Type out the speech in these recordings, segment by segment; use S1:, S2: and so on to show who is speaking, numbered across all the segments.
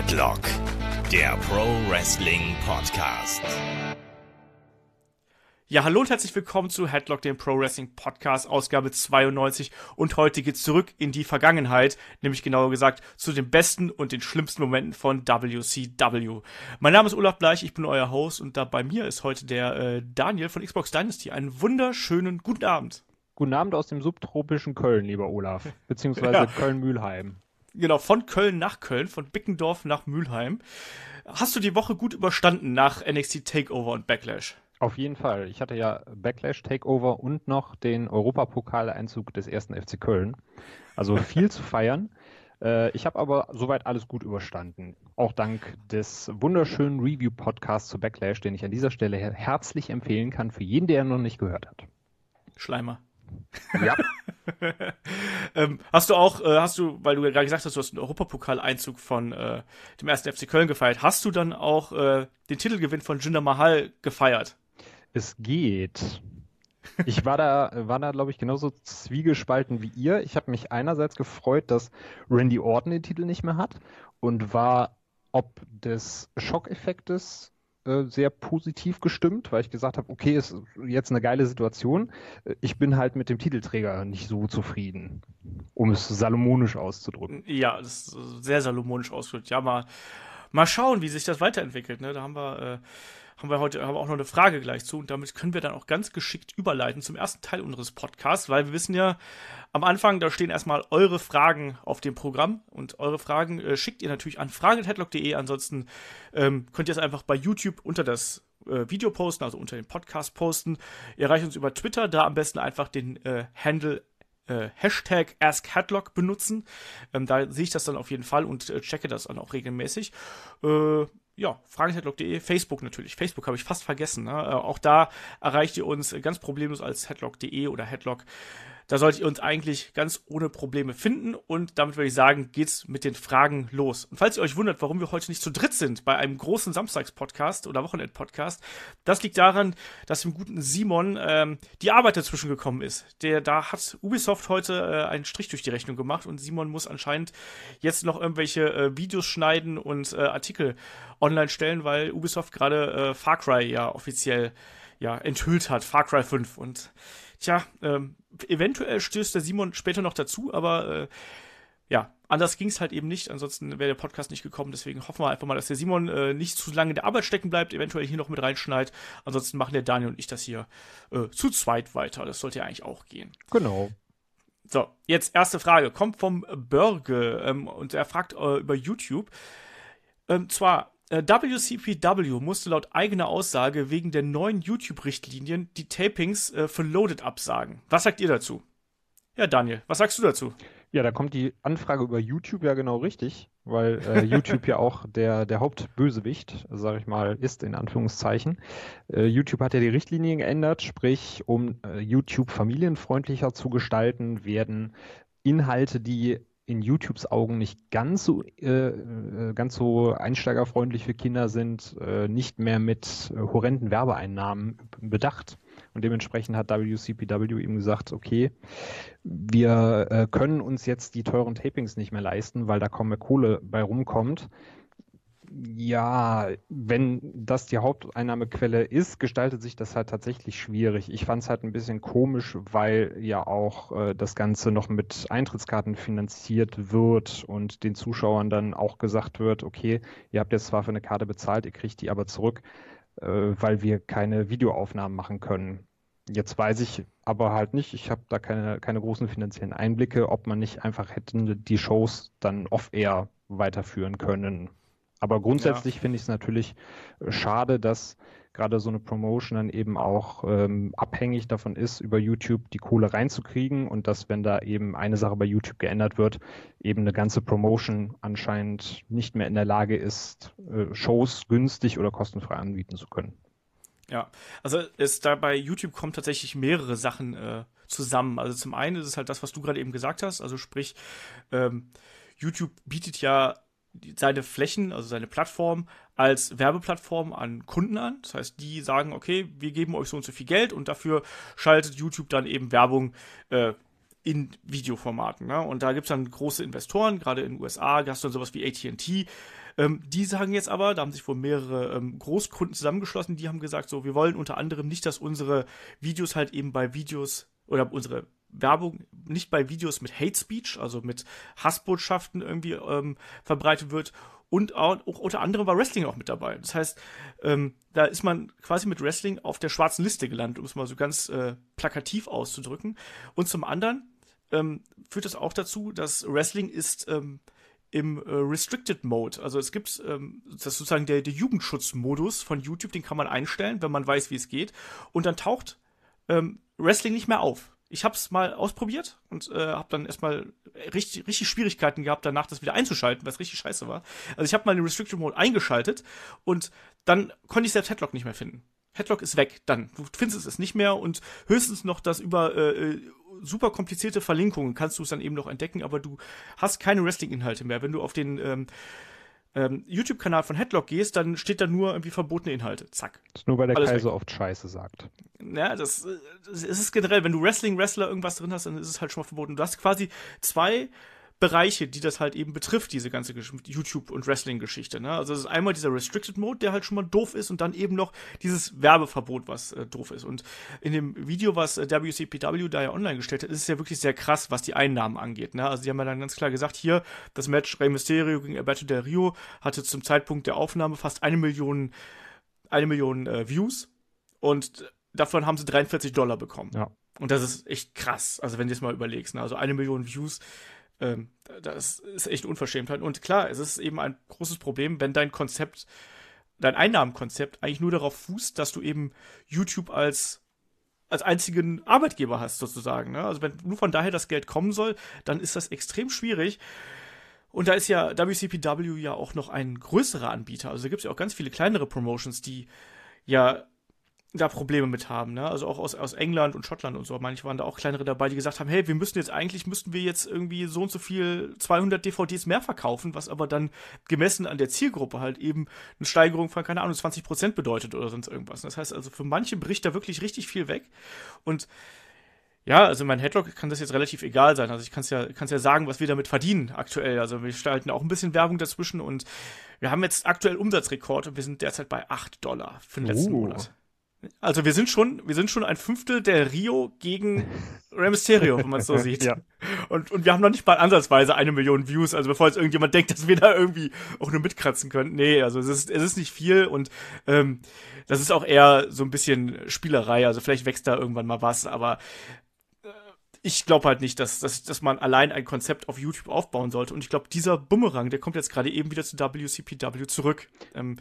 S1: Headlock, der Pro Wrestling Podcast.
S2: Ja, hallo und herzlich willkommen zu Headlock, dem Pro Wrestling Podcast, Ausgabe 92. Und heute geht's zurück in die Vergangenheit, nämlich genauer gesagt zu den besten und den schlimmsten Momenten von WCW. Mein Name ist Olaf Bleich, ich bin euer Host und da bei mir ist heute der Daniel von Xbox Dynasty. Einen wunderschönen guten Abend.
S3: Guten Abend aus dem subtropischen Köln, lieber Olaf, beziehungsweise Köln-Mühlheim.
S2: Genau, von Köln nach Köln, von Bickendorf nach Mülheim. Hast du die Woche gut überstanden nach NXT Takeover und Backlash?
S3: Auf jeden Fall. Ich hatte ja Backlash, Takeover und noch den Europapokaleinzug des 1. FC Köln. Also viel zu feiern. Ich habe aber soweit alles gut überstanden. Auch dank des wunderschönen Review-Podcasts zu Backlash, den ich an dieser Stelle herzlich empfehlen kann für jeden, der ihn noch nicht gehört hat.
S2: Schleimer.
S3: Ja.
S2: Hast du, weil du ja gerade gesagt hast, du hast einen Europapokaleinzug von dem 1. FC Köln gefeiert, hast du dann auch den Titelgewinn von Jinder Mahal gefeiert?
S3: Es geht. Ich war da, glaube ich, genauso zwiegespalten wie ihr. Ich habe mich einerseits gefreut, dass Randy Orton den Titel nicht mehr hat und war ob des Schockeffektes sehr positiv gestimmt, weil ich gesagt habe, okay, ist jetzt eine geile Situation. Ich bin halt mit dem Titelträger nicht so zufrieden, um es salomonisch auszudrücken.
S2: Ja, das ist sehr salomonisch ausgedrückt. Ja, mal schauen, wie sich das weiterentwickelt. Ne? Da haben wir heute auch noch eine Frage gleich zu und damit können wir dann auch ganz geschickt überleiten zum ersten Teil unseres Podcasts, weil wir wissen ja, am Anfang, da stehen erstmal eure Fragen auf dem Programm und eure Fragen schickt ihr natürlich an fragen@headlock.de. Ansonsten könnt ihr es einfach bei YouTube unter das Video posten, also unter den Podcast posten. Ihr erreicht uns über Twitter, da am besten einfach den Handle Hashtag AskHeadlock benutzen. Da sehe ich das dann auf jeden Fall und checke das dann auch regelmäßig. Ja, fragen@headlock.de, Facebook natürlich. Facebook habe ich fast vergessen. Ne? Auch da erreicht ihr uns ganz problemlos als headlock.de oder Headlock. Da solltet ihr uns eigentlich ganz ohne Probleme finden und damit würde ich sagen, geht's mit den Fragen los. Und falls ihr euch wundert, warum wir heute nicht zu dritt sind bei einem großen Samstags-Podcast oder Wochenend-Podcast, das liegt daran, dass dem guten Simon die Arbeit dazwischen gekommen ist. Da hat Ubisoft heute einen Strich durch die Rechnung gemacht und Simon muss anscheinend jetzt noch irgendwelche Videos schneiden und Artikel online stellen, weil Ubisoft gerade Far Cry ja offiziell enthüllt hat, Far Cry 5 und tja, eventuell stößt der Simon später noch dazu, aber anders ging es halt eben nicht. Ansonsten wäre der Podcast nicht gekommen. Deswegen hoffen wir einfach mal, dass der Simon nicht zu lange in der Arbeit stecken bleibt, eventuell hier noch mit reinschneidet. Ansonsten machen der Daniel und ich das hier zu zweit weiter. Das sollte ja eigentlich auch gehen.
S3: Genau.
S2: So, jetzt erste Frage. Kommt vom Börge und er fragt über YouTube. WCPW musste laut eigener Aussage wegen der neuen YouTube-Richtlinien die Tapings für Loaded absagen. Was sagt ihr dazu? Ja, Daniel, was sagst du dazu?
S3: Ja, da kommt die Anfrage über YouTube ja genau richtig, weil YouTube ja auch der Hauptbösewicht, sage ich mal, ist in Anführungszeichen. YouTube hat ja die Richtlinien geändert, sprich, um YouTube familienfreundlicher zu gestalten, werden Inhalte, die in YouTubes Augen nicht ganz so einsteigerfreundlich für Kinder sind, nicht mehr mit horrenden Werbeeinnahmen bedacht. Und dementsprechend hat WCPW eben gesagt, okay, wir können uns jetzt die teuren Tapings nicht mehr leisten, weil da kaum mehr Kohle bei rumkommt. Ja, wenn das die Haupteinnahmequelle ist, gestaltet sich das halt tatsächlich schwierig. Ich fand es halt ein bisschen komisch, weil ja auch das Ganze noch mit Eintrittskarten finanziert wird und den Zuschauern dann auch gesagt wird, okay, ihr habt jetzt zwar für eine Karte bezahlt, ihr kriegt die aber zurück, weil wir keine Videoaufnahmen machen können. Jetzt weiß ich aber halt nicht, ich habe da keine großen finanziellen Einblicke, ob man nicht einfach hätte die Shows dann off-air weiterführen können. Aber grundsätzlich finde ich es natürlich schade, dass gerade so eine Promotion dann eben auch abhängig davon ist, über YouTube die Kohle reinzukriegen und dass, wenn da eben eine Sache bei YouTube geändert wird, eben eine ganze Promotion anscheinend nicht mehr in der Lage ist, Shows günstig oder kostenfrei anbieten zu können.
S2: Ja, also bei YouTube kommen tatsächlich mehrere Sachen zusammen. Also zum einen ist es halt das, was du gerade eben gesagt hast, also sprich, YouTube bietet ja seine Flächen, also seine Plattform, als Werbeplattform an Kunden an. Das heißt, die sagen, okay, wir geben euch so und so viel Geld und dafür schaltet YouTube dann eben Werbung in Videoformaten. Ne? Und da gibt es dann große Investoren, gerade in den USA, hast du dann sowas wie AT&T, Die sagen jetzt aber, da haben sich wohl mehrere Großkunden zusammengeschlossen, die haben gesagt, so, wir wollen unter anderem nicht, dass unsere Videos halt eben bei Videos oder unsere Werbung nicht bei Videos mit Hate Speech, also mit Hassbotschaften irgendwie verbreitet wird. Und auch unter anderem war Wrestling auch mit dabei. Das heißt, da ist man quasi mit Wrestling auf der schwarzen Liste gelandet, um es mal so ganz plakativ auszudrücken. Und zum anderen führt das auch dazu, dass Wrestling ist im Restricted Mode. Also es gibt das ist sozusagen der Jugendschutzmodus von YouTube, den kann man einstellen, wenn man weiß, wie es geht. Und dann taucht Wrestling nicht mehr auf. Ich habe es mal ausprobiert und habe dann erstmal richtig Schwierigkeiten gehabt, danach das wieder einzuschalten, weil es richtig scheiße war. Also ich habe mal den Restricted Mode eingeschaltet und dann konnte ich selbst Headlock nicht mehr finden. Headlock ist weg, dann. Du findest es nicht mehr und höchstens noch das über super komplizierte Verlinkungen kannst du es dann eben noch entdecken, aber du hast keine Wrestling-Inhalte mehr. Wenn du auf den YouTube-Kanal von Headlock gehst, dann steht da nur irgendwie verbotene Inhalte. Zack.
S3: Das ist nur, weil der
S2: Alles
S3: Kai
S2: weg.
S3: so oft Scheiße sagt.
S2: Ja, das ist generell, wenn du Wrestler irgendwas drin hast, dann ist es halt schon mal verboten. Du hast quasi zwei Bereiche, die das halt eben betrifft, diese ganze YouTube- und Wrestling-Geschichte. Ne? Also es ist einmal dieser Restricted Mode, der halt schon mal doof ist und dann eben noch dieses Werbeverbot, was doof ist. Und in dem Video, was WCPW da ja online gestellt hat, ist es ja wirklich sehr krass, was die Einnahmen angeht. Ne? Also die haben ja dann ganz klar gesagt, hier, das Match Rey Mysterio gegen Alberto Del Rio hatte zum Zeitpunkt der Aufnahme fast 1 Million Views und davon haben sie $43 bekommen.
S3: Ja.
S2: Und das ist echt krass, also wenn du es mal überlegst. Ne? Also 1 Million Views, das ist echt Unverschämtheit. Und klar, es ist eben ein großes Problem, wenn dein Einnahmenkonzept eigentlich nur darauf fußt, dass du eben YouTube als einzigen Arbeitgeber hast, sozusagen. Ne? Also wenn nur von daher das Geld kommen soll, dann ist das extrem schwierig. Und da ist ja WCPW ja auch noch ein größerer Anbieter. Also da gibt es ja auch ganz viele kleinere Promotions, die ja da Probleme mit haben, ne? Also auch aus England und Schottland und so. Manche waren da auch kleinere dabei, die gesagt haben, hey, müssten wir jetzt irgendwie so und so viel 200 DVDs mehr verkaufen, was aber dann gemessen an der Zielgruppe halt eben eine Steigerung von, keine Ahnung, 20% bedeutet oder sonst irgendwas. Das heißt also, für manche bricht da wirklich richtig viel weg. Und ja, also mein Headlock kann das jetzt relativ egal sein. Also ich kann's ja sagen, was wir damit verdienen aktuell. Also wir gestalten auch ein bisschen Werbung dazwischen und wir haben jetzt aktuell Umsatzrekord und wir sind derzeit bei $8 für den letzten Monat. Also wir sind schon ein Fünftel der Rio gegen Rey Mysterio, wenn man es so sieht. Ja. Und wir haben noch nicht mal ansatzweise 1 Million Views, also bevor jetzt irgendjemand denkt, dass wir da irgendwie auch nur mitkratzen können. Nee, also es ist nicht viel und das ist auch eher so ein bisschen Spielerei, also vielleicht wächst da irgendwann mal was, aber ich glaube halt nicht, dass man allein ein Konzept auf YouTube aufbauen sollte. Und ich glaube, dieser Bumerang, der kommt jetzt gerade eben wieder zu WCPW zurück.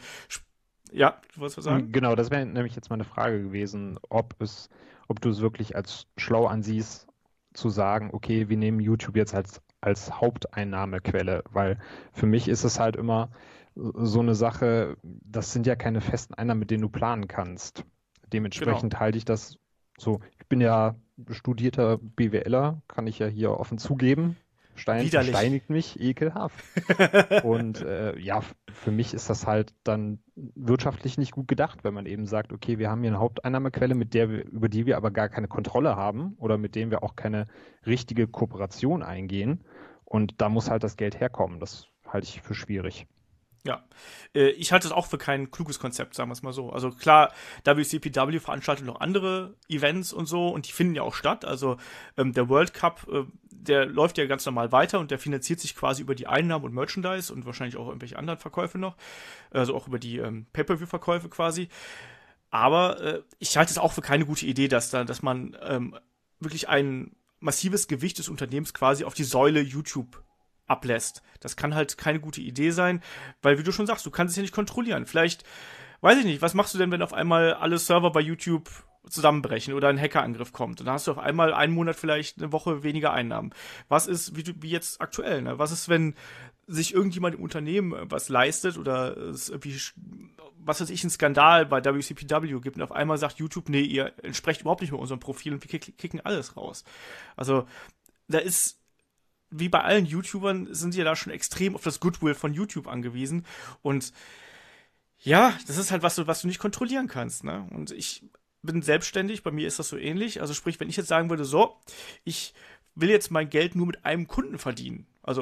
S2: Ja, du wolltest was sagen?
S3: Genau, das wäre nämlich jetzt meine Frage gewesen, ob du es wirklich als schlau ansiehst, zu sagen, okay, wir nehmen YouTube jetzt als Haupteinnahmequelle, weil für mich ist es halt immer so eine Sache, das sind ja keine festen Einnahmen, mit denen du planen kannst. Dementsprechend halte ich das so, ich bin ja studierter BWLer, kann ich ja hier offen zugeben. Steinigt mich ekelhaft. Und ja, für mich ist das halt dann wirtschaftlich nicht gut gedacht, wenn man eben sagt, okay, wir haben hier eine Haupteinnahmequelle, über die wir aber gar keine Kontrolle haben oder mit denen wir auch keine richtige Kooperation eingehen. Und da muss halt das Geld herkommen. Das halte ich für schwierig.
S2: Ja, ich halte es auch für kein kluges Konzept, sagen wir es mal so. Also klar, WCPW veranstaltet noch andere Events und so und die finden ja auch statt. Also der World Cup, der läuft ja ganz normal weiter und der finanziert sich quasi über die Einnahmen und Merchandise und wahrscheinlich auch irgendwelche anderen Verkäufe noch. Also auch über die Pay-Per-View-Verkäufe quasi. Aber ich halte es auch für keine gute Idee, dass man wirklich ein massives Gewicht des Unternehmens quasi auf die Säule YouTube ablässt. Das kann halt keine gute Idee sein, weil, wie du schon sagst, du kannst es ja nicht kontrollieren. Vielleicht, weiß ich nicht, was machst du denn, wenn auf einmal alle Server bei YouTube zusammenbrechen oder ein Hackerangriff kommt? Und dann hast du auf einmal einen Monat vielleicht eine Woche weniger Einnahmen. Was ist, wie jetzt aktuell, ne? Was ist, wenn sich irgendjemand im Unternehmen was leistet oder es irgendwie, was weiß ich, einen Skandal bei WCPW gibt und auf einmal sagt YouTube, nee, ihr entsprecht überhaupt nicht mehr unserem Profil und wir kicken alles raus. Also, da ist wie bei allen YouTubern sind die ja da schon extrem auf das Goodwill von YouTube angewiesen. Und ja, das ist halt was du nicht kontrollieren kannst, ne? Und ich bin selbstständig, bei mir ist das so ähnlich. Also sprich, wenn ich jetzt sagen würde, so, ich will jetzt mein Geld nur mit einem Kunden verdienen. Also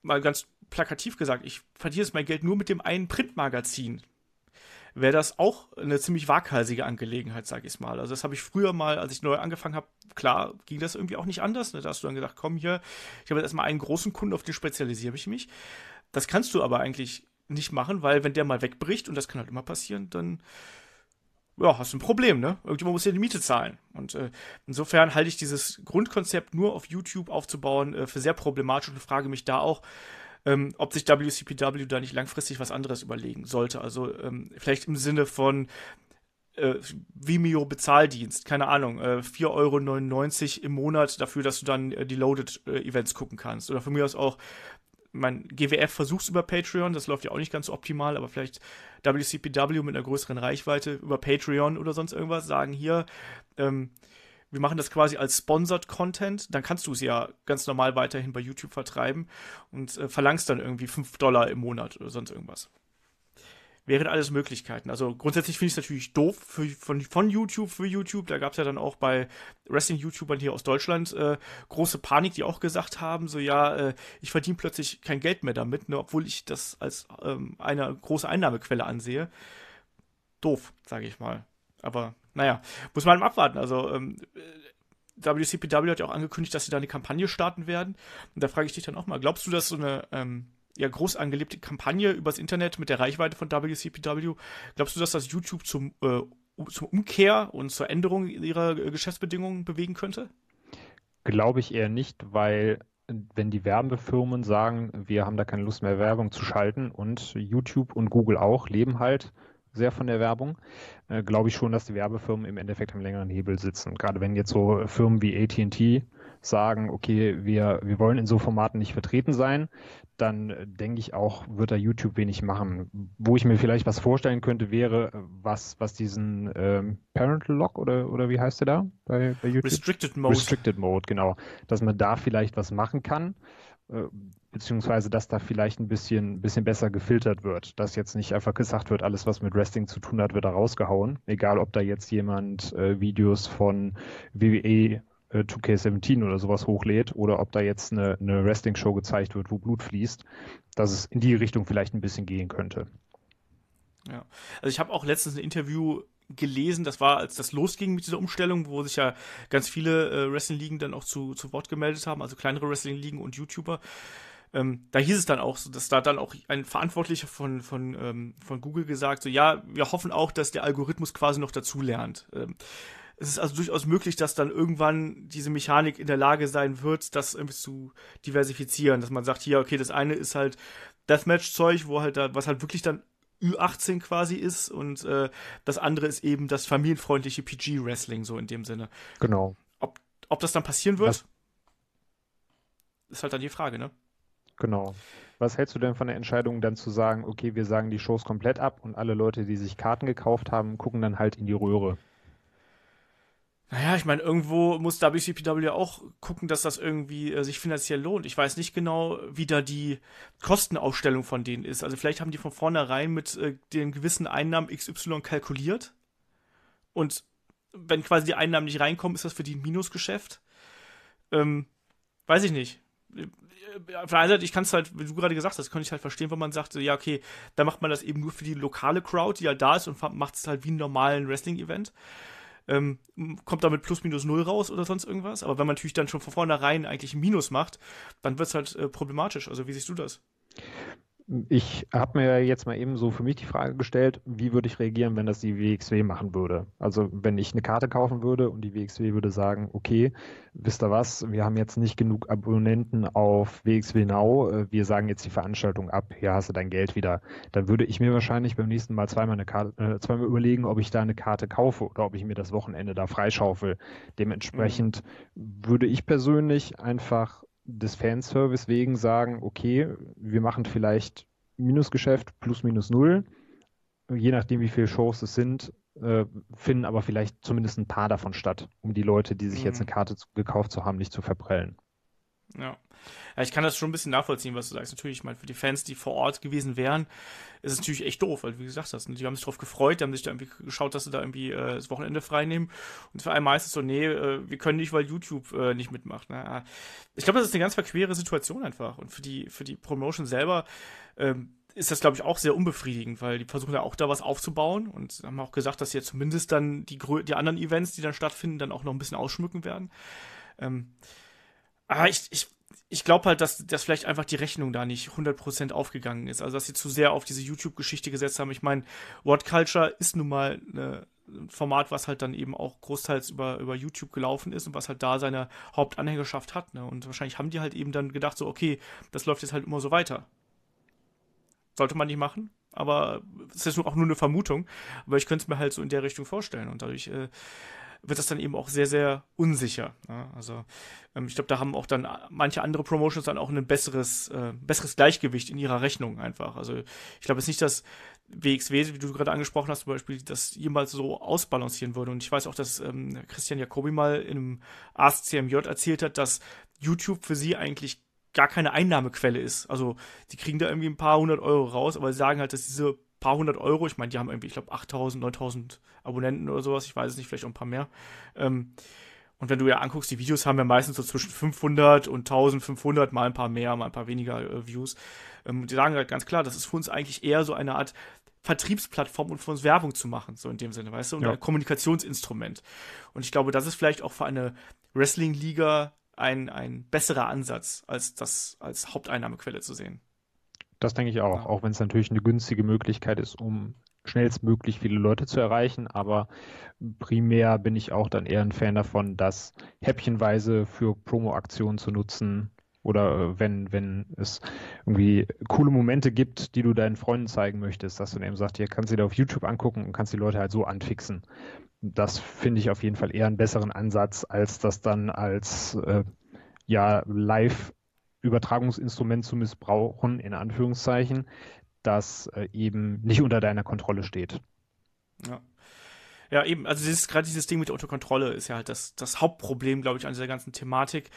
S2: mal ganz plakativ gesagt, ich verdiene jetzt mein Geld nur mit dem einen Printmagazin, wäre das auch eine ziemlich waghalsige Angelegenheit, sage ich mal. Also das habe ich früher mal, als ich neu angefangen habe, klar, ging das irgendwie auch nicht anders. Ne? Da hast du dann gedacht, komm hier, ich habe jetzt erstmal einen großen Kunden, auf den spezialisiere ich mich. Das kannst du aber eigentlich nicht machen, weil wenn der mal wegbricht, und das kann halt immer passieren, dann ja, hast du ein Problem, ne? Irgendjemand muss ja die Miete zahlen. Und insofern halte ich dieses Grundkonzept nur auf YouTube aufzubauen für sehr problematisch und frage mich da auch, ob sich WCPW da nicht langfristig was anderes überlegen sollte. Also vielleicht im Sinne von Vimeo Bezahldienst, keine Ahnung, 4,99 € im Monat dafür, dass du dann die Loaded Events gucken kannst. Oder von mir aus auch mein GWF versuch's über Patreon, das läuft ja auch nicht ganz so optimal, aber vielleicht WCPW mit einer größeren Reichweite über Patreon oder sonst irgendwas sagen hier, wir machen das quasi als Sponsored Content, dann kannst du es ja ganz normal weiterhin bei YouTube vertreiben und verlangst dann irgendwie $5 im Monat oder sonst irgendwas. Wären alles Möglichkeiten. Also grundsätzlich finde ich es natürlich doof von YouTube für YouTube. Da gab es ja dann auch bei Wrestling-YouTubern hier aus Deutschland große Panik, die auch gesagt haben, so ja, ich verdiene plötzlich kein Geld mehr damit, ne, obwohl ich das als eine große Einnahmequelle ansehe. Doof, sage ich mal. Aber naja, muss man abwarten. Also WCPW hat ja auch angekündigt, dass sie da eine Kampagne starten werden. Und da frage ich dich dann auch mal, glaubst du, dass so eine ja, groß angelebte Kampagne übers Internet mit der Reichweite von WCPW, glaubst du, dass das YouTube zum Umkehr und zur Änderung ihrer Geschäftsbedingungen bewegen könnte?
S3: Glaube ich eher nicht, weil wenn die Werbefirmen sagen, wir haben da keine Lust mehr Werbung zu schalten und YouTube und Google auch leben halt sehr von der Werbung, glaube ich schon, dass die Werbefirmen im Endeffekt am längeren Hebel sitzen. Gerade wenn jetzt so Firmen wie AT&T sagen, okay, wir wollen in so Formaten nicht vertreten sein, dann denke ich auch, wird da YouTube wenig machen. Wo ich mir vielleicht was vorstellen könnte, wäre, was diesen Parental Lock oder wie heißt der da bei YouTube?
S2: Restricted Mode.
S3: Restricted Mode, genau. Dass man da vielleicht was machen kann, beziehungsweise dass da vielleicht ein bisschen besser gefiltert wird. Dass jetzt nicht einfach gesagt wird, alles, was mit Wrestling zu tun hat, wird da rausgehauen. Egal, ob da jetzt jemand Videos von WWE 2K17 oder sowas hochlädt oder ob da jetzt eine Wrestling-Show gezeigt wird, wo Blut fließt, dass es in die Richtung vielleicht ein bisschen gehen könnte.
S2: Ja, also ich habe auch letztens ein Interview gelesen, das war, als das losging mit dieser Umstellung, wo sich ja ganz viele Wrestling-Ligen dann auch zu Wort gemeldet haben, also kleinere Wrestling-Ligen und YouTuber. Da hieß es dann auch, so, dass da dann auch ein Verantwortlicher von Google gesagt, so ja, wir hoffen auch, dass der Algorithmus quasi noch dazulernt. Es ist also durchaus möglich, dass dann irgendwann diese Mechanik in der Lage sein wird, das irgendwie zu diversifizieren, dass man sagt, hier, okay, das eine ist halt Deathmatch-Zeug, wo halt da, was halt wirklich dann Ü18 quasi ist und das andere ist eben das familienfreundliche PG-Wrestling, so in dem Sinne.
S3: Genau.
S2: Ob das dann passieren wird, ist halt dann die Frage, ne?
S3: Genau. Was hältst du denn von der Entscheidung, dann zu sagen, okay, wir sagen die Shows komplett ab und alle Leute, die sich Karten gekauft haben, gucken dann halt in die Röhre?
S2: Naja, ich meine, irgendwo muss WCPW auch gucken, dass das irgendwie sich finanziell lohnt. Ich weiß nicht genau, wie da die Kostenaufstellung von denen ist. Also vielleicht haben die von vornherein mit den gewissen Einnahmen XY kalkuliert. Und wenn quasi die Einnahmen nicht reinkommen, ist das für die ein Minusgeschäft. Weiß ich nicht. Auf der einen Seite, ich kann es halt, wie du gerade gesagt hast, kann ich halt verstehen, wenn man sagt, so, ja, okay, da macht man das eben nur für die lokale Crowd, die halt da ist und macht es halt wie einen normalen Wrestling-Event. Kommt damit plus minus null raus oder sonst irgendwas. Aber wenn man natürlich dann schon von vornherein eigentlich ein Minus macht, dann wird es halt problematisch. Also wie siehst du das?
S3: Ich habe mir jetzt mal eben so für mich die Frage gestellt, wie würde ich reagieren, wenn das die WXW machen würde? Also wenn ich eine Karte kaufen würde und die WXW würde sagen, okay, wisst ihr was, wir haben jetzt nicht genug Abonnenten auf WXW Now, wir sagen jetzt die Veranstaltung ab, hier hast du dein Geld wieder. Dann würde ich mir wahrscheinlich beim nächsten Mal zweimal überlegen, ob ich da eine Karte kaufe oder ob ich mir das Wochenende da freischaufel. Dementsprechend würde ich persönlich einfach des Fanservice wegen sagen, okay, wir machen vielleicht Minusgeschäft plus minus null, je nachdem wie viele Shows es sind, finden aber vielleicht zumindest ein paar davon statt, um die Leute, die sich jetzt eine Karte gekauft zu haben, nicht zu verprellen.
S2: Ja. Ja, ich kann das schon ein bisschen nachvollziehen, was du sagst. Natürlich, ich meine, für die Fans, die vor Ort gewesen wären, ist es natürlich echt doof, weil du, wie gesagt hast, die haben sich drauf gefreut, die haben sich da irgendwie geschaut, dass sie da irgendwie das Wochenende frei nehmen. Und für einen ist es so, nee, wir können nicht, weil YouTube nicht mitmacht. Ne? Ich glaube, das ist eine ganz verquere Situation einfach. Und für die Promotion selber ist das, glaube ich, auch sehr unbefriedigend, weil die versuchen ja auch da was aufzubauen und haben auch gesagt, dass sie jetzt zumindest dann die anderen Events, die dann stattfinden, dann auch noch ein bisschen ausschmücken werden. Aber ich glaube halt, dass vielleicht einfach die Rechnung da nicht 100% aufgegangen ist. Also, dass sie zu sehr auf diese YouTube-Geschichte gesetzt haben. Ich meine, What Culture ist nun mal ein Format, was halt dann eben auch großteils über YouTube gelaufen ist und was halt da seine Hauptanhängerschaft hat. Ne? Und wahrscheinlich haben die halt eben dann gedacht, so, okay, das läuft jetzt halt immer so weiter. Sollte man nicht machen, aber es ist auch nur eine Vermutung. Aber ich könnte es mir halt so in der Richtung vorstellen. Und dadurch wird das dann eben auch sehr, sehr unsicher. Ja? Also ich glaube, da haben auch dann manche andere Promotions dann auch ein besseres Gleichgewicht in ihrer Rechnung einfach. Also ich glaube jetzt nicht, dass WXW, wie du gerade angesprochen hast, zum Beispiel, das jemals so ausbalancieren würde. Und ich weiß auch, dass Christian Jacobi mal in einem Ask CMJ erzählt hat, dass YouTube für sie eigentlich gar keine Einnahmequelle ist. Also die kriegen da irgendwie ein paar 100 Euro raus, aber sie sagen halt, dass diese paar 100 Euro, ich meine, die haben irgendwie, ich glaube, 8.000, 9.000 Abonnenten oder sowas, ich weiß es nicht, vielleicht auch ein paar mehr. Und wenn du ja anguckst, die Videos haben ja meistens so zwischen 500 und 1.500, mal ein paar mehr, mal ein paar weniger Views. Die sagen halt ganz klar, das ist für uns eigentlich eher so eine Art Vertriebsplattform und für uns Werbung zu machen, so in dem Sinne, weißt du, und ein Kommunikationsinstrument. Und ich glaube, das ist vielleicht auch für eine Wrestling-Liga ein besserer Ansatz, als das als Haupteinnahmequelle zu sehen.
S3: Das denke ich auch, auch wenn es natürlich eine günstige Möglichkeit ist, um schnellstmöglich viele Leute zu erreichen, aber primär bin ich auch dann eher ein Fan davon, das häppchenweise für Promo-Aktionen zu nutzen oder wenn es irgendwie coole Momente gibt, die du deinen Freunden zeigen möchtest, dass du dann eben sagst, hier kannst du dir auf YouTube angucken und kannst die Leute halt so anfixen. Das finde ich auf jeden Fall eher einen besseren Ansatz, als das dann als Live-Übertragungsinstrument zu missbrauchen, in Anführungszeichen, das eben nicht unter deiner Kontrolle steht.
S2: Ja. Ja, eben, also gerade dieses Ding mit der Autokontrolle ist ja halt das Hauptproblem, glaube ich, an dieser ganzen Thematik.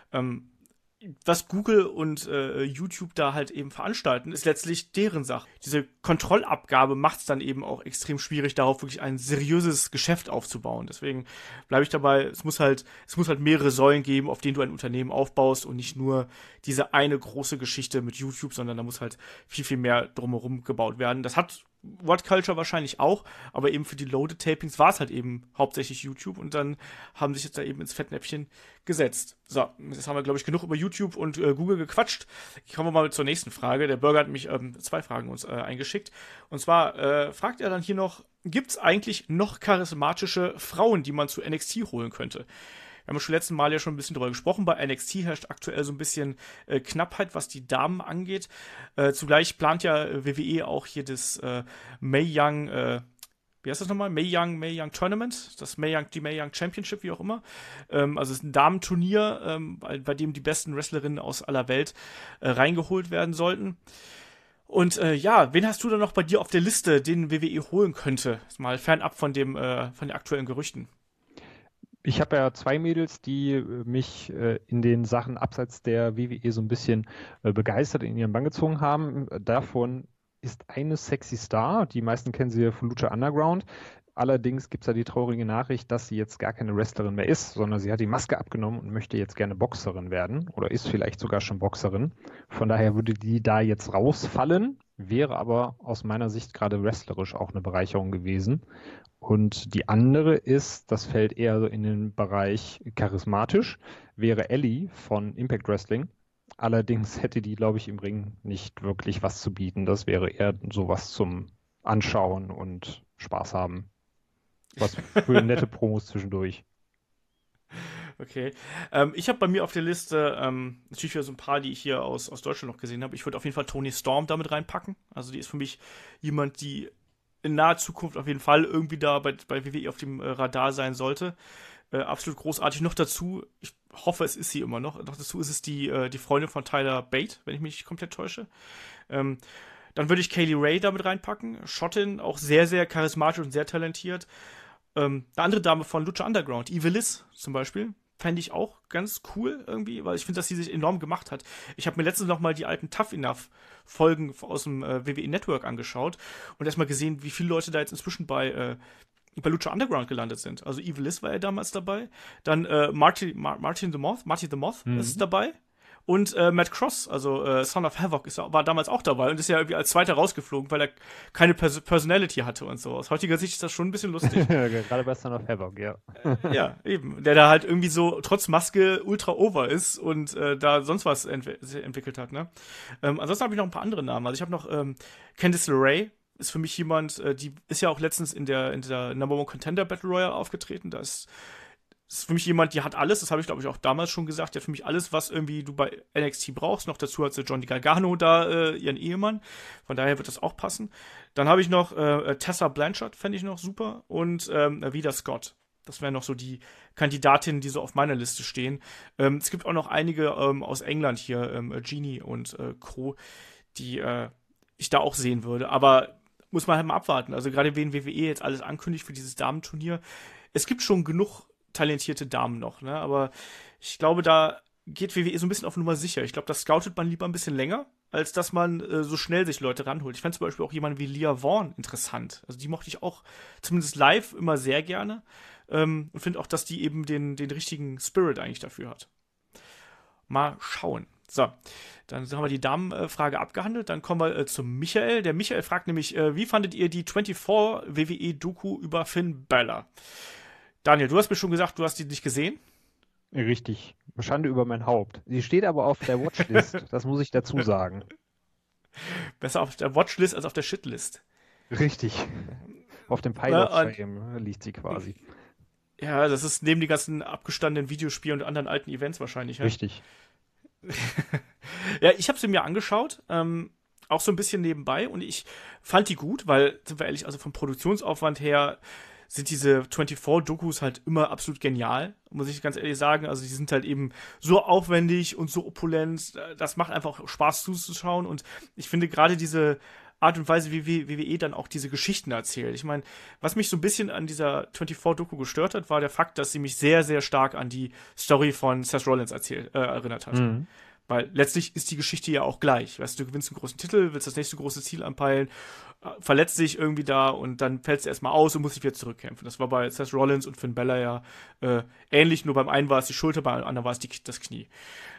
S2: Was Google und YouTube da halt eben veranstalten, ist letztlich deren Sache. Diese Kontrollabgabe macht es dann eben auch extrem schwierig, darauf wirklich ein seriöses Geschäft aufzubauen. Deswegen bleibe ich dabei, es muss halt mehrere Säulen geben, auf denen du ein Unternehmen aufbaust und nicht nur diese eine große Geschichte mit YouTube, sondern da muss halt viel, viel mehr drumherum gebaut werden. Das hat What Culture wahrscheinlich auch, aber eben für die Loaded Tapings war es halt eben hauptsächlich YouTube und dann haben sich jetzt da eben ins Fettnäpfchen gesetzt. So, jetzt haben wir, glaube ich, genug über YouTube und Google gequatscht. Kommen wir mal zur nächsten Frage. Der Burger hat mich 2 Fragen uns eingeschickt. Und zwar fragt er dann hier noch, gibt es eigentlich noch charismatische Frauen, die man zu NXT holen könnte? Wir haben schon letzten Mal ja schon ein bisschen drüber gesprochen. Bei NXT herrscht aktuell so ein bisschen Knappheit, was die Damen angeht. Zugleich plant ja WWE auch hier das Mae Young, wie heißt das nochmal? Mae Young Tournament, die Mae Young Championship, wie auch immer. Also es ist ein Damenturnier, bei dem die besten Wrestlerinnen aus aller Welt reingeholt werden sollten. Und wen hast du da noch bei dir auf der Liste, den WWE holen könnte? Mal fernab von den aktuellen Gerüchten.
S3: Ich habe ja 2 Mädels, die mich in den Sachen abseits der WWE so ein bisschen begeistert in ihren Bann gezogen haben. Davon ist eine Sexy Star. Die meisten kennen sie von Lucha Underground. Allerdings gibt es da die traurige Nachricht, dass sie jetzt gar keine Wrestlerin mehr ist, sondern sie hat die Maske abgenommen und möchte jetzt gerne Boxerin werden oder ist vielleicht sogar schon Boxerin. Von daher würde die da jetzt rausfallen, wäre aber aus meiner Sicht gerade wrestlerisch auch eine Bereicherung gewesen. Und die andere ist, das fällt eher so in den Bereich charismatisch, wäre Ellie von Impact Wrestling. Allerdings hätte die, glaube ich, im Ring nicht wirklich was zu bieten. Das wäre eher sowas zum Anschauen und Spaß haben. Was für nette Promos zwischendurch.
S2: Okay. Ich habe bei mir auf der Liste natürlich wieder so ein paar, die ich hier aus Deutschland noch gesehen habe. Ich würde auf jeden Fall Toni Storm damit reinpacken. Also die ist für mich jemand, die in naher Zukunft auf jeden Fall irgendwie da bei WWE auf dem Radar sein sollte. Absolut großartig. Noch dazu, ich hoffe, es ist sie immer noch. Noch dazu ist es die Freundin von Tyler Bate, wenn ich mich nicht komplett täusche. Dann würde ich Kaylee Ray damit reinpacken. Schottin, auch sehr, sehr charismatisch und sehr talentiert. Eine andere Dame von Lucha Underground, Eve Liz zum Beispiel, fände ich auch ganz cool irgendwie, weil ich finde, dass sie sich enorm gemacht hat. Ich habe mir letztens noch mal die alten Tough Enough Folgen aus dem WWE Network angeschaut und erstmal gesehen, wie viele Leute da jetzt inzwischen bei Lucha Underground gelandet sind. Also Evil Liz war ja damals dabei. Dann Marty the Moth ist dabei. Und Matt Cross, also Son of Havoc, war damals auch dabei und ist ja irgendwie als Zweiter rausgeflogen, weil er keine Personality hatte und so. Aus heutiger Sicht ist das schon ein bisschen lustig.
S3: Gerade bei Son of Havoc, ja.
S2: Ja, eben. Der da halt irgendwie so trotz Maske ultra over ist und da sonst was entwickelt hat, ne? Ansonsten habe ich noch ein paar andere Namen. Also ich habe noch Candice LeRae, ist für mich jemand, die ist ja auch letztens in der Number One Contender Battle Royale aufgetreten. Da ist für mich jemand, die hat alles, das habe ich glaube ich auch damals schon gesagt, die hat für mich alles, was irgendwie du bei NXT brauchst. Noch dazu hat sie Johnny Gargano da, ihren Ehemann. Von daher wird das auch passen. Dann habe ich noch Tessa Blanchard, fände ich noch super. Und Vida Scott. Das wären noch so die Kandidatinnen, die so auf meiner Liste stehen. Es gibt auch noch einige aus England hier, Genie und Co., die ich da auch sehen würde. Aber muss man halt mal abwarten. Also gerade wenn WWE jetzt alles ankündigt für dieses Damenturnier. Es gibt schon genug talentierte Damen noch, ne? Aber ich glaube, da geht WWE so ein bisschen auf Nummer sicher. Ich glaube, da scoutet man lieber ein bisschen länger, als dass man so schnell sich Leute ranholt. Ich fand zum Beispiel auch jemanden wie Leah Vaughn interessant. Also die mochte ich auch zumindest live immer sehr gerne und finde auch, dass die eben den richtigen Spirit eigentlich dafür hat. Mal schauen. So, dann haben wir die Damenfrage abgehandelt. Dann kommen wir zum Michael. Der Michael fragt nämlich, wie fandet ihr die 24 WWE-Doku über Finn Balor? Daniel, du hast mir schon gesagt, du hast die nicht gesehen.
S3: Richtig. Schande über mein Haupt. Sie steht aber auf der Watchlist, das muss ich dazu sagen.
S2: Besser auf der Watchlist als auf der Shitlist.
S3: Richtig. Auf dem Pile of Fame liegt sie quasi.
S2: Ja, das ist neben die ganzen abgestandenen Videospielen und anderen alten Events wahrscheinlich. Ja?
S3: Richtig.
S2: Ja, ich habe sie mir angeschaut, auch so ein bisschen nebenbei und ich fand die gut, weil, sind wir ehrlich, also vom Produktionsaufwand her sind diese 24-Dokus halt immer absolut genial, muss ich ganz ehrlich sagen. Also die sind halt eben so aufwendig und so opulent, das macht einfach Spaß zuzuschauen und ich finde gerade diese Art und Weise, wie WWE dann auch diese Geschichten erzählt. Ich meine, was mich so ein bisschen an dieser 24-Doku gestört hat, war der Fakt, dass sie mich sehr, sehr stark an die Story von Seth Rollins erinnert hat. Mhm. Weil letztlich ist die Geschichte ja auch gleich. Weißt du, du gewinnst einen großen Titel, willst das nächste große Ziel anpeilen, verletzt dich irgendwie da und dann fällst du erstmal aus und musst dich wieder zurückkämpfen. Das war bei Seth Rollins und Finn Balor ja ähnlich, nur beim einen war es die Schulter, beim anderen war es das Knie.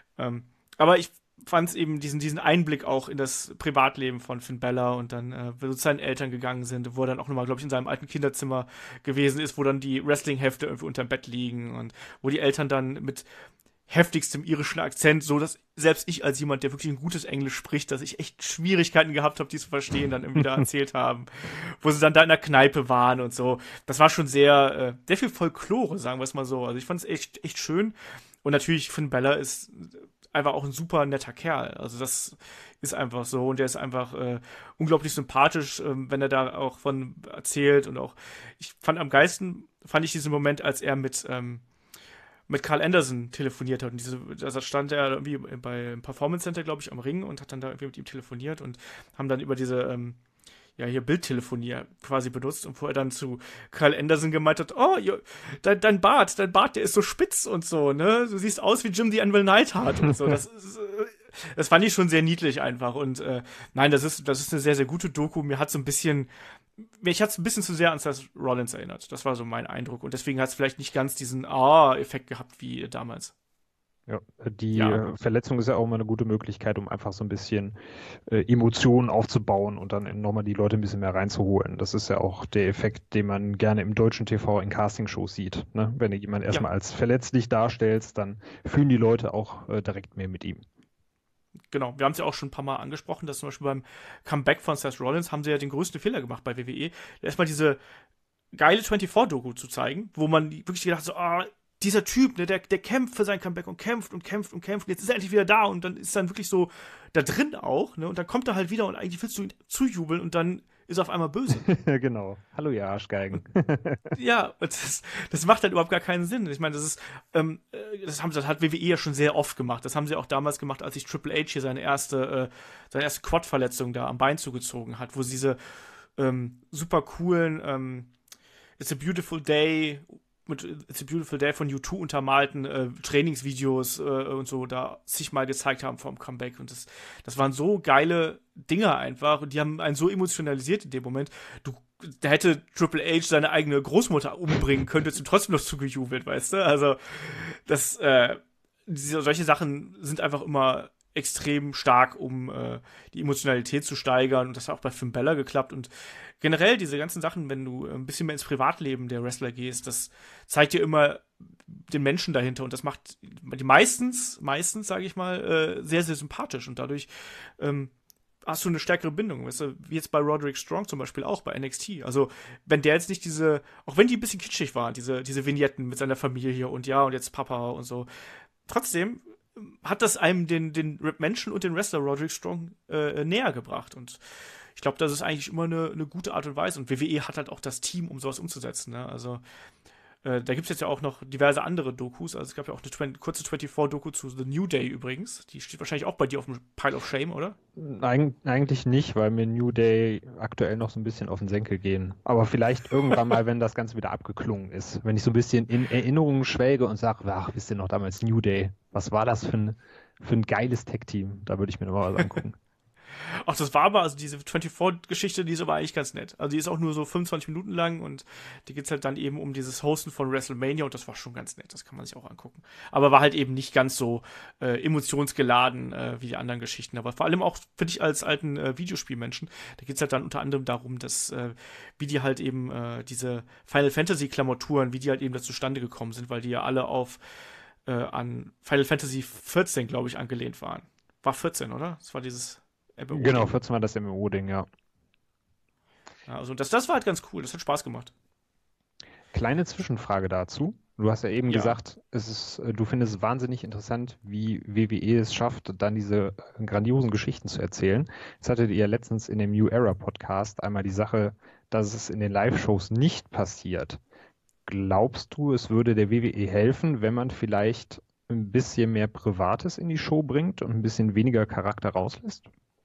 S2: Aber ich fand es eben diesen Einblick auch in das Privatleben von Finn Balor und dann, wo zu seinen Eltern gegangen sind, wo er dann auch nochmal, glaube ich, in seinem alten Kinderzimmer gewesen ist, wo dann die Wrestling-Hefte irgendwie unterm Bett liegen und wo die Eltern dann mit heftigstem irischen Akzent, so dass selbst ich als jemand, der wirklich ein gutes Englisch spricht, dass ich echt Schwierigkeiten gehabt habe, die zu verstehen, dann irgendwie da erzählt haben, wo sie dann da in der Kneipe waren und so. Das war schon sehr viel Folklore, sagen wir es mal so. Also ich fand es echt schön und natürlich Finn Balor ist einfach auch ein super netter Kerl. Also das ist einfach so und der ist einfach unglaublich sympathisch, wenn er da auch von erzählt und auch, ich fand am geilsten, diesen Moment, als er mit Carl Anderson telefoniert hat. Und da stand er irgendwie beim Performance Center, glaube ich, am Ring und hat dann da irgendwie mit ihm telefoniert und haben dann über diese hier Bildtelefonie quasi benutzt und wo er dann zu Carl Anderson gemeint hat, oh, dein Bart, der ist so spitz und so, ne? Du siehst aus wie Jim the Anvil Neidhart und so. Das fand ich schon sehr niedlich einfach und nein, das ist eine sehr, sehr gute Doku. Mich hat es ein bisschen zu sehr an Seth Rollins erinnert. Das war so mein Eindruck und deswegen hat es vielleicht nicht ganz diesen Effekt gehabt wie damals.
S3: Ja, die Verletzung ist ja auch immer eine gute Möglichkeit, um einfach so ein bisschen Emotionen aufzubauen und dann nochmal die Leute ein bisschen mehr reinzuholen. Das ist ja auch der Effekt, den man gerne im deutschen TV in Castingshows sieht. Ne? Wenn du jemanden erstmal als verletzlich darstellst, dann fühlen die Leute auch direkt mehr mit ihm.
S2: Genau, wir haben es ja auch schon ein paar Mal angesprochen, dass zum Beispiel beim Comeback von Seth Rollins haben sie ja den größten Fehler gemacht bei WWE, erstmal diese geile 24-Doku zu zeigen, wo man wirklich gedacht hat, dieser Typ, ne, der kämpft für sein Comeback und kämpft und kämpft und kämpft. Jetzt ist er endlich wieder da und dann ist dann wirklich so da drin auch, ne? Und dann kommt er halt wieder und eigentlich willst du ihn zujubeln und dann ist er auf einmal böse.
S3: Genau. Hallo, ihr Arschgeigen.
S2: Ja, und das macht halt überhaupt gar keinen Sinn. Ich meine, das hat WWE ja schon sehr oft gemacht. Das haben sie auch damals gemacht, als sich Triple H hier seine erste Quad-Verletzung da am Bein zugezogen hat, wo sie diese super coolen It's a Beautiful Day mit It's a Beautiful Day von U2 untermalten Trainingsvideos und so da sich mal gezeigt haben vom Comeback. Und das waren so geile Dinge einfach. Und die haben einen so emotionalisiert in dem Moment. Da hätte Triple H seine eigene Großmutter umbringen können, hätte ihm trotzdem noch zugejubelt, weißt du? Also, solche Sachen sind einfach immer extrem stark, um die Emotionalität zu steigern. Und das hat auch bei Finn Balor geklappt. Und generell diese ganzen Sachen, wenn du ein bisschen mehr ins Privatleben der Wrestler gehst, das zeigt dir immer den Menschen dahinter. Und das macht die meistens, sage ich mal, sehr, sehr sympathisch. Und dadurch hast du eine stärkere Bindung, weißt du, wie jetzt bei Roderick Strong zum Beispiel auch bei NXT. Also, wenn der jetzt nicht auch wenn die ein bisschen kitschig waren, diese Vignetten mit seiner Familie und ja, und jetzt Papa und so, trotzdem hat das einem den Menschen und den Wrestler Roderick Strong näher gebracht. Und ich glaube, das ist eigentlich immer eine gute Art und Weise. Und WWE hat halt auch das Team, um sowas umzusetzen. Ne? Also da gibt es jetzt ja auch noch diverse andere Dokus. Also es gab ja auch eine kurze 24-Doku zu The New Day übrigens. Die steht wahrscheinlich auch bei dir auf dem Pile of Shame, oder?
S3: Eigentlich nicht, weil mir New Day aktuell noch so ein bisschen auf den Senkel gehen. Aber vielleicht irgendwann mal, wenn das Ganze wieder abgeklungen ist. Wenn ich so ein bisschen in Erinnerungen schwelge und sage, ach, wisst ihr noch damals New Day? Was war das für ein geiles Tag-Team? Da würde ich mir nochmal was angucken.
S2: Ach, das war aber, also diese 24-Geschichte, die ist aber eigentlich ganz nett. Also die ist auch nur so 25 Minuten lang und die geht's halt dann eben um dieses Hosten von WrestleMania und das war schon ganz nett, das kann man sich auch angucken. Aber war halt eben nicht ganz so emotionsgeladen wie die anderen Geschichten. Aber vor allem auch, finde ich, als alten Videospielmenschen, da geht's halt dann unter anderem darum, dass wie die halt eben diese Final Fantasy Klamotturen, wie die halt eben da zustande gekommen sind, weil die ja alle an Final Fantasy 14, glaube ich, angelehnt waren. War 14, oder? Das war dieses MMO-Ding.
S3: Genau, 14 war das MMO-Ding, ja.
S2: Also das war halt ganz cool, das hat Spaß gemacht.
S3: Kleine Zwischenfrage dazu. Du hast ja eben gesagt, du findest es wahnsinnig interessant, wie WWE es schafft, dann diese grandiosen Geschichten zu erzählen. Jetzt hattet ihr letztens in dem New Era Podcast einmal die Sache, dass es in den Live-Shows nicht passiert. Glaubst du, es würde der WWE helfen, wenn man vielleicht ein bisschen mehr Privates in die Show bringt und ein bisschen weniger Charakter rauslässt?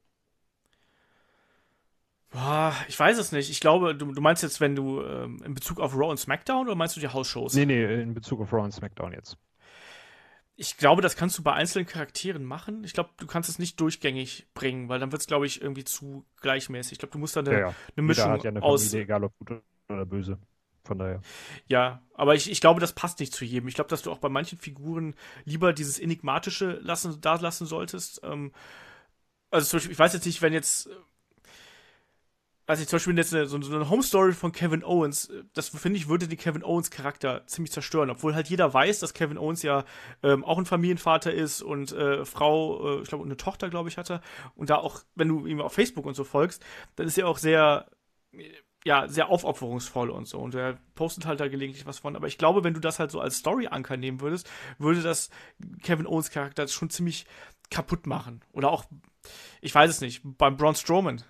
S2: Boah, ich weiß es nicht. Ich glaube, du meinst jetzt, wenn du in Bezug auf Raw und SmackDown oder meinst du die House-Shows?
S3: Nee, in Bezug auf Raw und SmackDown jetzt.
S2: Ich glaube, das kannst du bei einzelnen Charakteren machen. Ich glaube, du kannst es nicht durchgängig bringen, weil dann wird es, glaube ich, irgendwie zu gleichmäßig. Ich glaube, du musst da eine Mischung
S3: hat ja eine Familie, egal ob gut oder böse. Von daher.
S2: Ja, aber ich glaube, das passt nicht zu jedem. Ich glaube, dass du auch bei manchen Figuren lieber dieses Enigmatische da lassen solltest. Also zum Beispiel, ich weiß jetzt nicht, wenn jetzt zum Beispiel jetzt so eine Home-Story von Kevin Owens, das finde ich, würde den Kevin Owens-Charakter ziemlich zerstören, obwohl halt jeder weiß, dass Kevin Owens ja auch ein Familienvater ist und Frau, ich glaube, eine Tochter, glaube ich, hatte. Und da auch, wenn du ihm auf Facebook und so folgst, dann ist er auch sehr aufopferungsvoll und so. Und er postet halt da gelegentlich was von. Aber ich glaube, wenn du das halt so als Story-Anker nehmen würdest, würde das Kevin Owens-Charakter schon ziemlich kaputt machen. Oder auch, ich weiß es nicht, beim Braun Strowman.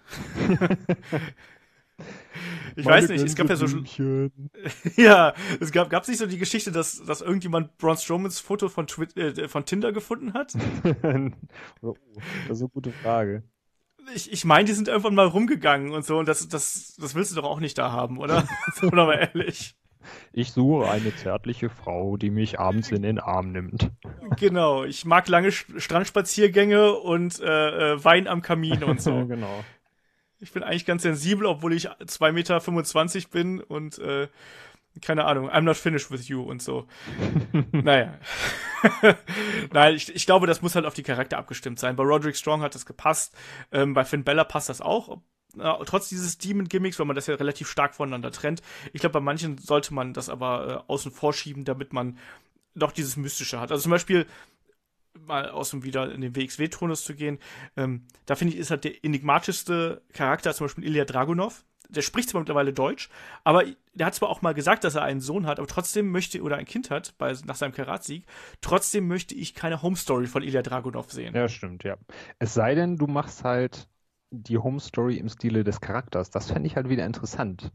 S2: Ich weiß nicht, es gab ja so ja, es gab's nicht so die Geschichte, dass irgendjemand Braun Strowmans Foto von Tinder gefunden hat?
S3: Das ist eine gute Frage.
S2: Ich meine, die sind irgendwann mal rumgegangen und so, und das willst du doch auch nicht da haben, oder? Oder mal ehrlich.
S3: Ich suche eine zärtliche Frau, die mich abends in den Arm nimmt. Genau,
S2: ich mag lange Strandspaziergänge und Wein am Kamin und so.
S3: Genau.
S2: Ich bin eigentlich ganz sensibel, obwohl ich 2,25 Meter bin und keine Ahnung, I'm not finished with you und so. Naja. Nein, ich glaube, das muss halt auf die Charakter abgestimmt sein. Bei Roderick Strong hat das gepasst. Bei Finn Balor passt das auch. Trotz dieses Demon-Gimmicks, weil man das ja relativ stark voneinander trennt. Ich glaube, bei manchen sollte man das aber außen vorschieben, damit man doch dieses Mystische hat. Also zum Beispiel, mal wieder in den WXW-Tonus zu gehen, da finde ich, ist halt der enigmatischste Charakter zum Beispiel Ilya Dragunov. Der spricht zwar mittlerweile Deutsch, aber der hat zwar auch mal gesagt, dass er einen Sohn hat, aber trotzdem oder ein Kind hat, nach seinem Karatsieg, trotzdem möchte ich keine Home-Story von Ilya Dragunov sehen.
S3: Ja, stimmt, ja. Es sei denn, du machst halt die Home-Story im Stile des Charakters. Das fände ich halt wieder interessant.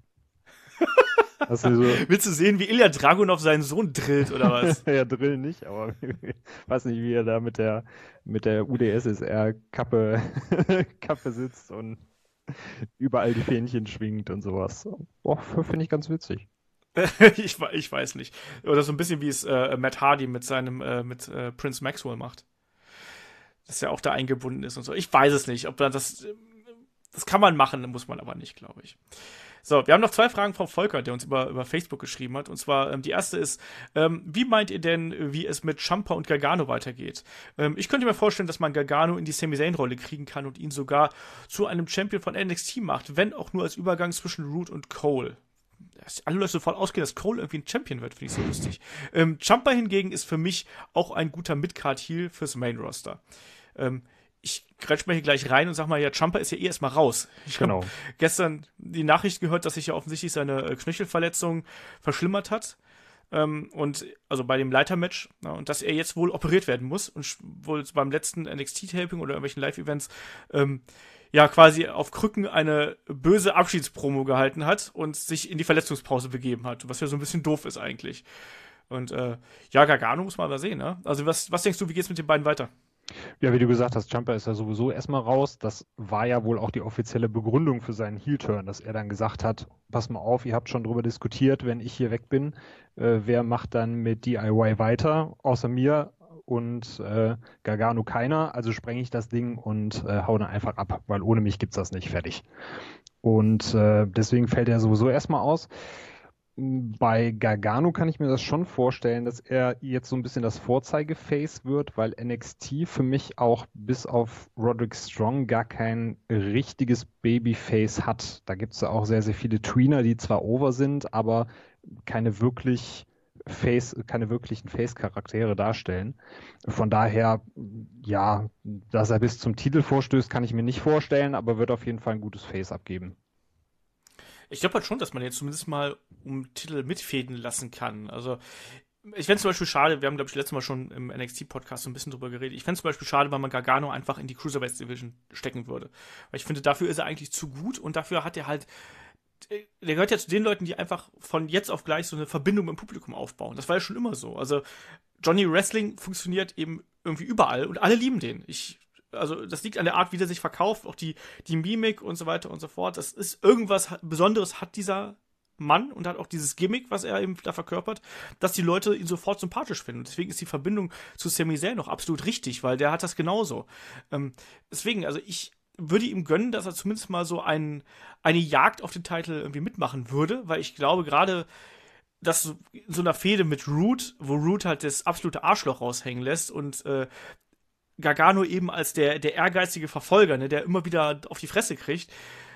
S2: Willst du sehen, wie Ilya Dragunov seinen Sohn drillt, oder was?
S3: Ja, drillen nicht, aber ich weiß nicht, wie er da mit der UdSSR-Kappe sitzt und überall die Fähnchen schwingt und sowas. Finde ich ganz witzig.
S2: Ich weiß nicht. Oder so ein bisschen wie es Matt Hardy mit seinem mit Prince Maxwell macht. Dass er auch da eingebunden ist und so. Ich weiß es nicht. Ob man das kann man machen, muss man aber nicht, glaube ich. So, wir haben noch 2 Fragen von Volker, der uns über Facebook geschrieben hat. Und zwar, die erste ist, wie meint ihr denn, wie es mit Ciampa und Gargano weitergeht? Ich könnte mir vorstellen, dass man Gargano in die Sami Zayn-Rolle kriegen kann und ihn sogar zu einem Champion von NXT macht, wenn auch nur als Übergang zwischen Roode und Cole. Alle Leute sofort ausgehen, dass Cole irgendwie ein Champion wird, finde ich so lustig. Ciampa hingegen ist für mich auch ein guter Mid-Card-Heel fürs Main-Roster. Ich grätsch mal hier gleich rein und sag mal, ja, Ciampa ist ja erstmal raus. Ich habe gestern die Nachricht gehört, dass sich ja offensichtlich seine Knöchelverletzung verschlimmert hat. Und also bei dem Leitermatch, und dass er jetzt wohl operiert werden muss und wohl beim letzten NXT-Taping oder irgendwelchen Live-Events quasi auf Krücken eine böse Abschiedspromo gehalten hat und sich in die Verletzungspause begeben hat, was ja so ein bisschen doof ist eigentlich. Und Gargano muss man aber sehen, ne? Also was denkst du, wie geht's mit den beiden weiter?
S3: Ja, wie du gesagt hast, Ciampa ist ja sowieso erstmal raus. Das war ja wohl auch die offizielle Begründung für seinen Heel-Turn, dass er dann gesagt hat, pass mal auf, ihr habt schon drüber diskutiert, wenn ich hier weg bin, wer macht dann mit DIY weiter, außer mir und Gargano keiner, also sprenge ich das Ding und hau dann einfach ab, weil ohne mich gibt's das nicht, fertig. Und deswegen fällt er sowieso erstmal aus. Bei Gargano kann ich mir das schon vorstellen, dass er jetzt so ein bisschen das Vorzeigeface wird, weil NXT für mich auch bis auf Roderick Strong gar kein richtiges Babyface hat. Da gibt es ja auch sehr, sehr viele Tweener, die zwar over sind, aber keine wirklichen Face-Charaktere darstellen. Von daher, ja, dass er bis zum Titel vorstößt, kann ich mir nicht vorstellen, aber wird auf jeden Fall ein gutes Face abgeben.
S2: Ich glaube halt schon, dass man jetzt zumindest mal um Titel mitfäden lassen kann. Also, ich fände es zum Beispiel schade, wir haben, glaube ich, letztes Mal schon im NXT-Podcast so ein bisschen drüber geredet. Ich fände es zum Beispiel schade, wenn man Gargano einfach in die Cruiserweight-Division stecken würde. Weil ich finde, dafür ist er eigentlich zu gut und dafür hat er halt, der gehört ja zu den Leuten, die einfach von jetzt auf gleich so eine Verbindung im Publikum aufbauen. Das war ja schon immer so. Also, Johnny Wrestling funktioniert eben irgendwie überall und alle lieben den. Also das liegt an der Art, wie der sich verkauft, auch die Mimik und so weiter und so fort. Das ist irgendwas Besonderes hat dieser Mann und hat auch dieses Gimmick, was er eben da verkörpert, dass die Leute ihn sofort sympathisch finden. Und deswegen ist die Verbindung zu Sami Zayn noch absolut richtig, weil der hat das genauso. Deswegen, also ich würde ihm gönnen, dass er zumindest mal so eine Jagd auf den Titel irgendwie mitmachen würde, weil ich glaube gerade, dass in so einer Fehde mit Roode, wo Roode halt das absolute Arschloch raushängen lässt und Gargano eben als der ehrgeizige Verfolger, ne, der immer wieder auf die Fresse kriegt,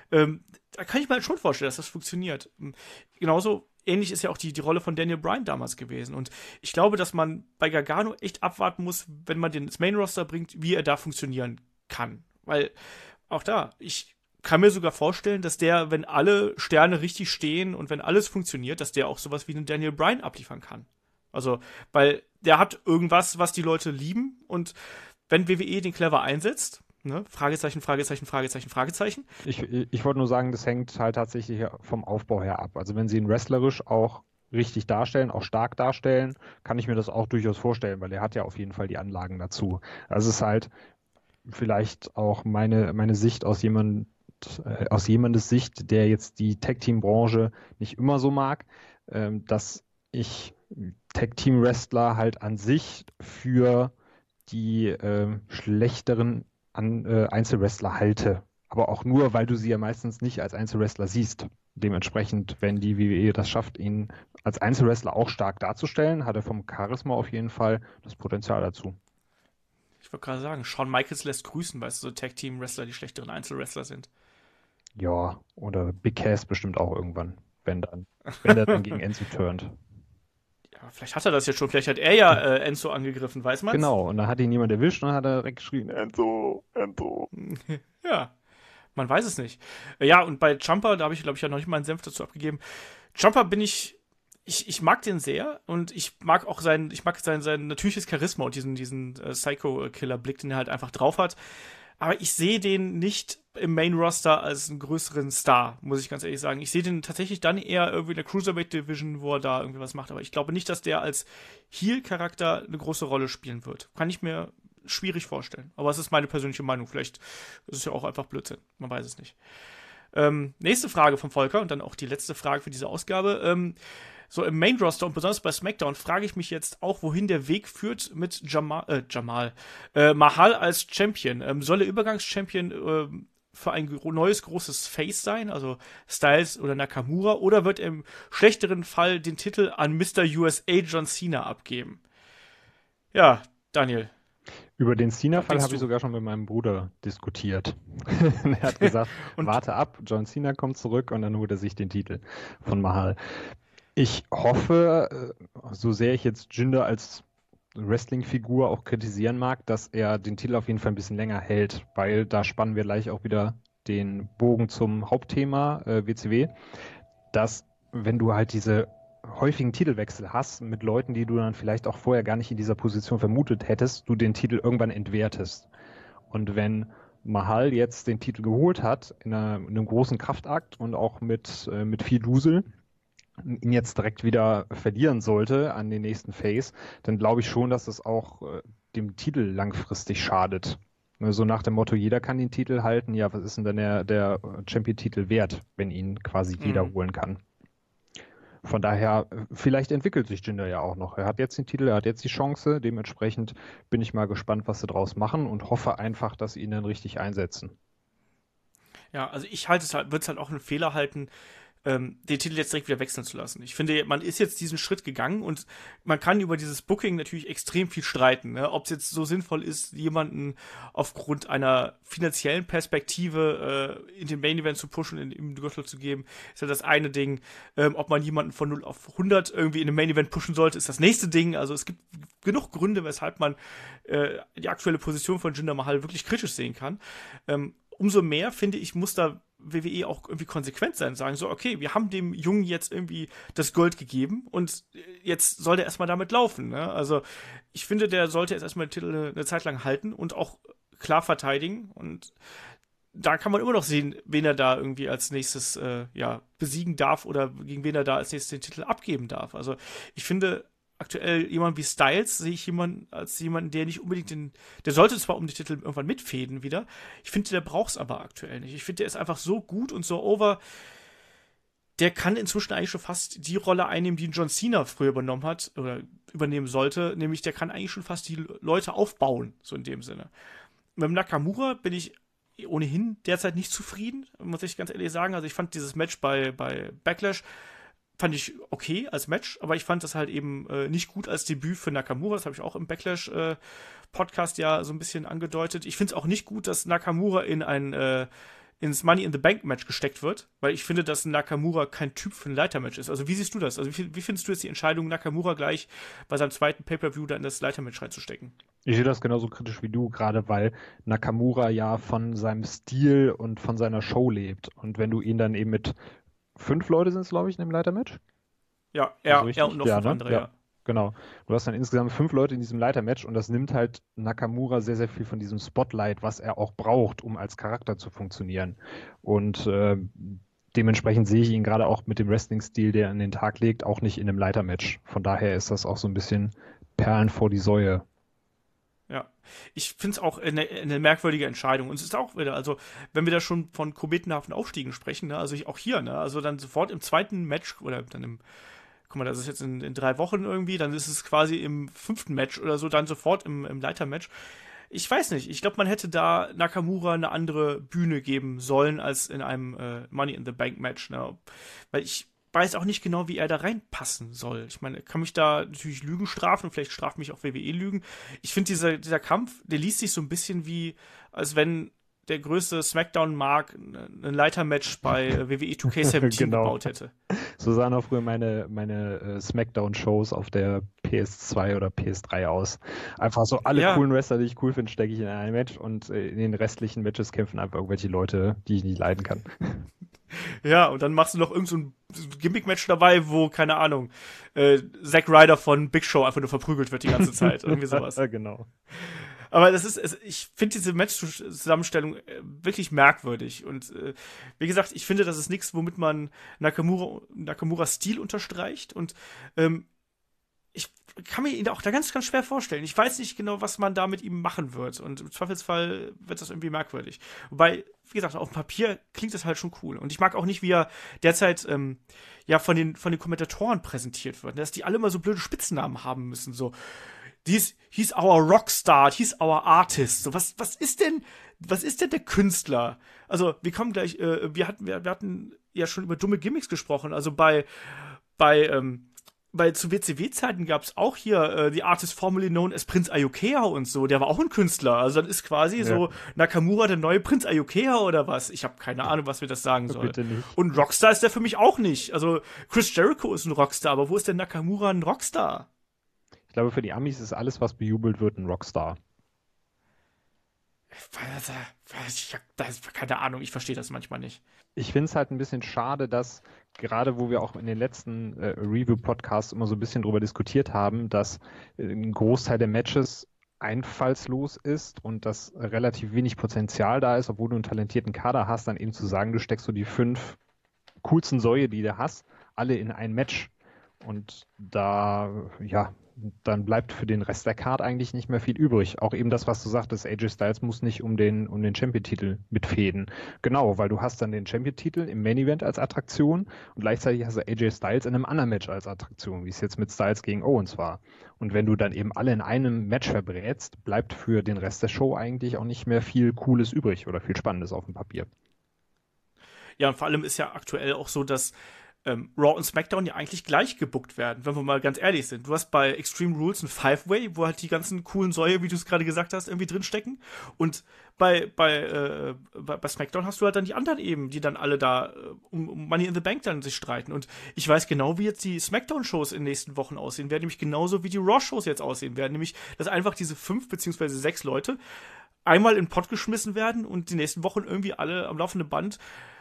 S2: da kann ich mir halt schon vorstellen, dass das funktioniert. Genauso ähnlich ist ja auch die Rolle von Daniel Bryan damals gewesen. Und ich glaube, dass man bei Gargano echt abwarten muss, wenn man den ins Main-Roster bringt, wie er da funktionieren kann. Weil auch da, ich kann mir sogar vorstellen, dass der, wenn alle Sterne richtig stehen und wenn alles funktioniert, dass der auch sowas wie einen Daniel Bryan abliefern kann. Also, weil der hat irgendwas, was die Leute lieben und wenn WWE den clever einsetzt, ne, Fragezeichen, Fragezeichen, Fragezeichen, Fragezeichen.
S3: Ich wollte nur sagen, das hängt halt tatsächlich vom Aufbau her ab. Also wenn sie ihn wrestlerisch auch richtig darstellen, auch stark darstellen, kann ich mir das auch durchaus vorstellen, weil er hat ja auf jeden Fall die Anlagen dazu. Also es ist halt vielleicht auch meine Sicht aus jemandes Sicht, der jetzt die Tag-Team-Branche nicht immer so mag, dass ich Tag-Team-Wrestler halt an sich für die schlechteren Einzelwrestler halte. Aber auch nur, weil du sie ja meistens nicht als Einzelwrestler siehst. Dementsprechend, wenn die WWE das schafft, ihn als Einzelwrestler auch stark darzustellen, hat er vom Charisma auf jeden Fall das Potenzial dazu.
S2: Ich wollte gerade sagen, Shawn Michaels lässt grüßen, weil es so Tag-Team-Wrestler die schlechteren Einzelwrestler sind.
S3: Ja, oder Big Cass bestimmt auch irgendwann, wenn er dann gegen Enzo turnt.
S2: Vielleicht hat er das jetzt schon, vielleicht hat er ja Enzo angegriffen, weiß man?
S3: Genau, und dann hat ihn jemand erwischt und dann hat er direkt geschrien, Enzo, Enzo.
S2: Ja, man weiß es nicht. Ja, und bei Ciampa, da habe ich, glaube ich, ja noch nicht meinen Senf dazu abgegeben. Ciampa ich mag den sehr und ich mag auch sein natürliches Charisma und diesen Psycho-Killer-Blick, den er halt einfach drauf hat. Aber ich sehe den nicht im Main-Roster als einen größeren Star, muss ich ganz ehrlich sagen. Ich sehe den tatsächlich dann eher irgendwie in der Cruiserweight-Division, wo er da irgendwie was macht. Aber ich glaube nicht, dass der als Heel-Charakter eine große Rolle spielen wird. Kann ich mir schwierig vorstellen. Aber es ist meine persönliche Meinung. Vielleicht ist es ja auch einfach Blödsinn. Man weiß es nicht. Nächste Frage von Volker und dann auch die letzte Frage für diese Ausgabe. So im Main-Roster und besonders bei SmackDown frage ich mich jetzt auch, wohin der Weg führt mit Mahal als Champion. Soll er Übergangs-Champion für ein neues großes Face sein, also Styles oder Nakamura, oder wird er im schlechteren Fall den Titel an Mr. USA John Cena abgeben? Ja, Daniel.
S3: Über den Cena-Fall habe ich sogar schon mit meinem Bruder diskutiert. Er hat gesagt, warte ab, John Cena kommt zurück und dann holt er sich den Titel von Mahal. Ich hoffe, so sehr ich jetzt Jinder als Wrestling-Figur auch kritisieren mag, dass er den Titel auf jeden Fall ein bisschen länger hält, weil da spannen wir gleich auch wieder den Bogen zum Hauptthema WCW, dass wenn du halt diese häufigen Titelwechsel hast mit Leuten, die du dann vielleicht auch vorher gar nicht in dieser Position vermutet hättest, du den Titel irgendwann entwertest. Und wenn Mahal jetzt den Titel geholt hat, in einem großen Kraftakt und auch mit viel Dusel, ihn jetzt direkt wieder verlieren sollte an den nächsten Face, dann glaube ich schon, dass es auch dem Titel langfristig schadet. So nach dem Motto, jeder kann den Titel halten, ja, was ist denn dann der Champion-Titel wert, wenn ihn quasi jeder holen kann? Von daher, vielleicht entwickelt sich Jinder ja auch noch. Er hat jetzt den Titel, er hat jetzt die Chance, dementsprechend bin ich mal gespannt, was sie draus machen und hoffe einfach, dass sie ihn dann richtig einsetzen.
S2: Ja, also ich würde es halt auch einen Fehler halten, den Titel jetzt direkt wieder wechseln zu lassen. Ich finde, man ist jetzt diesen Schritt gegangen und man kann über dieses Booking natürlich extrem viel streiten, ne? Ob es jetzt so sinnvoll ist, jemanden aufgrund einer finanziellen Perspektive in den Main Event zu pushen, im Gürtel zu geben, ist ja das eine Ding. Ob man jemanden von 0 auf 100 irgendwie in den Main Event pushen sollte, ist das nächste Ding. Also es gibt genug Gründe, weshalb man die aktuelle Position von Jinder Mahal wirklich kritisch sehen kann. Umso mehr, finde ich, muss da WWE auch irgendwie konsequent sein und sagen so, okay, wir haben dem Jungen jetzt irgendwie das Gold gegeben und jetzt soll der erstmal damit laufen, ne? Also ich finde, der sollte jetzt erstmal den Titel eine Zeit lang halten und auch klar verteidigen und da kann man immer noch sehen, wen er da irgendwie als nächstes besiegen darf oder gegen wen er da als nächstes den Titel abgeben darf. Also ich finde, aktuell jemand wie Styles sehe ich als jemanden, der nicht unbedingt der sollte zwar um die Titel irgendwann mitfäden wieder, ich finde, der braucht es aber aktuell nicht. Ich finde, der ist einfach so gut und so over, der kann inzwischen eigentlich schon fast die Rolle einnehmen, die John Cena früher übernommen hat oder übernehmen sollte, nämlich der kann eigentlich schon fast die Leute aufbauen, so in dem Sinne. Mit dem Nakamura bin ich ohnehin derzeit nicht zufrieden, muss ich ganz ehrlich sagen. Also ich fand dieses Match bei Backlash fand ich okay als Match, aber ich fand das halt eben nicht gut als Debüt für Nakamura. Das habe ich auch im Backlash-Podcast ja so ein bisschen angedeutet. Ich finde es auch nicht gut, dass Nakamura ins Money in the Bank Match gesteckt wird, weil ich finde, dass Nakamura kein Typ für ein Leitermatch ist. Also wie siehst du das? Also wie findest du jetzt die Entscheidung, Nakamura gleich bei seinem zweiten Pay-Per-View da in das Leitermatch reinzustecken?
S3: Ich sehe das genauso kritisch wie du, gerade weil Nakamura ja von seinem Stil und von seiner Show lebt. Und wenn du ihn dann eben mit 5 Leute sind es, glaube ich, in dem Leitermatch?
S2: Ja, er und noch 5 andere, ja.
S3: Genau. Du hast dann insgesamt 5 Leute in diesem Leitermatch und das nimmt halt Nakamura sehr, sehr viel von diesem Spotlight, was er auch braucht, um als Charakter zu funktionieren. Und dementsprechend sehe ich ihn gerade auch mit dem Wrestling-Stil, der er an den Tag legt, auch nicht in einem Leitermatch. Von daher ist das auch so ein bisschen Perlen vor die Säue.
S2: Ja, ich finde es auch eine merkwürdige Entscheidung. Und es ist auch wieder, also, wenn wir da schon von kometenhaften Aufstiegen sprechen, ne, also auch hier, ne, also dann sofort im zweiten Match oder dann guck mal, das ist jetzt in 3 Wochen irgendwie, dann ist es quasi im 5. Match oder so, dann sofort im Leitermatch. Ich weiß nicht, ich glaube, man hätte da Nakamura eine andere Bühne geben sollen als in einem Money in the Bank Match, ne, weil ich weiß auch nicht genau, wie er da reinpassen soll. Ich meine, er kann mich da natürlich Lügen strafen, vielleicht straft mich auch WWE Lügen. Ich finde, dieser Kampf, der liest sich so ein bisschen wie, als wenn der größte Smackdown-Mark ein Leitermatch bei WWE 2K17
S3: genau.
S2: gebaut hätte.
S3: So sahen auch früher meine Smackdown-Shows auf der PS2 oder PS3 aus. Einfach so alle coolen Wrestler, die ich cool finde, stecke ich in ein Match und in den restlichen Matches kämpfen einfach irgendwelche Leute, die ich nicht leiden kann.
S2: Ja, und dann machst du noch irgend so ein Gimmick-Match dabei, wo, keine Ahnung, Zack Ryder von Big Show einfach nur verprügelt wird die ganze Zeit. Irgendwie sowas.
S3: Ja, genau.
S2: Aber ich finde diese Match-Zusammenstellung wirklich merkwürdig. Und wie gesagt, ich finde, das ist nichts, womit man Nakamura Stil unterstreicht. Und ich kann mir ihn auch da ganz, ganz schwer vorstellen. Ich weiß nicht genau, was man da mit ihm machen wird. Und im Zweifelsfall wird das irgendwie merkwürdig. Wobei, wie gesagt, auf dem Papier klingt das halt schon cool. Und ich mag auch nicht, wie er derzeit ja von den Kommentatoren präsentiert wird. Dass die alle immer so blöde Spitzennamen haben müssen. So, he's our Rockstar, he's our Artist. So, was ist denn der Künstler? Also, wir kommen gleich, wir hatten ja schon über dumme Gimmicks gesprochen. Also zu WCW-Zeiten gab es auch hier The Artist formerly known as Prince Ayokea und so. Der war auch ein Künstler. Also dann ist quasi so Nakamura der neue Prince Ayokea oder was. Ich habe keine Ahnung, was mir das sagen soll.
S3: Bitte nicht.
S2: Und Rockstar ist der für mich auch nicht. Also Chris Jericho ist ein Rockstar, aber wo ist denn Nakamura ein Rockstar?
S3: Ich glaube, für die Amis ist alles, was bejubelt wird, ein Rockstar.
S2: Ich hab keine Ahnung, ich verstehe das manchmal nicht.
S3: Ich finde es halt ein bisschen schade, dass gerade wo wir auch in den letzten Review-Podcasts immer so ein bisschen drüber diskutiert haben, dass ein Großteil der Matches einfallslos ist und dass relativ wenig Potenzial da ist, obwohl du einen talentierten Kader hast, dann eben zu sagen, du steckst so die 5 coolsten Säue, die du hast, alle in ein Match. Und da, ja, dann bleibt für den Rest der Card eigentlich nicht mehr viel übrig. Auch eben das, was du sagtest, AJ Styles muss nicht um den Champion-Titel mitfäden. Genau, weil du hast dann den Champion-Titel im Main-Event als Attraktion und gleichzeitig hast du AJ Styles in einem anderen Match als Attraktion, wie es jetzt mit Styles gegen Owens war. Und wenn du dann eben alle in einem Match verbrätst, bleibt für den Rest der Show eigentlich auch nicht mehr viel Cooles übrig oder viel Spannendes auf dem Papier.
S2: Ja, und vor allem ist ja aktuell auch so, dass Raw und SmackDown ja eigentlich gleich gebuckt werden, wenn wir mal ganz ehrlich sind. Du hast bei Extreme Rules ein Five-Way, wo halt die ganzen coolen Säue, wie du es gerade gesagt hast, irgendwie drinstecken. Und bei SmackDown hast du halt dann die anderen eben, die dann alle da um Money in the Bank dann sich streiten. Und ich weiß genau, wie jetzt die SmackDown-Shows in den nächsten Wochen aussehen werden, nämlich genauso wie die Raw-Shows jetzt aussehen werden. Nämlich, dass einfach diese 5 bzw. 6 Leute einmal in den Pott geschmissen werden und die nächsten Wochen irgendwie alle am laufenden Band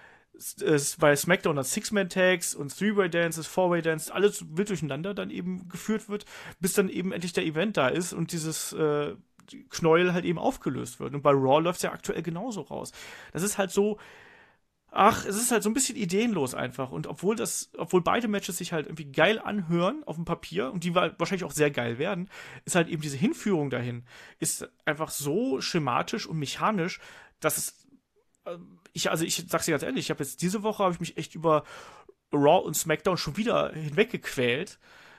S2: bei SmackDown dann Six-Man-Tags und Three-Way-Dances, Four-Way-Dances, alles wild durcheinander dann eben geführt wird, bis dann eben endlich der Event da ist und dieses Knäuel halt eben aufgelöst wird. Und bei Raw läuft es ja aktuell genauso raus. Das ist halt so, es ist halt so ein bisschen ideenlos einfach. Und obwohl beide Matches sich halt irgendwie geil anhören auf dem Papier und die wahrscheinlich auch sehr geil werden, ist halt eben diese Hinführung dahin, ist einfach so schematisch und mechanisch, dass es ich sag's dir ganz ehrlich, diese Woche habe ich mich echt über Raw und SmackDown schon wieder hinweggequält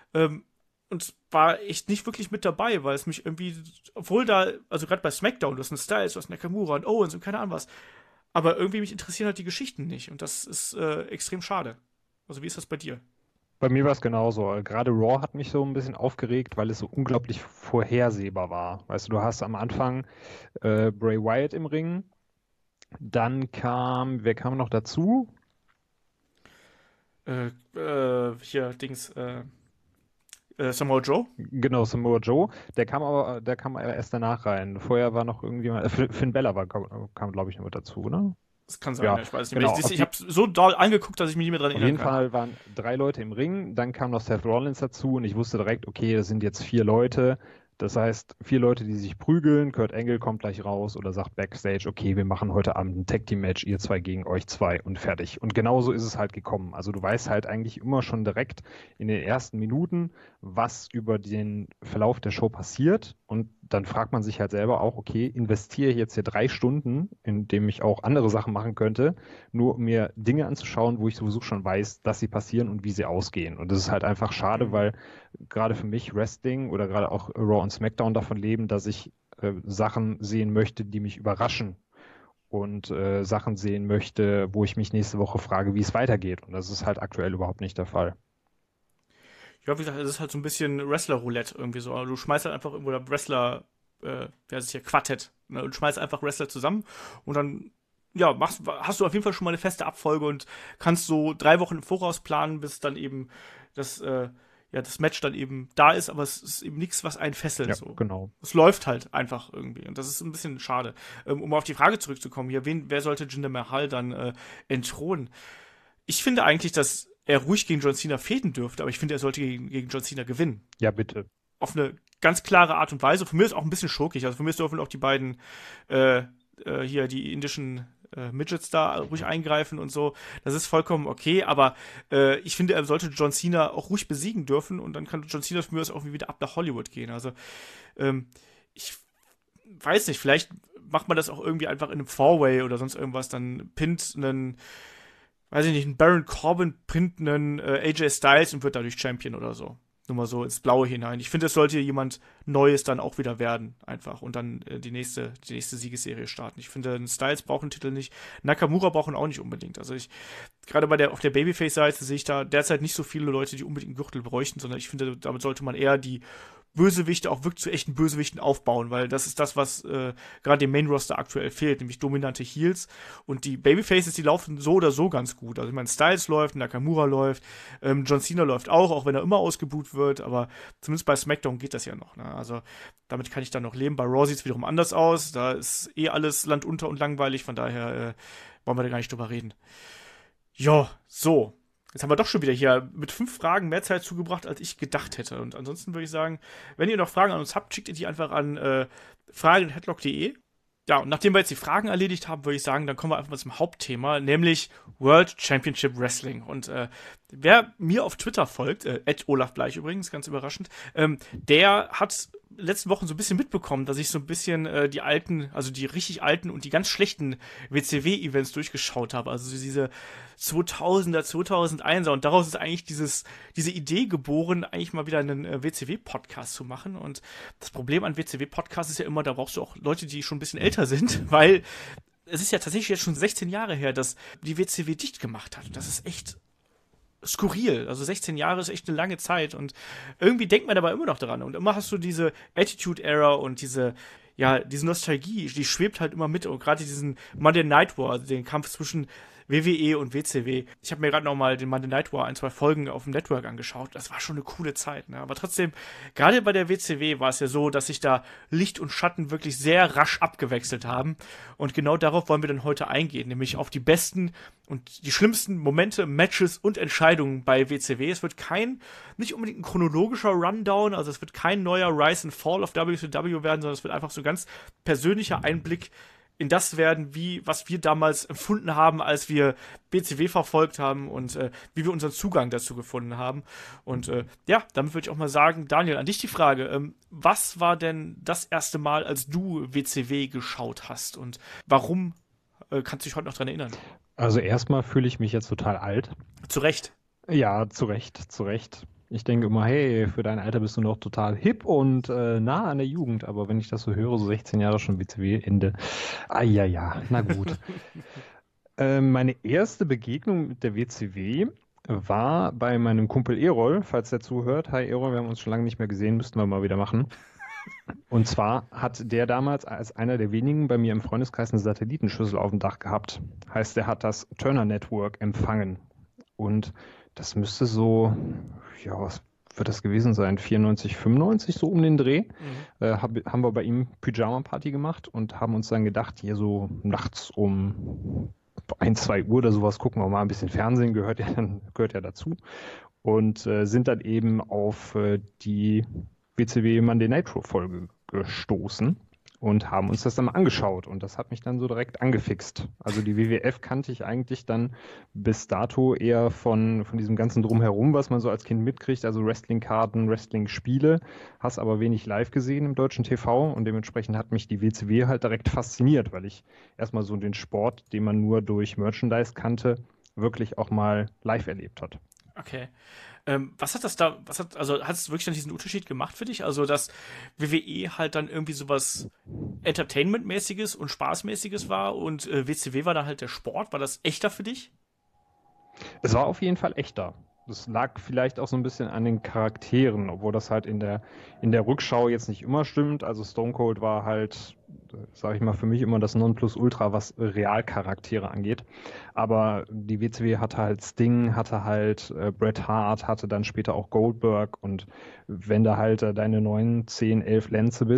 S2: und war echt nicht wirklich mit dabei, weil es mich irgendwie, obwohl also gerade bei SmackDown, du hast einen Styles, du hast Nakamura und Owens und keine Ahnung was, aber irgendwie mich interessieren halt die Geschichten nicht und das ist extrem schade. Also wie ist das bei dir?
S3: Bei mir war es genauso. Gerade Raw hat mich so ein bisschen aufgeregt, weil es so unglaublich vorhersehbar war. Weißt du, du hast am Anfang Bray Wyatt im Ring. Dann wer kam noch dazu?
S2: Hier, Samoa Joe?
S3: Genau, Samoa Joe. Der kam aber erst danach rein. Vorher war noch irgendjemand, Finn Balor kam glaube ich, noch mit dazu, ne?
S2: Das kann sein,
S3: ja,
S2: ich weiß nicht
S3: genau.
S2: mehr. Ich habe so doll angeguckt, dass ich mich nicht mehr dran erinnern kann.
S3: Auf jeden Fall waren 3 Leute im Ring, dann kam noch Seth Rollins dazu und ich wusste direkt, okay, das sind jetzt 4 Leute. Das heißt, 4 Leute, die sich prügeln, Kurt Angle kommt gleich raus oder sagt Backstage, okay, wir machen heute Abend ein Tag-Team-Match, ihr 2 gegen euch 2 und fertig. Und genauso ist es halt gekommen. Also du weißt halt eigentlich immer schon direkt in den ersten Minuten, was über den Verlauf der Show passiert. Und dann fragt man sich halt selber auch, okay, investiere ich jetzt hier 3 Stunden, in dem ich auch andere Sachen machen könnte, nur um mir Dinge anzuschauen, wo ich sowieso schon weiß, dass sie passieren und wie sie ausgehen. Und das ist halt einfach schade, weil gerade für mich Wrestling oder gerade auch Raw und SmackDown davon leben, dass ich Sachen sehen möchte, die mich überraschen und Sachen sehen möchte, wo ich mich nächste Woche frage, wie es weitergeht. Und das ist halt aktuell überhaupt nicht der Fall.
S2: Ja, wie gesagt, es ist halt so ein bisschen Wrestler-Roulette irgendwie so. Du schmeißt halt einfach irgendwo Wrestler, wer ist hier, Quartett, ne? Und schmeißt einfach Wrestler zusammen und dann ja, hast du auf jeden Fall schon mal eine feste Abfolge und kannst so 3 Wochen im Voraus planen, bis dann eben das Match dann eben da ist, aber es ist eben nichts, was einen fesselt.
S3: Ja,
S2: so.
S3: genau.
S2: Es läuft halt einfach irgendwie und das ist ein bisschen schade. Um auf die Frage zurückzukommen hier, wer sollte Jinder Mahal dann entthronen? Ich finde eigentlich, dass er ruhig gegen John Cena fehden dürfte, aber ich finde, er sollte gegen John Cena gewinnen.
S3: Ja, bitte.
S2: Auf eine ganz klare Art und Weise. Von mir ist auch ein bisschen schurkig. Also von mir dürfen auch die beiden hier die indischen Midgets da ruhig eingreifen und so. Das ist vollkommen okay, aber ich finde, er sollte John Cena auch ruhig besiegen dürfen und dann kann John Cena für mich auch wieder ab nach Hollywood gehen. Also ich weiß nicht, vielleicht macht man das auch irgendwie einfach in einem Four-Way oder sonst irgendwas, dann pinnt einen, weiß ich nicht, einen Baron Corbin, pinnt einen AJ Styles und wird dadurch Champion oder so. Nur mal so ins Blaue hinein. Ich finde, es sollte jemand Neues dann auch wieder werden, einfach. Und dann die nächste Siegesserie starten. Ich finde, ein Styles braucht einen Titel nicht. Nakamura braucht ihn auch nicht unbedingt. Also gerade auf der Babyface-Seite sehe ich da derzeit nicht so viele Leute, die unbedingt einen Gürtel bräuchten, sondern ich finde, damit sollte man eher die Bösewichte auch wirklich zu echten Bösewichten aufbauen, weil das ist das, was gerade dem Main-Roster aktuell fehlt, nämlich dominante Heels. Und die Babyfaces, die laufen so oder so ganz gut. Also ich meine, Styles läuft, Nakamura läuft, John Cena läuft auch wenn er immer ausgebuht wird, aber zumindest bei SmackDown geht das ja noch. Ne? Also damit kann ich dann noch leben. Bei Raw sieht es wiederum anders aus. Da ist alles Land unter und langweilig, von daher wollen wir da gar nicht drüber reden. Ja, so. Jetzt haben wir doch schon wieder hier mit 5 Fragen mehr Zeit zugebracht, als ich gedacht hätte. Und ansonsten würde ich sagen, wenn ihr noch Fragen an uns habt, schickt ihr die einfach an fragen@headlock.de. Ja, und nachdem wir jetzt die Fragen erledigt haben, würde ich sagen, dann kommen wir einfach mal zum Hauptthema, nämlich World Championship Wrestling. Und wer mir auf Twitter folgt, @olafbleich übrigens, ganz überraschend, der hat letzten Wochen so ein bisschen mitbekommen, dass ich so ein bisschen die alten, also die richtig alten und die ganz schlechten WCW-Events durchgeschaut habe. Also diese 2000er, 2001er und daraus ist eigentlich diese Idee geboren, eigentlich mal wieder einen WCW-Podcast zu machen. Und das Problem an WCW-Podcasts ist ja immer, da brauchst du auch Leute, die schon ein bisschen älter sind, weil es ist ja tatsächlich jetzt schon 16 Jahre her, dass die WCW dicht gemacht hat. Und das ist echt skurril. Also 16 Jahre ist echt eine lange Zeit und irgendwie denkt man dabei immer noch daran. Und immer hast du diese Attitude-Era und diese Nostalgie, die schwebt halt immer mit. Und gerade diesen Monday Night War, also den Kampf zwischen WWE und WCW. Ich habe mir gerade noch mal den Monday Night War 1-2 Folgen auf dem Network angeschaut. Das war schon eine coole Zeit. Ne? Aber trotzdem, gerade bei der WCW war es ja so, dass sich da Licht und Schatten wirklich sehr rasch abgewechselt haben. Und genau darauf wollen wir dann heute eingehen. Nämlich auf die besten und die schlimmsten Momente, Matches und Entscheidungen bei WCW. Es wird nicht unbedingt ein chronologischer Rundown, also es wird kein neuer Rise and Fall auf WCW werden, sondern es wird einfach so ein ganz persönlicher Einblick in das werden, was wir damals empfunden haben, als wir WCW verfolgt haben und wie wir unseren Zugang dazu gefunden haben. Und damit würde ich auch mal sagen, Daniel, an dich die Frage, was war denn das erste Mal, als du WCW geschaut hast und warum kannst du dich heute noch dran erinnern?
S3: Also erstmal fühle ich mich jetzt total alt.
S2: Zu Recht.
S3: Ja, zu Recht. Ich denke immer, hey, für dein Alter bist du noch total hip und nah an der Jugend. Aber wenn ich das so höre, so 16 Jahre schon WCW-Ende. Ja, na gut. Meine erste Begegnung mit der WCW war bei meinem Kumpel Erol, falls der zuhört. Hi Erol, wir haben uns schon lange nicht mehr gesehen, müssten wir mal wieder machen. Und zwar hat der damals als einer der wenigen bei mir im Freundeskreis eine Satellitenschüssel auf dem Dach gehabt. Heißt, der hat das Turner Network empfangen. Und das müsste so, ja, was wird das gewesen sein? 94, 95, so um den Dreh. Haben wir bei ihm Pyjama-Party gemacht und haben uns dann gedacht, hier so nachts um 1, 2 Uhr oder sowas gucken wir mal ein bisschen Fernsehen, gehört ja dazu. Und sind dann eben auf die WCW Monday Nitro Folge gestoßen und haben uns das dann mal angeschaut und das hat mich dann so direkt angefixt. Also die WWF kannte ich eigentlich dann bis dato eher von diesem ganzen Drumherum, was man so als Kind mitkriegt, also Wrestling-Karten, Wrestling-Spiele, hast aber wenig live gesehen im deutschen TV und dementsprechend hat mich die WCW halt direkt fasziniert, weil ich erstmal so den Sport, den man nur durch Merchandise kannte, wirklich auch mal live erlebt hat.
S2: Okay. Hat es wirklich dann diesen Unterschied gemacht für dich? Also, dass WWE halt dann irgendwie sowas Entertainment-mäßiges und Spaßmäßiges war und WCW war dann halt der Sport. War das echter für dich?
S3: Es war auf jeden Fall echter. Das lag vielleicht auch so ein bisschen an den Charakteren, obwohl das halt in der Rückschau jetzt nicht immer stimmt. Also Stone Cold war halt, sage ich mal, für mich immer das Nonplusultra, was Realcharaktere angeht. Aber die WCW hatte halt Sting, hatte halt Bret Hart, hatte dann später auch Goldberg. Und wenn du halt deine 9, 10, 11 Lenze bist,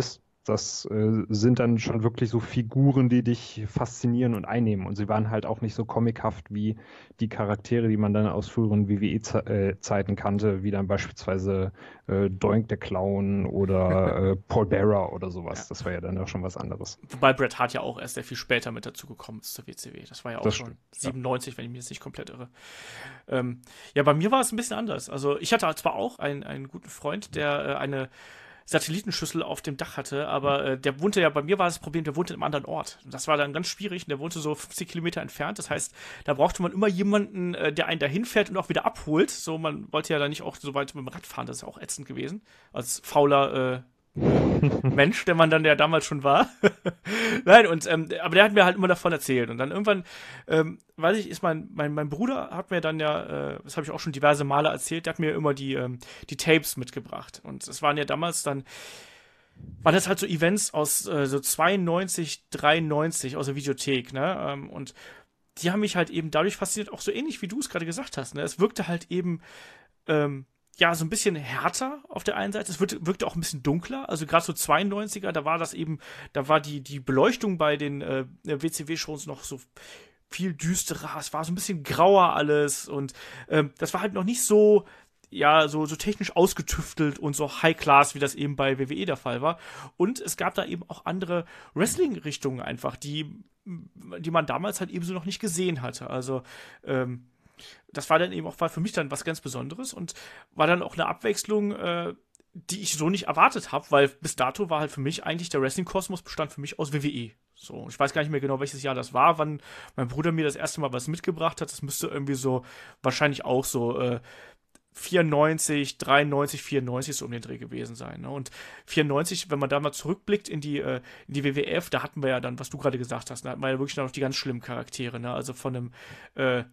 S3: das sind dann schon wirklich so Figuren, die dich faszinieren und einnehmen. Und sie waren halt auch nicht so comichaft wie die Charaktere, die man dann aus früheren WWE-Zeiten kannte, wie dann beispielsweise Doink der Clown oder Paul Bearer oder sowas.
S2: Ja.
S3: Das war ja dann auch schon was anderes.
S2: Wobei Bret Hart ja auch erst sehr viel später mit dazu gekommen ist zur WCW. Das war ja auch
S3: Das
S2: schon
S3: stimmt,
S2: 97, wenn ich mich jetzt nicht komplett irre. Ja, bei mir war es ein bisschen anders. Also ich hatte zwar auch einen guten Freund, der eine Satellitenschüssel auf dem Dach hatte, aber der wohnte ja, bei mir war das Problem, der wohnte in einem anderen Ort. Das war dann ganz schwierig und der wohnte so 50 Kilometer entfernt. Das heißt, da brauchte man immer jemanden, der einen dahin fährt und auch wieder abholt. So, man wollte ja da nicht auch so weit mit dem Rad fahren, das ist ja auch ätzend gewesen. Als fauler Mensch, der man dann ja damals schon war. Nein, und aber der hat mir halt immer davon erzählt. Und dann irgendwann, weiß ich, ist mein Bruder hat mir dann ja, das habe ich auch schon diverse Male erzählt, der hat mir immer die Tapes mitgebracht. Und es waren ja damals dann, waren das halt so Events aus so 92, 93 aus der Videothek, ne? Und die haben mich halt eben dadurch fasziniert, auch so ähnlich wie du es gerade gesagt hast, ne? Es wirkte halt eben, ja, so ein bisschen härter auf der einen Seite. Es wirkte auch ein bisschen dunkler. Also gerade so 92er, da war das eben, da war die Beleuchtung bei den WCW-Shows noch so viel düsterer. Es war so ein bisschen grauer alles und das war halt noch nicht so, ja, so technisch ausgetüftelt und so High-Class, wie das eben bei WWE der Fall war. Und es gab da eben auch andere Wrestling-Richtungen einfach, die man damals halt eben so noch nicht gesehen hatte. Also, das war dann eben auch für mich dann was ganz Besonderes und war dann auch eine Abwechslung, die ich so nicht erwartet habe, weil bis dato war halt für mich eigentlich der Wrestling-Kosmos bestand für mich aus WWE. So, ich weiß gar nicht mehr genau, welches Jahr das war, wann mein Bruder mir das erste Mal was mitgebracht hat. Das müsste irgendwie so, wahrscheinlich auch so 94, 93, 94 so um den Dreh gewesen sein. Ne? Und 94, wenn man da mal zurückblickt in die WWF, da hatten wir ja dann, was du gerade gesagt hast, da hatten wir ja wirklich noch die ganz schlimmen Charaktere. Ne? Also von einem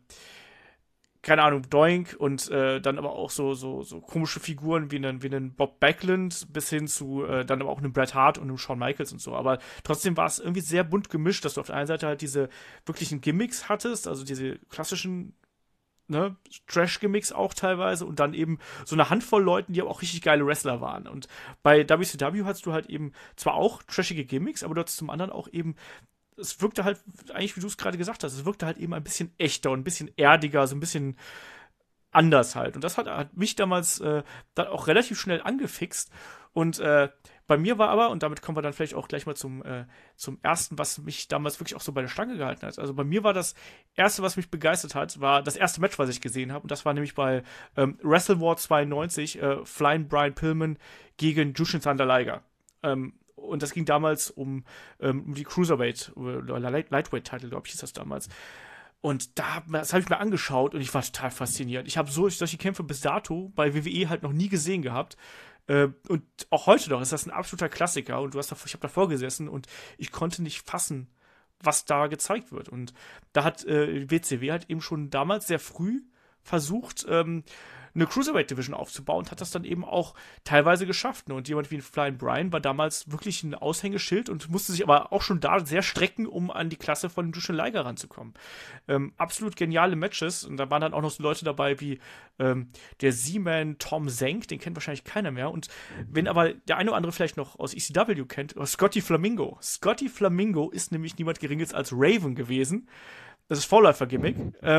S2: keine Ahnung, Doink und dann aber auch so komische Figuren wie einen Bob Backlund bis hin zu dann aber auch einem Bret Hart und einem Shawn Michaels und so. Aber trotzdem war es irgendwie sehr bunt gemischt, dass du auf der einen Seite halt diese wirklichen Gimmicks hattest, also diese klassischen, ne, Trash-Gimmicks auch teilweise und dann eben so eine Handvoll Leuten, die aber auch richtig geile Wrestler waren. Und bei WCW hattest du halt eben zwar auch trashige Gimmicks, aber du hattest zum anderen auch eben, es wirkte halt, eigentlich wie du es gerade gesagt hast, es wirkte halt eben ein bisschen echter und ein bisschen erdiger, so ein bisschen anders halt. Und das hat mich damals dann auch relativ schnell angefixt. Und bei mir war aber, und damit kommen wir dann vielleicht auch gleich mal zum ersten, was mich damals wirklich auch so bei der Stange gehalten hat. Also bei mir war das erste, was mich begeistert hat, war das erste Match, was ich gesehen habe. Und das war nämlich bei Wrestle War 92, Flying Brian Pillman gegen Jushin Thunder Liger. Und das ging damals um die Cruiserweight oder Lightweight-Title, glaube ich, ist das damals. Und das habe ich mir angeschaut und ich war total fasziniert. Ich habe solche Kämpfe bis dato bei WWE halt noch nie gesehen gehabt. Und auch heute noch ist das ein absoluter Klassiker. Und ich habe davor gesessen und ich konnte nicht fassen, was da gezeigt wird. Und da hat WCW halt eben schon damals sehr früh versucht, eine Cruiserweight-Division aufzubauen und hat das dann eben auch teilweise geschafft. Ne? Und jemand wie ein Flying Brian war damals wirklich ein Aushängeschild und musste sich aber auch schon da sehr strecken, um an die Klasse von Jushin Liger ranzukommen. Absolut geniale Matches und da waren dann auch noch so Leute dabei wie der Z-Man Tom Zenk, den kennt wahrscheinlich keiner mehr. Und wenn aber der eine oder andere vielleicht noch aus ECW kennt, Scotty Flamingo. Scotty Flamingo ist nämlich niemand Geringes als Raven gewesen. Das ist Vorläufer-Gimmick.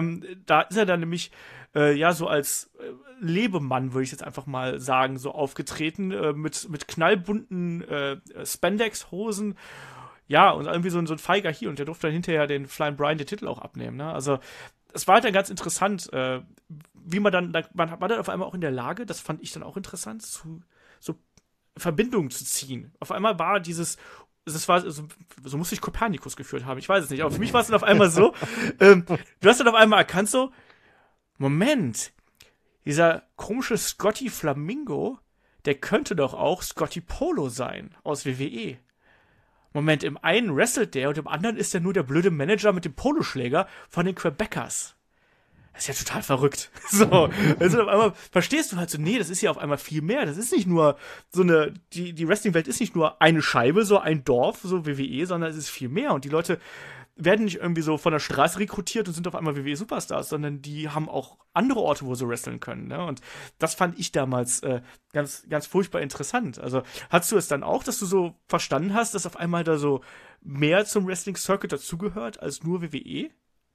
S2: Da ist er dann nämlich ja so als Lebemann, würde ich jetzt einfach mal sagen, so aufgetreten, mit knallbunten Spandex-Hosen. Ja, und irgendwie so ein feiger hier. Und der durfte dann hinterher den Flying Brian den Titel auch abnehmen. Ne? Also es war halt dann ganz interessant, wie man war dann auf einmal auch in der Lage, das fand ich dann auch interessant, so Verbindungen zu ziehen. Auf einmal war das war, so muss ich Kopernikus geführt haben, ich weiß es nicht, aber für mich war es dann auf einmal so, du hast dann auf einmal erkannt so, Moment, dieser komische Scotty Flamingo, der könnte doch auch Scotty Polo sein, aus WWE. Moment, im einen wrestelt der und im anderen ist er nur der blöde Manager mit dem Poloschläger von den Quebecers. Das ist ja total verrückt. So, also auf einmal verstehst du halt so, nee, das ist ja auf einmal viel mehr. Das ist nicht nur die Wrestling-Welt ist nicht nur eine Scheibe, so ein Dorf, so WWE, sondern es ist viel mehr. Und die Leute werden nicht irgendwie so von der Straße rekrutiert und sind auf einmal WWE-Superstars, sondern die haben auch andere Orte, wo sie wresteln können. Ne? Und das fand ich damals ganz, ganz furchtbar interessant. Also hast du es dann auch, dass du so verstanden hast, dass auf einmal da so mehr zum Wrestling-Circuit dazugehört als nur WWE?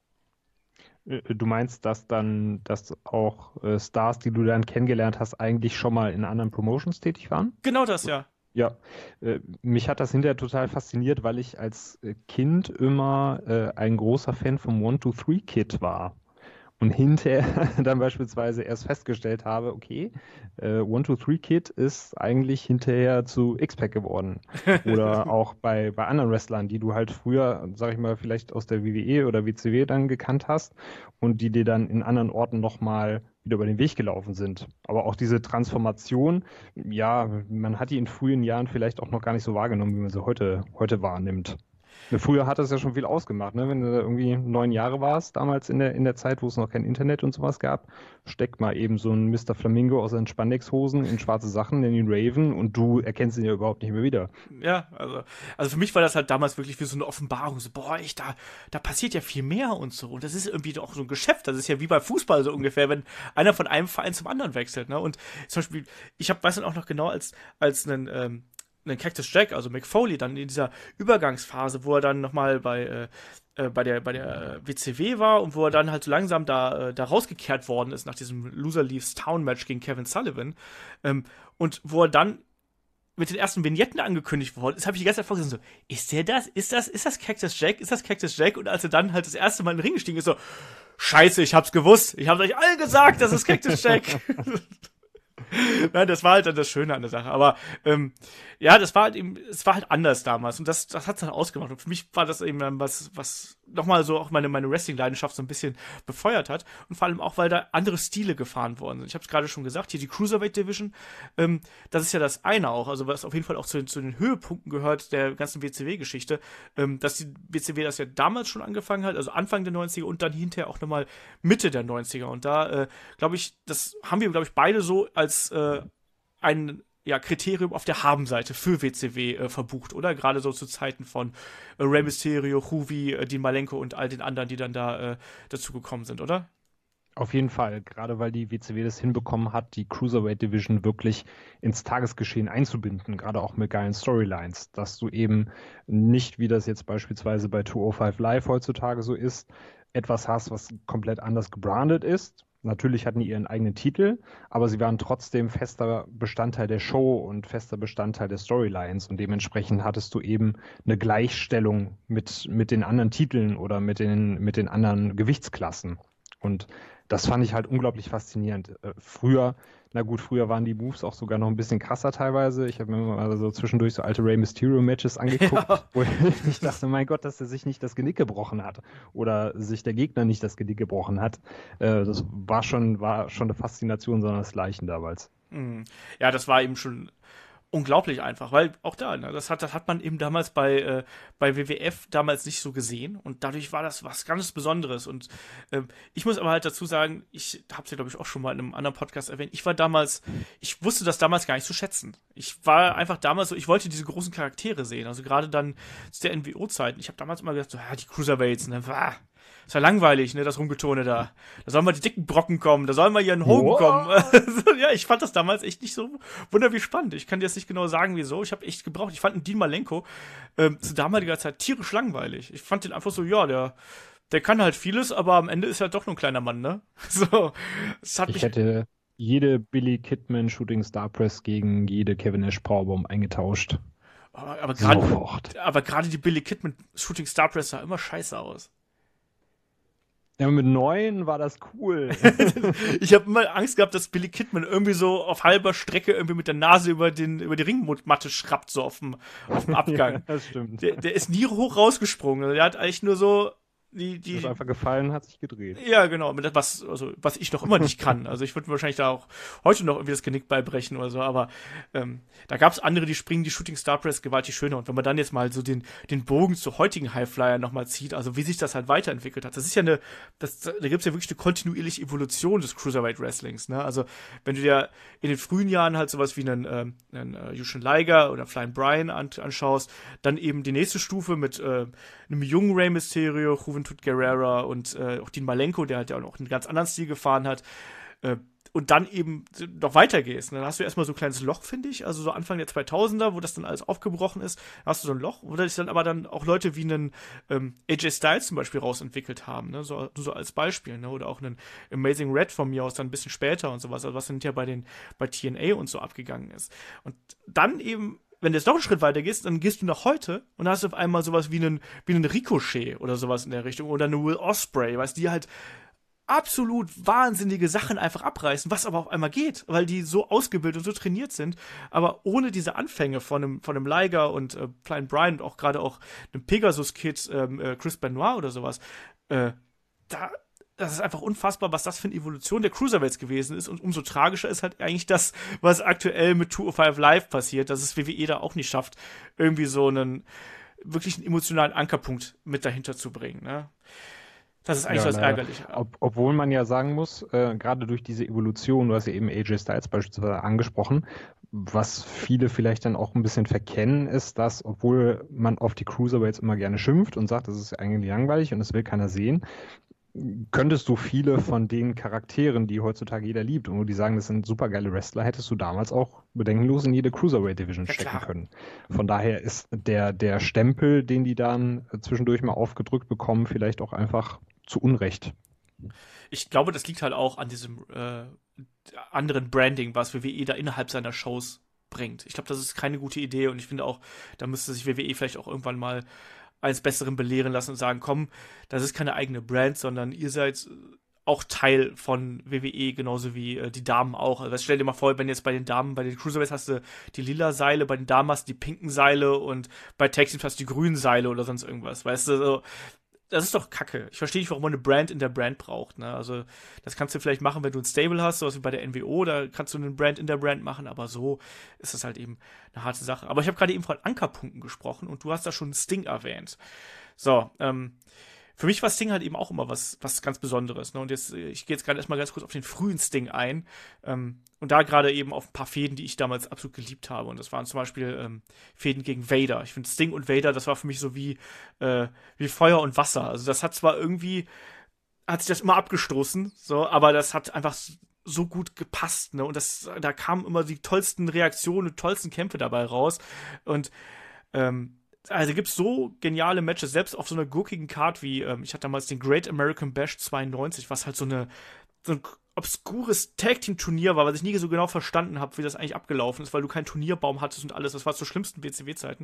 S3: Du meinst, dass auch Stars, die du dann kennengelernt hast, eigentlich schon mal in anderen Promotions tätig waren?
S2: Genau das, ja.
S3: Ja, mich hat das hinterher total fasziniert, weil ich als Kind immer ein großer Fan vom 1-2-3-Kid war. Und hinterher dann beispielsweise erst festgestellt habe, okay, 1-2-3-Kid ist eigentlich hinterher zu X-Pac geworden. Oder auch bei anderen Wrestlern, die du halt früher, sag ich mal, vielleicht aus der WWE oder WCW dann gekannt hast und die dir dann in anderen Orten nochmal wieder über den Weg gelaufen sind. Aber auch diese Transformation, ja, man hat die in frühen Jahren vielleicht auch noch gar nicht so wahrgenommen, wie man sie heute wahrnimmt. Früher hat das ja schon viel ausgemacht, ne? Wenn du da irgendwie 9 Jahre warst, damals in der Zeit, wo es noch kein Internet und sowas gab, steckt mal eben so ein Mr. Flamingo aus seinen Spandexhosen in schwarze Sachen in den Raven und du erkennst ihn ja überhaupt nicht mehr wieder.
S2: Ja, also für mich war das halt damals wirklich wie so eine Offenbarung. So, boah, da passiert ja viel mehr und so. Und das ist irgendwie auch so ein Geschäft. Das ist ja wie bei Fußball so ungefähr, wenn einer von einem Verein zum anderen wechselt, ne? Und zum Beispiel, weiß dann auch noch genau, als einen Cactus Jack, also Mick Foley, dann in dieser Übergangsphase, wo er dann nochmal bei der WCW war und wo er dann halt so langsam da rausgekehrt worden ist nach diesem Loser Leaves Town Match gegen Kevin Sullivan, und wo er dann mit den ersten Vignetten angekündigt worden ist, habe ich die ganze Zeit vorgesehen, so, ist der das? Ist das Cactus Jack? Ist das Cactus Jack? Und als er dann halt das erste Mal in den Ring gestiegen ist, so, scheiße, ich hab's gewusst. Ich hab's euch allen gesagt, das ist Cactus Jack. Nein, das war halt dann das Schöne an der Sache. Aber ja, es war halt anders damals. Und das hat es dann ausgemacht. Und für mich war das eben dann was nochmal so auch meine Wrestling-Leidenschaft so ein bisschen befeuert hat. Und vor allem auch, weil da andere Stile gefahren worden sind. Ich habe es gerade schon gesagt, hier die Cruiserweight Division, das ist ja das eine auch. Also was auf jeden Fall auch zu den Höhepunkten gehört der ganzen WCW-Geschichte, dass die WCW das ja damals schon angefangen hat, also Anfang der 90er und dann hinterher auch nochmal Mitte der 90er. Und da, glaube ich, das haben wir, glaube ich, beide so als ein Kriterium auf der Habenseite für WCW verbucht, oder? Gerade so zu Zeiten von Rey Mysterio, Juvi, Dean Malenko und all den anderen, die dann da dazu gekommen sind, oder?
S3: Auf jeden Fall, gerade weil die WCW das hinbekommen hat, die Cruiserweight Division wirklich ins Tagesgeschehen einzubinden, gerade auch mit geilen Storylines, dass du eben nicht, wie das jetzt beispielsweise bei 205 Live heutzutage so ist, etwas hast, was komplett anders gebrandet ist. Natürlich hatten die ihren eigenen Titel, aber sie waren trotzdem fester Bestandteil der Show und fester Bestandteil der Storylines und dementsprechend hattest du eben eine Gleichstellung mit den anderen Titeln oder mit den anderen Gewichtsklassen. Und das fand ich halt unglaublich faszinierend. Früher waren die Moves auch sogar noch ein bisschen krasser teilweise. Ich habe mir mal so zwischendurch so alte Rey Mysterio-Matches angeguckt, wo ich dachte, mein Gott, dass er sich nicht das Genick gebrochen hat oder sich der Gegner nicht das Genick gebrochen hat. Das war schon eine Faszination sondersgleichen damals.
S2: Ja, das war eben schon unglaublich einfach, weil auch da, ne, das hat man eben damals bei WWF damals nicht so gesehen und dadurch war das was ganz Besonderes und ich muss aber halt dazu sagen, ich hab's ja glaube ich auch schon mal in einem anderen Podcast erwähnt, ich wusste das damals gar nicht zu schätzen. Ich war einfach damals so, ich wollte diese großen Charaktere sehen, also gerade dann zu der NWO-Zeiten, ich habe damals immer gedacht, so, ja, die Cruiserweights, ne, ist ja langweilig, ne, das Rumgetone da. Da sollen mal die dicken Brocken kommen, da sollen mal hier ein Hogan kommen. Ja, ich fand das damals echt nicht so wunderbar spannend. Ich kann dir jetzt nicht genau sagen, wieso. Ich habe echt gebraucht. Ich fand einen Dean Malenko zu damaliger Zeit tierisch langweilig. Ich fand den einfach so, ja, der kann halt vieles, aber am Ende ist er doch nur ein kleiner Mann, ne? So,
S3: ich hätte jede Billy Kidman Shooting Star Press gegen jede Kevin Nash Powerbomb eingetauscht.
S2: Aber gerade die Billy Kidman Shooting Star Press sah immer scheiße aus.
S3: Ja, mit 9 war das cool.
S2: Ich habe immer Angst gehabt, dass Billy Kidman irgendwie so auf halber Strecke irgendwie mit der Nase über die Ringmatte schrappt, so auf dem Abgang.
S3: Ja, das stimmt.
S2: Der ist nie hoch rausgesprungen. Der hat eigentlich nur so
S3: Ist einfach gefallen, hat sich gedreht.
S2: Ja, genau, was ich noch immer nicht kann. Also ich würde wahrscheinlich da auch heute noch irgendwie das Genick beibrechen oder so, aber da gab es andere, die springen die Shooting Star Press gewaltig schöner. Und wenn man dann jetzt mal so den Bogen zu heutigen Highflyer nochmal zieht, also wie sich das halt weiterentwickelt hat, das ist ja da gibt es ja wirklich eine kontinuierliche Evolution des Cruiserweight Wrestlings, ne? Also wenn du dir in den frühen Jahren halt sowas wie einen Jushin Liger oder Flying Brian anschaust, dann eben die nächste Stufe mit einem jungen Rey Mysterio, Juventud Guerrera und auch Dean Malenko, der halt ja auch noch einen ganz anderen Stil gefahren hat. Und dann eben noch weitergehst. Dann hast du erstmal so ein kleines Loch, finde ich, also so Anfang der 2000er, wo das dann alles aufgebrochen ist, hast du so ein Loch, wo sich dann aber dann auch Leute wie einen AJ Styles zum Beispiel rausentwickelt haben, ne? So als Beispiel, ne? Oder auch einen Amazing Red von mir aus dann ein bisschen später und sowas, also was dann ja bei TNA und so abgegangen ist. Und dann eben, wenn du jetzt noch einen Schritt weiter gehst, dann gehst du nach heute und dann hast du auf einmal sowas wie einen Ricochet oder sowas in der Richtung oder eine Will Ospreay, weißt du, die halt absolut wahnsinnige Sachen einfach abreißen, was aber auf einmal geht, weil die so ausgebildet und so trainiert sind, aber ohne diese Anfänge von einem Liger und Flying Brian und auch gerade auch einem Pegasus-Kid, Chris Benoit oder sowas, das ist einfach unfassbar, was das für eine Evolution der Cruiserweights gewesen ist. Und umso tragischer ist halt eigentlich das, was aktuell mit 205 Live passiert, dass es WWE da auch nicht schafft, irgendwie so einen wirklichen emotionalen Ankerpunkt mit dahinter zu bringen, ne? Das ist eigentlich so das Ärgerliche.
S3: Obwohl man ja sagen muss, gerade durch diese Evolution, du hast ja eben AJ Styles beispielsweise angesprochen, was viele vielleicht dann auch ein bisschen verkennen, ist, dass, obwohl man auf die Cruiserweights immer gerne schimpft und sagt, das ist eigentlich langweilig und das will keiner sehen, könntest du viele von den Charakteren, die heutzutage jeder liebt und wo die sagen, das sind super geile Wrestler, hättest du damals auch bedenkenlos in jede Cruiserweight-Division stecken können. Von daher ist der Stempel, den die dann zwischendurch mal aufgedrückt bekommen, vielleicht auch einfach zu Unrecht.
S2: Ich glaube, das liegt halt auch an diesem anderen Branding, was WWE da innerhalb seiner Shows bringt. Ich glaube, das ist keine gute Idee und ich finde auch, da müsste sich WWE vielleicht auch irgendwann mal eines Besseren belehren lassen und sagen, komm, das ist keine eigene Brand, sondern ihr seid auch Teil von WWE, genauso wie die Damen auch. Also stell dir mal vor, wenn jetzt bei den Damen, bei den Cruiserweights hast du die lila Seile, bei den Damen hast du die pinken Seile und bei Tag Teams hast du die grünen Seile oder sonst irgendwas, weißt du, so. Das ist doch kacke. Ich verstehe nicht, warum man eine Brand in der Brand braucht, ne? Also, das kannst du vielleicht machen, wenn du ein Stable hast, sowas wie bei der NWO, da kannst du einen Brand in der Brand machen, aber so ist das halt eben eine harte Sache. Aber ich habe gerade eben von Ankerpunkten gesprochen und du hast da schon Sting erwähnt. So, für mich war Sting halt eben auch immer was ganz Besonderes, ne? Und ich gehe jetzt gerade erstmal ganz kurz auf den frühen Sting ein. Und da gerade eben auf ein paar Fäden, die ich damals absolut geliebt habe. Und das waren zum Beispiel Fäden gegen Vader. Ich finde Sting und Vader, das war für mich so wie Feuer und Wasser. Also das hat zwar irgendwie, hat sich das immer abgestoßen, so, aber das hat einfach so gut gepasst, ne? Und da kamen immer die tollsten Reaktionen, die tollsten Kämpfe dabei raus. Und also gibt's so geniale Matches, selbst auf so einer gurkigen Card wie, ich hatte damals den Great American Bash 92, was halt so ein obskures Tag-Team-Turnier war, was ich nie so genau verstanden habe, wie das eigentlich abgelaufen ist, weil du keinen Turnierbaum hattest und alles, das war zu schlimmsten WCW-Zeiten.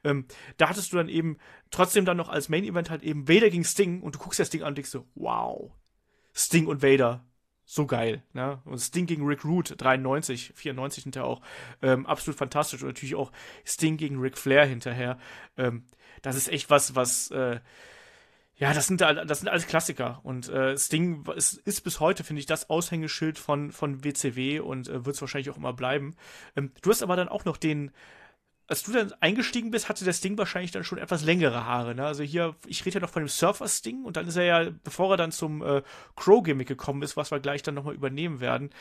S2: Da hattest du dann eben trotzdem dann noch als Main-Event halt eben Vader gegen Sting und du guckst das Ding an und denkst so, wow, Sting und Vader, so geil, ne? Und Sting gegen Rick Rude, 93, 94 hinterher auch, absolut fantastisch. Und natürlich auch Sting gegen Ric Flair hinterher. Das ist echt was ja, das sind alles Klassiker. Und Sting ist bis heute, finde ich, das Aushängeschild von WCW und wird es wahrscheinlich auch immer bleiben. Du hast aber dann auch noch als du dann eingestiegen bist, hatte der Sting wahrscheinlich dann schon etwas längere Haare, ne? Also hier, ich rede ja noch von dem Surfer-Sting und dann ist er ja, bevor er dann zum Crow-Gimmick gekommen ist, was wir gleich dann nochmal übernehmen werden,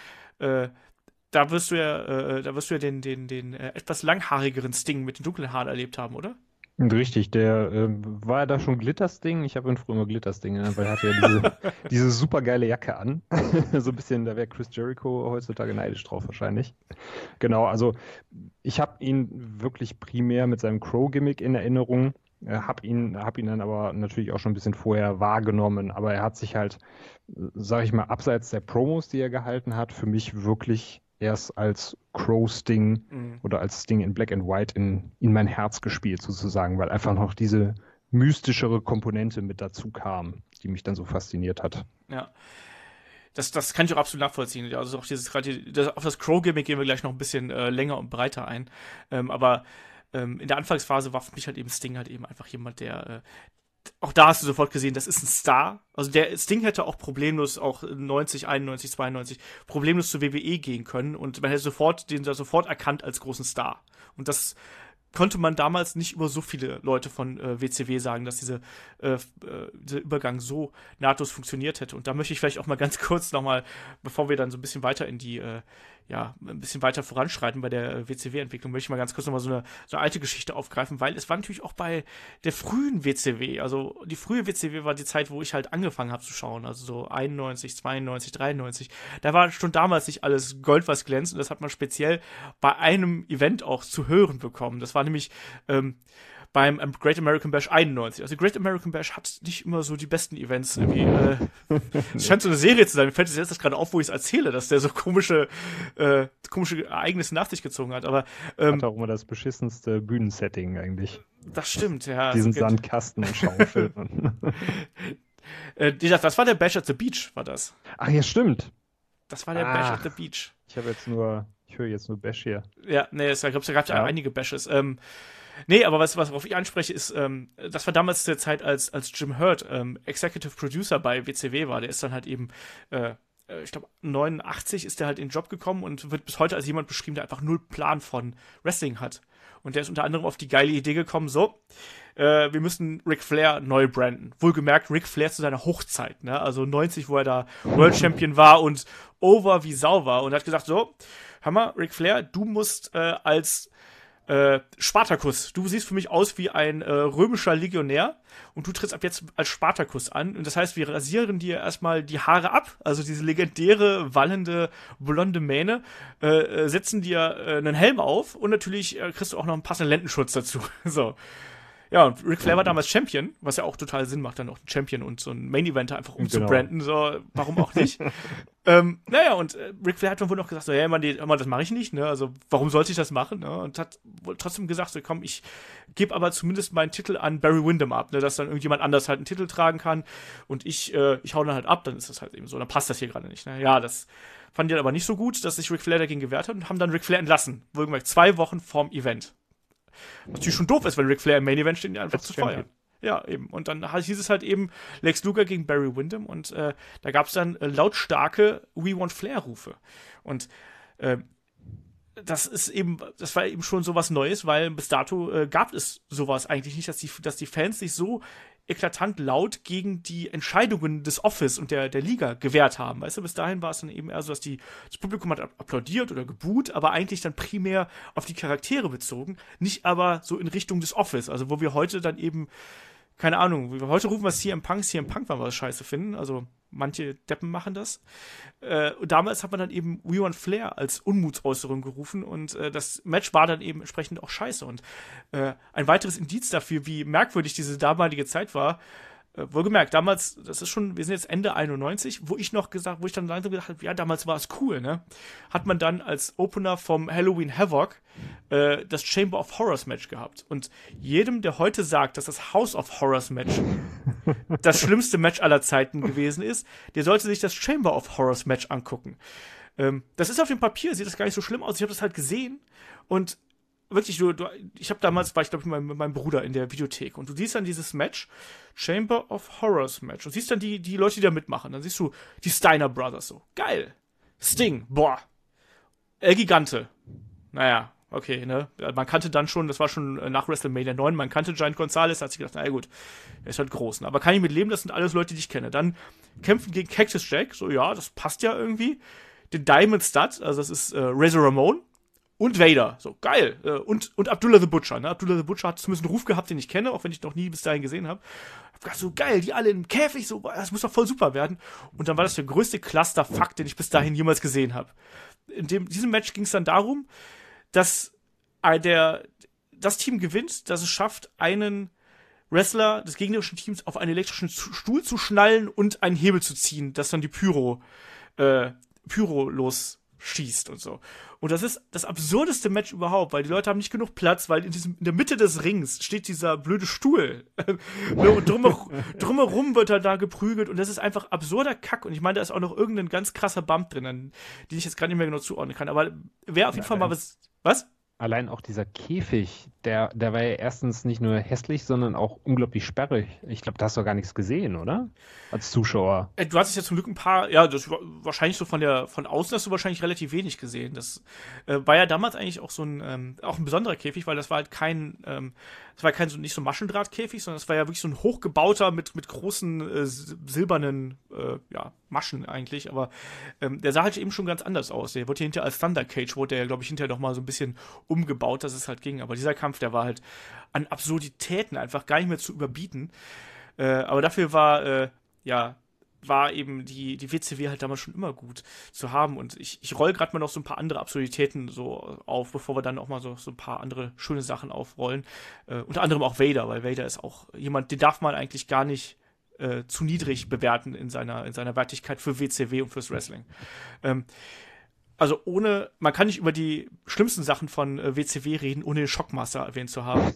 S2: da wirst du ja den etwas langhaarigeren Sting mit den dunklen Haaren erlebt haben, oder?
S3: Richtig, der war ja da schon Glittersting. Ich habe ihn früher immer Glittersting genannt, weil er hatte ja diese super geile Jacke an. So ein bisschen, da wäre Chris Jericho heutzutage neidisch drauf wahrscheinlich. Genau, also ich habe ihn wirklich primär mit seinem Crow-Gimmick in Erinnerung. Hab ihn dann aber natürlich auch schon ein bisschen vorher wahrgenommen, aber er hat sich halt, sag ich mal, abseits der Promos, die er gehalten hat, für mich wirklich erst als Crow-Sting oder als Sting in Black and White in mein Herz gespielt sozusagen, weil einfach noch diese mystischere Komponente mit dazu kam, die mich dann so fasziniert hat.
S2: Ja. Das kann ich auch absolut nachvollziehen. Also auch auf das Crow-Gimmick gehen wir gleich noch ein bisschen länger und breiter ein. Aber in der Anfangsphase war für mich halt eben Sting halt eben einfach jemand, der auch da hast du sofort gesehen, das ist ein Star. Also der Sting hätte auch problemlos auch 90, 91, 92 problemlos zur WWE gehen können und man hätte den da sofort erkannt als großen Star. Und das konnte man damals nicht über so viele Leute von WCW sagen, dass dieser Übergang so nahtlos funktioniert hätte. Und da möchte ich vielleicht auch mal ganz kurz nochmal, bevor wir dann so ein bisschen weiter in die ein bisschen weiter voranschreiten bei der WCW-Entwicklung, möchte ich mal ganz kurz nochmal so eine alte Geschichte aufgreifen, weil es war natürlich auch bei der frühen WCW, also die frühe WCW war die Zeit, wo ich halt angefangen habe zu schauen, also so 91, 92, 93, da war schon damals nicht alles Gold, was glänzt und das hat man speziell bei einem Event auch zu hören bekommen. Das war nämlich beim Great American Bash 91. Also Great American Bash hat nicht immer so die besten Events irgendwie. Es scheint so eine Serie zu sein. Mir fällt jetzt gerade auf, wo ich es erzähle, dass der so komische Ereignisse nach sich gezogen hat. Aber
S3: hat auch immer das beschissenste Bühnensetting eigentlich.
S2: Das stimmt, ja.
S3: Diesen Sandkasten und Schaufel.
S2: Das war der Bash at the Beach, war das.
S3: Ach ja, stimmt.
S2: Das war der Bash at the Beach.
S3: Ich höre jetzt nur Bash hier.
S2: Ja, nee, da gab es ja einige Bashes. Nee, aber worauf ich anspreche, ist, das war damals zur Zeit, als Jim Hurt Executive Producer bei WCW war. Der ist dann halt eben, ich glaube, 89 ist der halt in den Job gekommen und wird bis heute als jemand beschrieben, der einfach null Plan von Wrestling hat. Und der ist unter anderem auf die geile Idee gekommen, wir müssen Ric Flair neu branden. Wohlgemerkt, Ric Flair zu seiner Hochzeit, ne? Also 90, wo er da World Champion war und over wie Sau war. Und hat gesagt, hör mal, Ric Flair, du musst als Spartacus. Du siehst für mich aus wie ein römischer Legionär und du trittst ab jetzt als Spartacus an. Und das heißt, wir rasieren dir erstmal die Haare ab, also diese legendäre, wallende, blonde Mähne, setzen dir einen Helm auf und natürlich kriegst du auch noch einen passenden Lendenschutz dazu. So. Ja, und Ric Flair war damals Champion, was ja auch total Sinn macht, dann auch einen Champion und so einen Main-Eventer einfach umzubranden, so, warum auch nicht. Und Ric Flair hat dann wohl noch gesagt, so, Mann, das mache ich nicht, ne, also, warum sollte ich das machen, ne, und hat wohl trotzdem gesagt, so, komm, ich gebe aber zumindest meinen Titel an Barry Windham ab, ne, dass dann irgendjemand anders halt einen Titel tragen kann und ich hau dann halt ab, dann ist das halt eben so, dann passt das hier gerade nicht, ne, ja, das fanden die aber nicht so gut, dass sich Ric Flair dagegen gewehrt hat und haben dann Ric Flair entlassen, wohlgemerkt 2 Wochen vorm Event. Was natürlich schon doof ist, wenn Ric Flair im Main Event steht, ihn einfach zu feuern. Ja, eben. Und dann hieß es halt eben Lex Luger gegen Barry Windham und da gab es dann lautstarke We Want Flair-Rufe. Und das war eben schon sowas Neues, weil bis dato gab es sowas eigentlich nicht, dass die Fans sich so eklatant laut gegen die Entscheidungen des Office und der Liga gewehrt haben. Weißt du, bis dahin war es dann eben eher so, dass das Publikum hat applaudiert oder geboot, aber eigentlich dann primär auf die Charaktere bezogen, nicht aber so in Richtung des Office, also wo wir heute dann eben, keine Ahnung, heute rufen wir CM Punk, weil wir das scheiße finden, also manche Deppen machen das. Und damals hat man dann eben We Want Flair als Unmutsäußerung gerufen und das Match war dann eben entsprechend auch scheiße. Und ein weiteres Indiz dafür, wie merkwürdig diese damalige Zeit war, wohlgemerkt, damals, das ist schon, wir sind jetzt Ende 91, wo ich dann langsam gedacht habe, ja, damals war es cool, ne? Hat man dann als Opener vom Halloween Havoc das Chamber of Horrors Match gehabt. Und jedem, der heute sagt, dass das House of Horrors Match das schlimmste Match aller Zeiten gewesen ist, der sollte sich das Chamber of Horrors Match angucken. Das ist auf dem Papier, sieht das gar nicht so schlimm aus. Ich habe das halt gesehen und wirklich, ich habe damals, war ich glaube mit meinem Bruder in der Videothek und du siehst dann dieses Match, Chamber of Horrors Match und siehst dann die Leute, die da mitmachen. Dann siehst du die Steiner Brothers so. Geil. Sting, boah. El Gigante. Naja, okay, ne. Man kannte dann schon, das war schon nach WrestleMania 9, man kannte Giant Gonzalez, da hat sich gedacht, naja gut, er ist halt groß. Ne? Aber kann ich mit leben, das sind alles Leute, die ich kenne. Dann kämpfen gegen Cactus Jack, so ja, das passt ja irgendwie. Den Diamond Stud, also das ist Razor Ramon. Und Vader, so, geil. Und Abdullah the Butcher, ne? Abdullah the Butcher hat zumindest einen Ruf gehabt, den ich kenne, auch wenn ich noch nie bis dahin gesehen habe. Hab gedacht, so geil, die alle im Käfig, so, das muss doch voll super werden. Und dann war das der größte Clusterfuck, den ich bis dahin jemals gesehen habe. In diesem Match ging es dann darum, dass das Team gewinnt, dass es schafft, einen Wrestler des gegnerischen Teams auf einen elektrischen Stuhl zu schnallen und einen Hebel zu ziehen, dass dann die Pyro losschießt und so. Und das ist das absurdeste Match überhaupt, weil die Leute haben nicht genug Platz, weil in der Mitte des Rings steht dieser blöde Stuhl. Und drumherum wird er da geprügelt und das ist einfach absurder Kack. Und ich meine, da ist auch noch irgendein ganz krasser Bump drin, den ich jetzt gerade nicht mehr genau zuordnen kann. Aber wer auf jeden Fall mal was?
S3: Allein auch dieser Käfig, der war ja erstens nicht nur hässlich, sondern auch unglaublich sperrig. Ich glaube, da hast du gar nichts gesehen, oder? Als Zuschauer.
S2: Du hattest ja zum Glück ein paar, ja, das war wahrscheinlich so von außen hast du wahrscheinlich relativ wenig gesehen. Das war ja damals eigentlich auch auch ein besonderer Käfig, weil das war halt das war kein nicht so Maschendrahtkäfig, sondern es war ja wirklich so ein hochgebauter mit großen silbernen ja, Maschen eigentlich. Aber der sah halt eben schon ganz anders aus. Der wurde hinterher als Thunder Cage, wurde der, glaube ich, hinterher noch mal so ein bisschen umgebaut, dass es halt ging. Aber dieser Kampf, der war halt an Absurditäten einfach gar nicht mehr zu überbieten. Aber dafür war eben die WCW halt damals schon immer gut zu haben. Und ich roll gerade mal noch so ein paar andere Absurditäten so auf, bevor wir dann auch mal so ein paar andere schöne Sachen aufrollen. Unter anderem auch Vader, weil Vader ist auch jemand, den darf man eigentlich gar nicht zu niedrig bewerten in seiner Wertigkeit für WCW und fürs Wrestling. Also man kann nicht über die schlimmsten Sachen von WCW reden, ohne den Shockmaster erwähnt zu haben.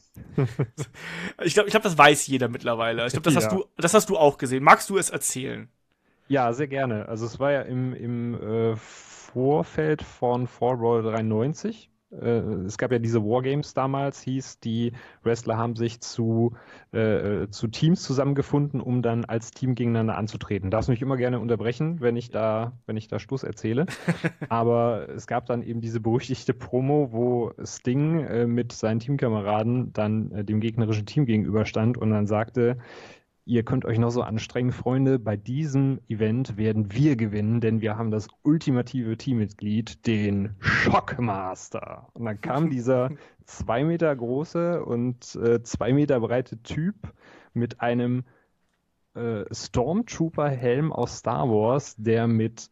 S2: Ich glaube, das weiß jeder mittlerweile. Ich glaube, das hast du auch gesehen. Magst du es erzählen?
S3: Ja, sehr gerne. Also es war ja im Vorfeld von Fall Brawl 93. Es gab ja diese Wargames damals, die Wrestler haben sich zu Teams zusammengefunden, um dann als Team gegeneinander anzutreten. Darfst mich immer gerne unterbrechen, wenn ich da Schluss erzähle. Aber es gab dann eben diese berüchtigte Promo, wo Sting mit seinen Teamkameraden dann dem gegnerischen Team gegenüberstand und dann sagte: Ihr könnt euch noch so anstrengen, Freunde. Bei diesem Event werden wir gewinnen, denn wir haben das ultimative Teammitglied, den Shockmaster. Und dann kam dieser 2 Meter große und 2 Meter breite Typ mit einem Stormtrooper-Helm aus Star Wars, der mit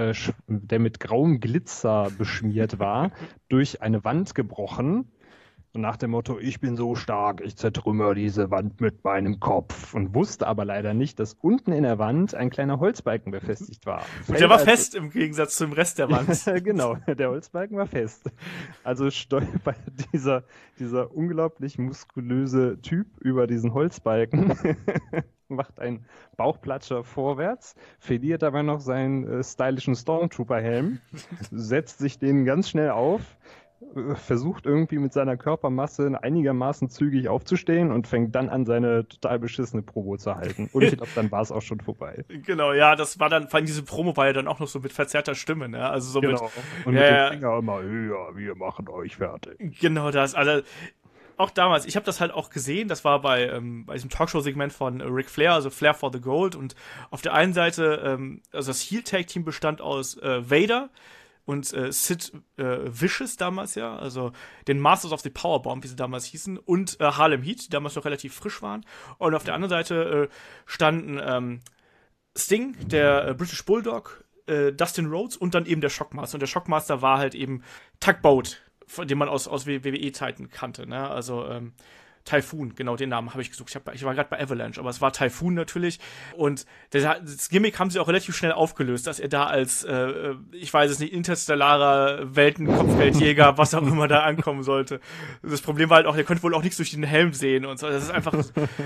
S3: grauem Glitzer beschmiert war, durch eine Wand gebrochen. Und nach dem Motto, ich bin so stark, ich zertrümmer diese Wand mit meinem Kopf. Und wusste aber leider nicht, dass unten in der Wand ein kleiner Holzbalken befestigt war.
S2: Und der war fest im Gegensatz zum Rest der Wand.
S3: Genau, der Holzbalken war fest. Also stolpert dieser unglaublich muskulöse Typ über diesen Holzbalken, macht einen Bauchplatscher vorwärts, verliert aber noch seinen stylischen Stormtrooper-Helm, setzt sich den ganz schnell auf, versucht irgendwie mit seiner Körpermasse einigermaßen zügig aufzustehen und fängt dann an, seine total beschissene Promo zu halten. Und ich glaube, dann war es auch schon vorbei.
S2: Genau, ja, das war dann, vor allem diese Promo war ja dann auch noch so mit verzerrter Stimme, ne? Also so
S3: genau. Und mit dem Finger immer höher, wir machen euch fertig.
S2: Genau das, also auch damals, ich habe das halt auch gesehen, das war bei diesem Talkshow-Segment von Ric Flair, also Flair for the Gold, und auf der einen Seite, also das Heel-Tag-Team bestand aus Vader und Sid Vicious damals ja, also den Masters of the Powerbomb, wie sie damals hießen, und Harlem Heat, die damals noch relativ frisch waren. Und auf der anderen Seite standen Sting, der British Bulldog, Dustin Rhodes und dann eben der Shockmaster. Und der Shockmaster war halt eben Tugboat, von dem man aus WWE-Zeiten kannte, ne? Also Typhoon, genau den Namen habe ich gesucht. Ich war gerade bei Avalanche, aber es war Typhoon natürlich. Und das Gimmick haben sie auch relativ schnell aufgelöst, dass er da als, ich weiß es nicht, interstellarer Weltenkopfgeldjäger, was auch immer da ankommen sollte. Das Problem war halt auch, er konnte wohl auch nichts durch den Helm sehen und so. Das ist einfach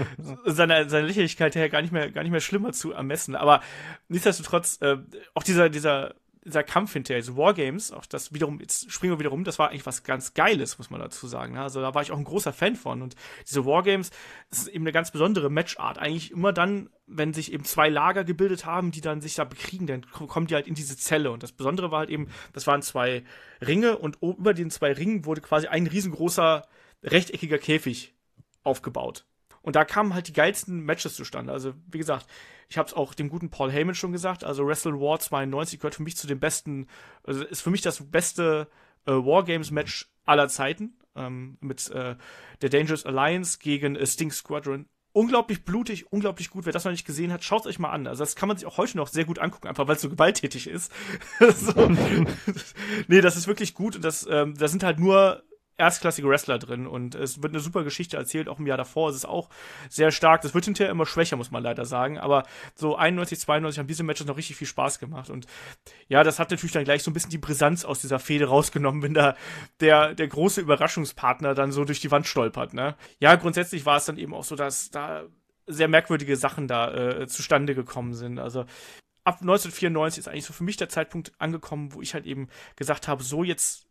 S2: seine Lächerlichkeit her gar nicht mehr schlimmer zu ermessen. Aber nichtsdestotrotz, auch dieser Kampf hinterher, diese Wargames, auch das wiederum, jetzt springen wir wieder rum, das war eigentlich was ganz Geiles, muss man dazu sagen. Also da war ich auch ein großer Fan von. Und diese Wargames, das ist eben eine ganz besondere Matchart. Eigentlich immer dann, wenn sich eben 2 Lager gebildet haben, die dann sich da bekriegen, dann kommen die halt in diese Zelle. Und das Besondere war halt eben, das waren 2 Ringe und über den 2 Ringen wurde quasi ein riesengroßer rechteckiger Käfig aufgebaut. Und da kamen halt die geilsten Matches zustande. Also, wie gesagt, ich habe es auch dem guten Paul Heyman schon gesagt, also Wrestle War 92 gehört für mich zu den besten, also ist für mich das beste Wargames-Match aller Zeiten, mit der Dangerous Alliance gegen Sting Squadron. Unglaublich blutig, unglaublich gut. Wer das noch nicht gesehen hat, schaut es euch mal an. Also das kann man sich auch heute noch sehr gut angucken, einfach weil es so gewalttätig ist. So. Nee, das ist wirklich gut. Und da sind halt nur erstklassige Wrestler drin und es wird eine super Geschichte erzählt, auch im Jahr davor ist es auch sehr stark, das wird hinterher immer schwächer, muss man leider sagen, aber so 91, 92 haben diese Matches noch richtig viel Spaß gemacht und ja, das hat natürlich dann gleich so ein bisschen die Brisanz aus dieser Fehde rausgenommen, wenn da der große Überraschungspartner dann so durch die Wand stolpert, ne? Ja, grundsätzlich war es dann eben auch so, dass da sehr merkwürdige Sachen da zustande gekommen sind, also ab 1994 ist eigentlich so für mich der Zeitpunkt angekommen, wo ich halt eben gesagt habe, so jetzt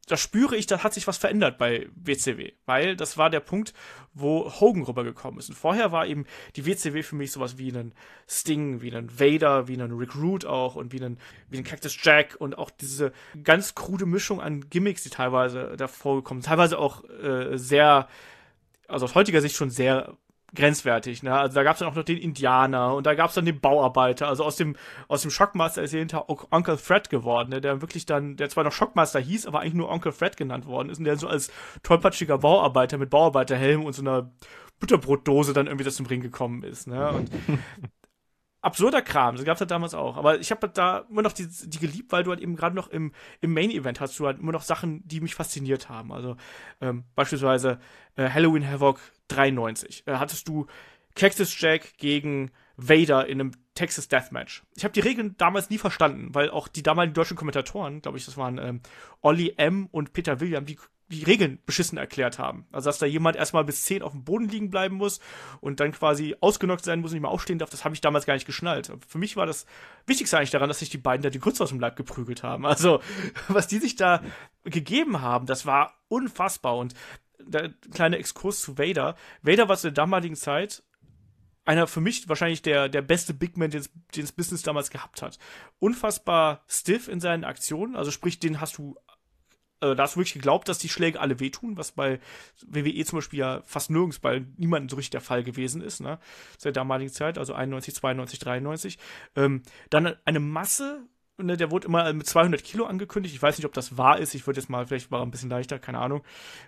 S2: da spüre ich, da hat sich was verändert bei WCW, weil das war der Punkt, wo Hogan rübergekommen ist. Und vorher war eben die WCW für mich sowas wie einen Sting, wie einen Vader, wie einen Rick Rude auch und wie einen Cactus Jack und auch diese ganz krude Mischung an Gimmicks, die teilweise davor gekommen sind. Teilweise auch sehr, also aus heutiger Sicht schon sehr grenzwertig, ne? Also da gab es dann auch noch den Indianer und da gab es dann den Bauarbeiter, also aus dem Shockmaster ist er hinter Uncle Fred geworden, ne? Der wirklich dann, der zwar noch Shockmaster hieß, aber eigentlich nur Uncle Fred genannt worden ist und der so als tollpatschiger Bauarbeiter mit Bauarbeiterhelm und so einer Butterbrotdose dann irgendwie zum Ring gekommen ist, ne? Und absurder Kram, das gab's halt damals auch. Aber ich habe da immer noch die geliebt, weil du halt eben gerade noch im Main-Event hast du halt immer noch Sachen, die mich fasziniert haben. Also beispielsweise Halloween Havoc 93. Hattest du Cactus Jack gegen Vader in einem Texas Deathmatch. Ich habe die Regeln damals nie verstanden, weil auch die damaligen deutschen Kommentatoren, glaube ich, das waren Olli M. und Peter William, die Regeln beschissen erklärt haben. Also, dass da jemand erstmal bis 10 auf dem Boden liegen bleiben muss und dann quasi ausgenockt sein muss und nicht mehr aufstehen darf, das habe ich damals gar nicht geschnallt. Für mich war das Wichtigste eigentlich daran, dass sich die beiden da die Grütze aus dem Leib geprügelt haben. Also, was die sich da gegeben haben, das war unfassbar. Und der kleine Exkurs zu Vader. Vader war zu der damaligen Zeit einer für mich wahrscheinlich der beste Big Man, den das Business damals gehabt hat. Unfassbar stiff in seinen Aktionen, also sprich, da hast du wirklich geglaubt, dass die Schläge alle wehtun, was bei WWE zum Beispiel ja fast nirgends bei niemandem so richtig der Fall gewesen ist, ne? Seit der damaligen Zeit, also 91, 92, 93. Dann eine Masse, ne, der wurde immer mit 200 Kilo angekündigt. Ich weiß nicht, ob das wahr ist. Ich würde jetzt mal, vielleicht war er ein bisschen leichter, keine Ahnung.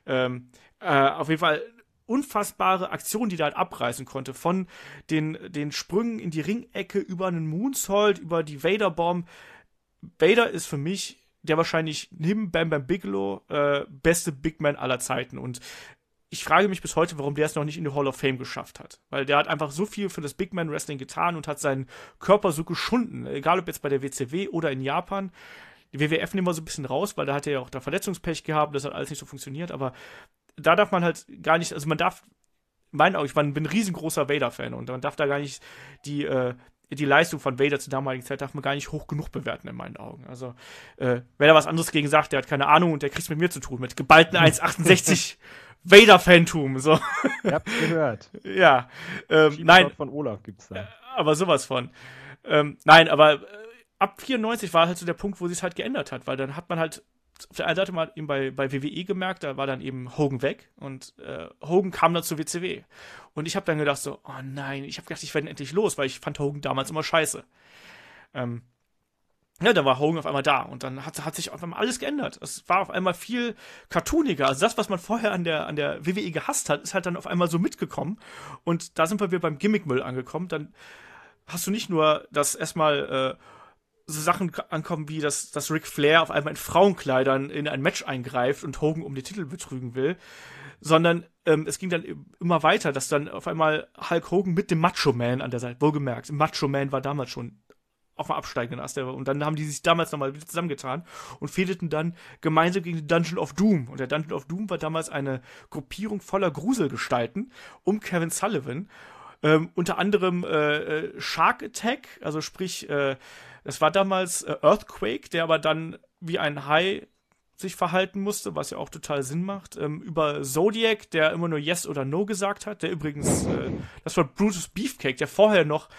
S2: Auf jeden Fall unfassbare Aktion, die da halt abreißen konnte. Von den Sprüngen in die Ringecke über einen Moonsault, über die Vader-Bomb. Vader ist für mich der wahrscheinlich neben Bam Bam Bigelow beste Big Man aller Zeiten. Und ich frage mich bis heute, warum der es noch nicht in die Hall of Fame geschafft hat. Weil der hat einfach so viel für das Big Man Wrestling getan und hat seinen Körper so geschunden. Egal ob jetzt bei der WCW oder in Japan. Die WWF nehmen wir so ein bisschen raus, weil da hat er ja auch da Verletzungspech gehabt. Das hat alles nicht so funktioniert. Aber da darf man halt gar nicht, also man darf, in meinen Augen, ich bin ein riesengroßer Vader-Fan und man darf da gar nicht die Leistung von Vader zur damaligen Zeit darf man gar nicht hoch genug bewerten in meinen Augen. Also, wer da was anderes gegen sagt, der hat keine Ahnung und der kriegt's mit mir zu tun, mit geballten 1,68 Vader-Fantum, so.
S3: Ihr habt's gehört.
S2: Ja, nein.
S3: Von Olaf gibt's da.
S2: Aber sowas von. Nein, aber ab 94 war halt so der Punkt, wo sich's halt geändert hat, weil dann hat man halt auf der einen Seite mal eben bei WWE gemerkt, da war dann eben Hogan weg und Hogan kam dann zur WCW. Und ich habe dann gedacht so, oh nein, ich habe gedacht, ich werde endlich los, weil ich fand Hogan damals immer scheiße. Ja, da war Hogan auf einmal da und dann hat sich auf einmal alles geändert. Es war auf einmal viel cartooniger. Also das, was man vorher an der WWE gehasst hat, ist halt dann auf einmal so mitgekommen. Und da sind wir wieder beim Gimmickmüll angekommen. Dann hast du nicht nur, dass erstmal so Sachen ankommen, wie dass Ric Flair auf einmal in Frauenkleidern in ein Match eingreift und Hogan um den Titel betrügen will, sondern es ging dann immer weiter, dass dann auf einmal Hulk Hogan mit dem Macho Man an der Seite, wohlgemerkt, Macho Man war damals schon auf dem absteigenden Ast, und dann haben die sich damals nochmal wieder zusammengetan und fehdeten dann gemeinsam gegen den Dungeon of Doom. Und der Dungeon of Doom war damals eine Gruppierung voller Gruselgestalten um Kevin Sullivan, unter anderem Shark Attack, also sprich, das war damals Earthquake, der aber dann wie ein Hai sich verhalten musste, was ja auch total Sinn macht. Über Zodiac, der immer nur Yes oder No gesagt hat, der übrigens, das war Brutus Beefcake, der vorher noch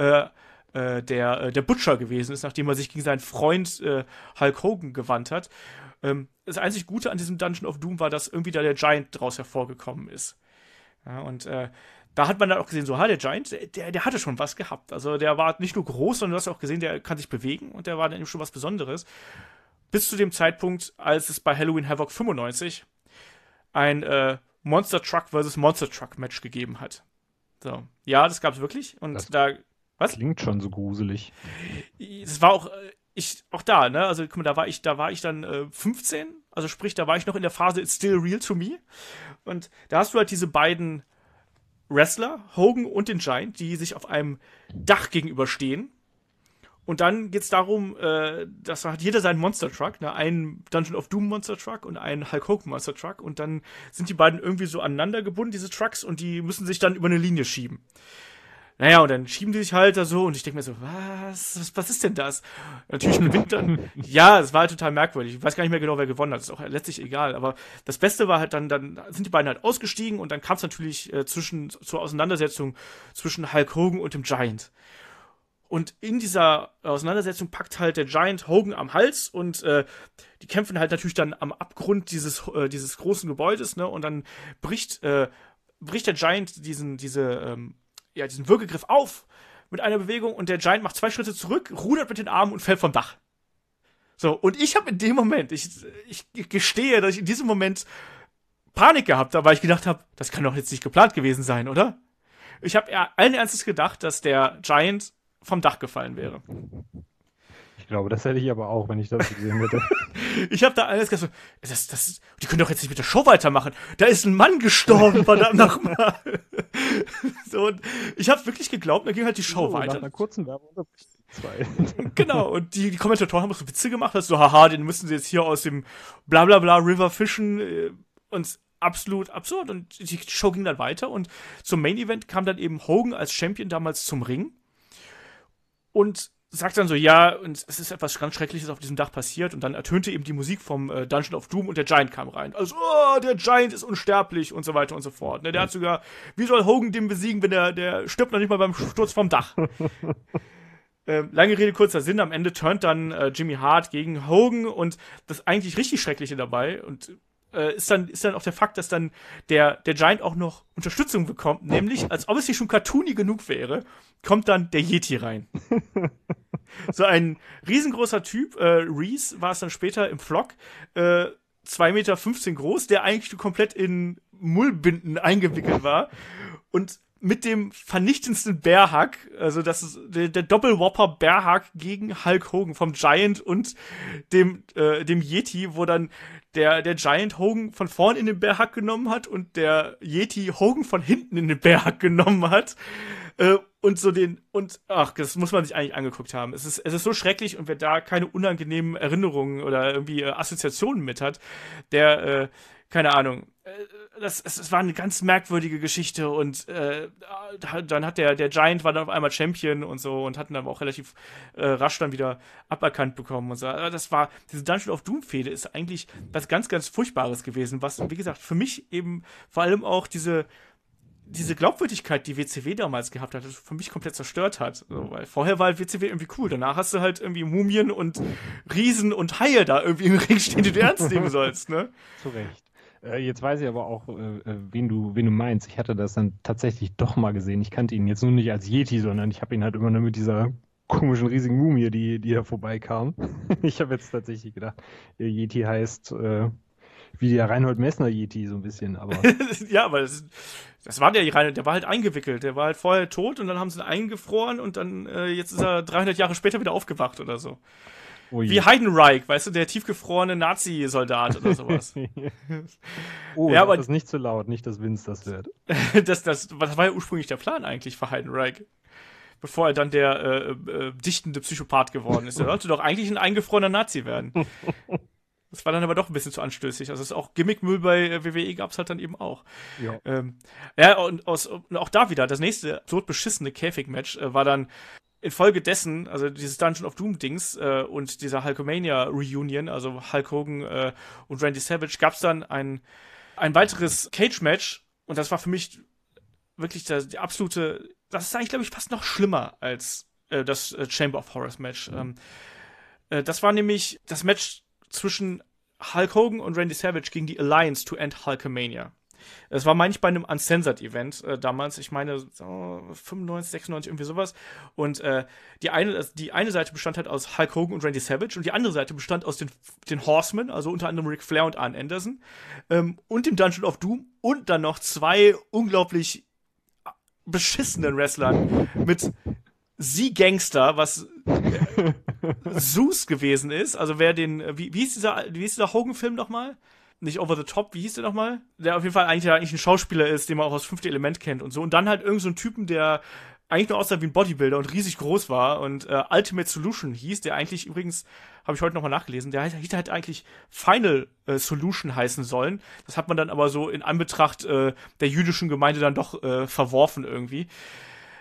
S2: der Butcher gewesen ist, nachdem er sich gegen seinen Freund Hulk Hogan gewandt hat. Das einzig Gute an diesem Dungeon of Doom war, dass irgendwie da der Giant draus hervorgekommen ist. Ja, und da hat man dann auch gesehen, so, der Giant, der hatte schon was gehabt. Also der war nicht nur groß, sondern du hast auch gesehen, der kann sich bewegen und der war dann eben schon was Besonderes. Bis zu dem Zeitpunkt, als es bei Halloween Havoc 95 ein Monster Truck vs. Monster Truck Match gegeben hat. So. Ja, das gab's wirklich. Und was?
S3: Klingt schon so gruselig.
S2: Es war auch, auch da, ne? Also, guck mal, da war ich dann 15. Also, sprich, da war ich noch in der Phase It's Still Real to Me. Und da hast du halt diese beiden Wrestler, Hogan und den Giant, die sich auf einem Dach gegenüberstehen. Und dann geht's darum, dass hat jeder seinen Monster Truck, ne? Einen Dungeon of Doom Monster Truck und einen Hulk Hogan Monster Truck. Und dann sind die beiden irgendwie so aneinander gebunden, diese Trucks, und die müssen sich dann über eine Linie schieben. Naja, und dann schieben die sich halt da so und ich denke mir so, was ist denn das? Natürlich gewinnt dann, ja, es war halt total merkwürdig. Ich weiß gar nicht mehr genau, wer gewonnen hat, ist auch letztlich egal. Aber das Beste war halt dann sind die beiden halt ausgestiegen und dann kam es natürlich zur Auseinandersetzung zwischen Hulk Hogan und dem Giant. Und in dieser Auseinandersetzung packt halt der Giant Hogan am Hals und die kämpfen halt natürlich dann am Abgrund dieses großen Gebäudes, ne? Und dann bricht der Giant diesen Würgegriff auf mit einer Bewegung und der Giant macht 2 Schritte zurück, rudert mit den Armen und fällt vom Dach. So, und ich habe in dem Moment, ich gestehe, dass ich in diesem Moment Panik gehabt habe, weil ich gedacht habe, das kann doch jetzt nicht geplant gewesen sein, oder? Ich habe allen Ernstes gedacht, dass der Giant vom Dach gefallen wäre.
S3: Ich glaube, das hätte ich aber auch, wenn ich das gesehen hätte.
S2: Ich habe da alles gesagt, die können doch jetzt nicht mit der Show weitermachen. Da ist ein Mann gestorben, verdammt nochmal. So, und ich habe wirklich geglaubt, dann ging halt die Show weiter.
S3: Nach einer kurzen Werbung zwei.
S2: Genau, und die Kommentatoren haben auch so Witze gemacht, dass so, haha, den müssen sie jetzt hier aus dem Blablabla River fischen und absolut absurd. Und die Show ging dann weiter und zum Main Event kam dann eben Hogan als Champion damals zum Ring und sagt dann so, ja, und es ist etwas ganz Schreckliches auf diesem Dach passiert und dann ertönte eben die Musik vom Dungeon of Doom und der Giant kam rein. Also, der Giant ist unsterblich und so weiter und so fort. Ne, der hat sogar, wie soll Hogan den besiegen, wenn der stirbt noch nicht mal beim Sturz vom Dach. Lange Rede, kurzer Sinn, am Ende turnt dann Jimmy Hart gegen Hogan und das eigentlich richtig Schreckliche dabei und ist dann auch der Fakt, dass dann der Giant auch noch Unterstützung bekommt, nämlich, als ob es hier schon cartoony genug wäre, kommt dann der Yeti rein. So ein riesengroßer Typ, Reese war es dann später im Vlog, 2,15 Meter groß, der eigentlich komplett in Mullbinden eingewickelt war und mit dem vernichtendsten Bearhug, also das ist der Doppelwhopper Bearhug gegen Hulk Hogan vom Giant und dem Yeti, wo dann der Giant Hogan von vorn in den Bearhug genommen hat und der Yeti Hogan von hinten in den Bearhug genommen hat. Das muss man sich eigentlich angeguckt haben. Es ist so schrecklich und wer da keine unangenehmen Erinnerungen oder irgendwie Assoziationen mit hat, der, keine Ahnung, es war eine ganz merkwürdige Geschichte und dann hat der Giant war dann auf einmal Champion und so und hatten dann auch relativ rasch dann wieder aberkannt bekommen und so. Diese Dungeon of Doom Fehde ist eigentlich was ganz, ganz Furchtbares gewesen, was, wie gesagt, für mich eben vor allem auch diese Glaubwürdigkeit, die WCW damals gehabt hat, für mich komplett zerstört hat. So, weil vorher war halt WCW irgendwie cool. Danach hast du halt irgendwie Mumien und Riesen und Haie da irgendwie im Ring stehen, die du ernst nehmen sollst, ne?
S3: Zu Recht. Jetzt weiß ich aber auch, wen du meinst. Ich hatte das dann tatsächlich doch mal gesehen. Ich kannte ihn jetzt nur nicht als Yeti, sondern ich habe ihn halt immer nur mit dieser komischen riesigen Mumie, die da vorbeikam. Ich habe jetzt tatsächlich gedacht, Yeti heißt wie der Reinhold Messner Yeti so ein bisschen, aber
S2: ja, aber das war der war halt eingewickelt. Der war halt vorher tot und dann haben sie ihn eingefroren und dann jetzt ist er 300 Jahre später wieder aufgewacht oder so. Oh, wie Heidenreich, weißt du, der tiefgefrorene Nazi-Soldat oder sowas.
S3: Ja, aber das ist nicht zu laut, nicht, dass Vince das hört.
S2: Das war ja ursprünglich der Plan eigentlich für Heidenreich. Bevor er dann der dichtende Psychopath geworden ist. Er sollte doch eigentlich ein eingefrorener Nazi werden. Das war dann aber doch ein bisschen zu anstößig. Also es ist auch Gimmickmüll bei WWE gab es halt dann eben auch. Ja, und auch da wieder, das nächste absurd beschissene Käfig-Match war dann infolgedessen, also dieses Dungeon of Doom-Dings und dieser Hulkamania-Reunion, also Hulk Hogan und Randy Savage, gab es dann ein weiteres Cage-Match und das war für mich wirklich die absolute, das ist eigentlich, glaube ich, fast noch schlimmer als das Chamber of Horrors-Match. Das war nämlich das Match zwischen Hulk Hogan und Randy Savage gegen die Alliance to End Hulkamania. Das war, meine ich, bei einem Uncensored-Event damals. Ich meine, 95, 96, irgendwie sowas. Und die eine Seite bestand halt aus Hulk Hogan und Randy Savage und die andere Seite bestand aus den Horsemen, also unter anderem Ric Flair und Arn Anderson und dem Dungeon of Doom und dann noch 2 unglaublich beschissenen Wrestlern mit Sie-Gangster, was Zeus gewesen ist. Also wer wie hieß dieser Hogan-Film nochmal? Nicht Over the Top, wie hieß der nochmal? Der auf jeden Fall eigentlich ein Schauspieler ist, den man auch aus 5. Element kennt und so. Und dann halt irgend so ein Typen, der eigentlich nur aussah wie ein Bodybuilder und riesig groß war und Ultimate Solution hieß, der eigentlich übrigens, habe ich heute nochmal nachgelesen, der hätte eigentlich Final Solution heißen sollen. Das hat man dann aber so in Anbetracht der jüdischen Gemeinde dann doch verworfen irgendwie.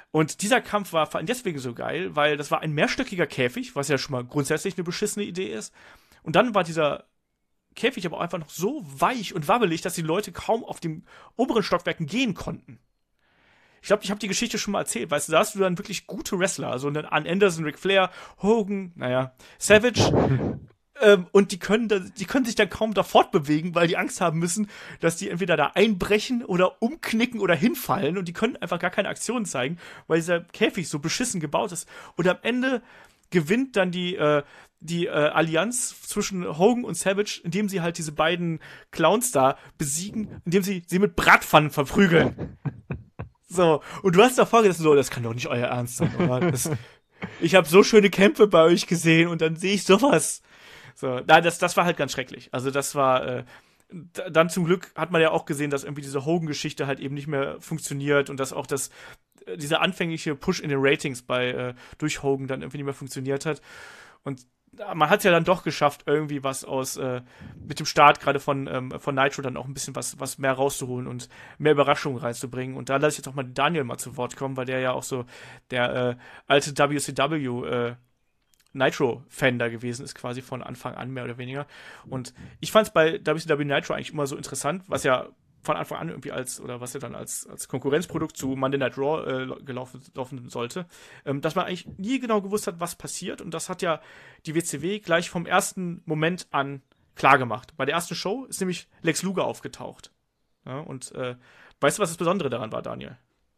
S2: Und dieser Kampf war vor allem deswegen so geil, weil das war ein mehrstöckiger Käfig, was ja schon mal grundsätzlich eine beschissene Idee ist. Und dann war dieser Käfig aber auch einfach noch so weich und wabbelig, dass die Leute kaum auf den oberen Stockwerken gehen konnten. Ich glaube, ich habe die Geschichte schon mal erzählt, weißt du, da hast du dann wirklich gute Wrestler, also an Anderson, Ric Flair, Hogan, Savage, und die können sich dann kaum da fortbewegen, weil die Angst haben müssen, dass die entweder da einbrechen oder umknicken oder hinfallen und die können einfach gar keine Aktion zeigen, weil dieser Käfig so beschissen gebaut ist. Und am Ende gewinnt dann die Allianz zwischen Hogan und Savage, indem sie halt diese beiden Clowns da besiegen, indem sie mit Bratpfannen verprügeln. So, und du hast davor gedacht, so, das kann doch nicht euer Ernst sein, oder? Ich habe so schöne Kämpfe bei euch gesehen und dann sehe ich sowas. So, nein, das war halt ganz schrecklich. Also das war, dann zum Glück hat man ja auch gesehen, dass irgendwie diese Hogan-Geschichte halt eben nicht mehr funktioniert und dass auch dieser anfängliche Push in den Ratings durch Hogan dann irgendwie nicht mehr funktioniert hat. Und man hat es ja dann doch geschafft, irgendwie was mit dem Start gerade von Nitro dann auch ein bisschen was mehr rauszuholen und mehr Überraschungen reinzubringen. Und da lasse ich jetzt auch mal Daniel mal zu Wort kommen, weil der ja auch so der alte WCW Nitro-Fan da gewesen ist, quasi von Anfang an, mehr oder weniger. Und ich fand es bei WCW Nitro eigentlich immer so interessant, was ja von Anfang an irgendwie was ja dann als Konkurrenzprodukt zu Monday Night Raw laufen sollte, dass man eigentlich nie genau gewusst hat, was passiert. Und das hat ja die WCW gleich vom ersten Moment an klar gemacht. Bei der ersten Show ist nämlich Lex Luger aufgetaucht. Ja, und weißt du, was das Besondere daran war, Daniel?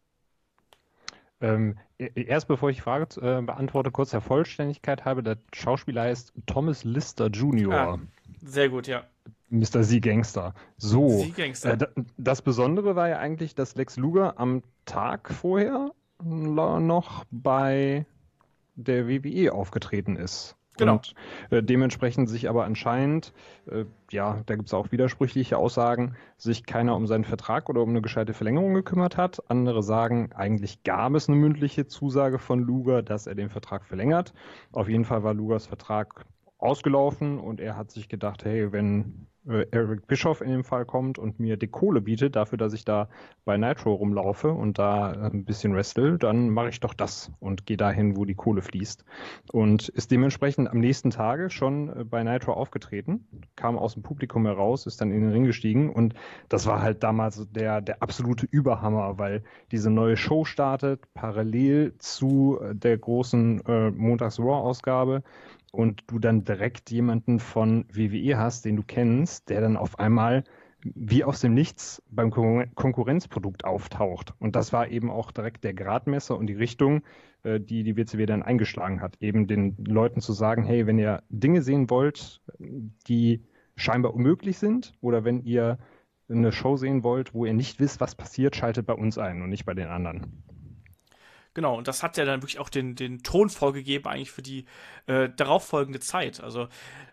S3: Erst bevor ich die Frage beantworte, kurz der Vollständigkeit halber, der Schauspieler heißt Thomas Lister Jr.
S2: Ah, sehr gut, ja.
S3: Mr. Z-Gangster. So,
S2: Z-Gangster.
S3: Das Besondere war ja eigentlich, dass Lex Luger am Tag vorher noch bei der WWE aufgetreten ist.
S2: Genau.
S3: Und dementsprechend sich aber anscheinend, da gibt es auch widersprüchliche Aussagen, sich keiner um seinen Vertrag oder um eine gescheite Verlängerung gekümmert hat. Andere sagen, eigentlich gab es eine mündliche Zusage von Luger, dass er den Vertrag verlängert. Auf jeden Fall war Lugers Vertrag ausgelaufen und er hat sich gedacht, hey, wenn Eric Bischoff in dem Fall kommt und mir die Kohle bietet dafür, dass ich da bei Nitro rumlaufe und da ein bisschen wrestle, dann mache ich doch das und gehe dahin, wo die Kohle fließt. Und ist dementsprechend am nächsten Tage schon bei Nitro aufgetreten, kam aus dem Publikum heraus, ist dann in den Ring gestiegen und das war halt damals der absolute Überhammer, weil diese neue Show startet, parallel zu der großen Montags-Raw-Ausgabe. Und du dann direkt jemanden von WWE hast, den du kennst, der dann auf einmal wie aus dem Nichts beim Konkurrenzprodukt auftaucht. Und das war eben auch direkt der Gradmesser und die Richtung, die die WCW dann eingeschlagen hat. Eben den Leuten zu sagen, hey, wenn ihr Dinge sehen wollt, die scheinbar unmöglich sind, oder wenn ihr eine Show sehen wollt, wo ihr nicht wisst, was passiert, schaltet bei uns ein und nicht bei den anderen.
S2: Genau, und das hat ja dann wirklich auch den Ton vorgegeben eigentlich für die darauffolgende Zeit. Also,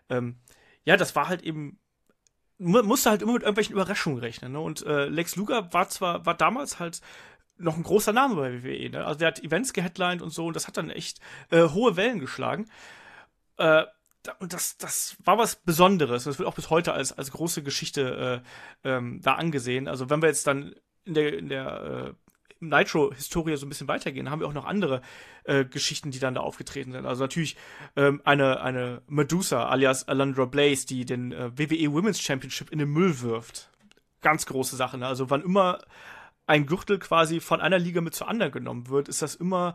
S2: das war halt eben, musste halt immer mit irgendwelchen Überraschungen rechnen. Ne? Und Lex Luger war damals halt noch ein großer Name bei WWE. Ne? Also der hat Events geheadlined und so, und das hat dann echt hohe Wellen geschlagen. Und das war was Besonderes. Das wird auch bis heute als große Geschichte da angesehen. Also wenn wir jetzt dann in der Nitro-Historie so ein bisschen weitergehen, haben wir auch noch andere Geschichten, die dann da aufgetreten sind. Also natürlich eine Medusa alias Alundra Blaze, die den WWE Women's Championship in den Müll wirft. Ganz große Sache. Ne? Also wann immer ein Gürtel quasi von einer Liga mit zur anderen genommen wird, ist das immer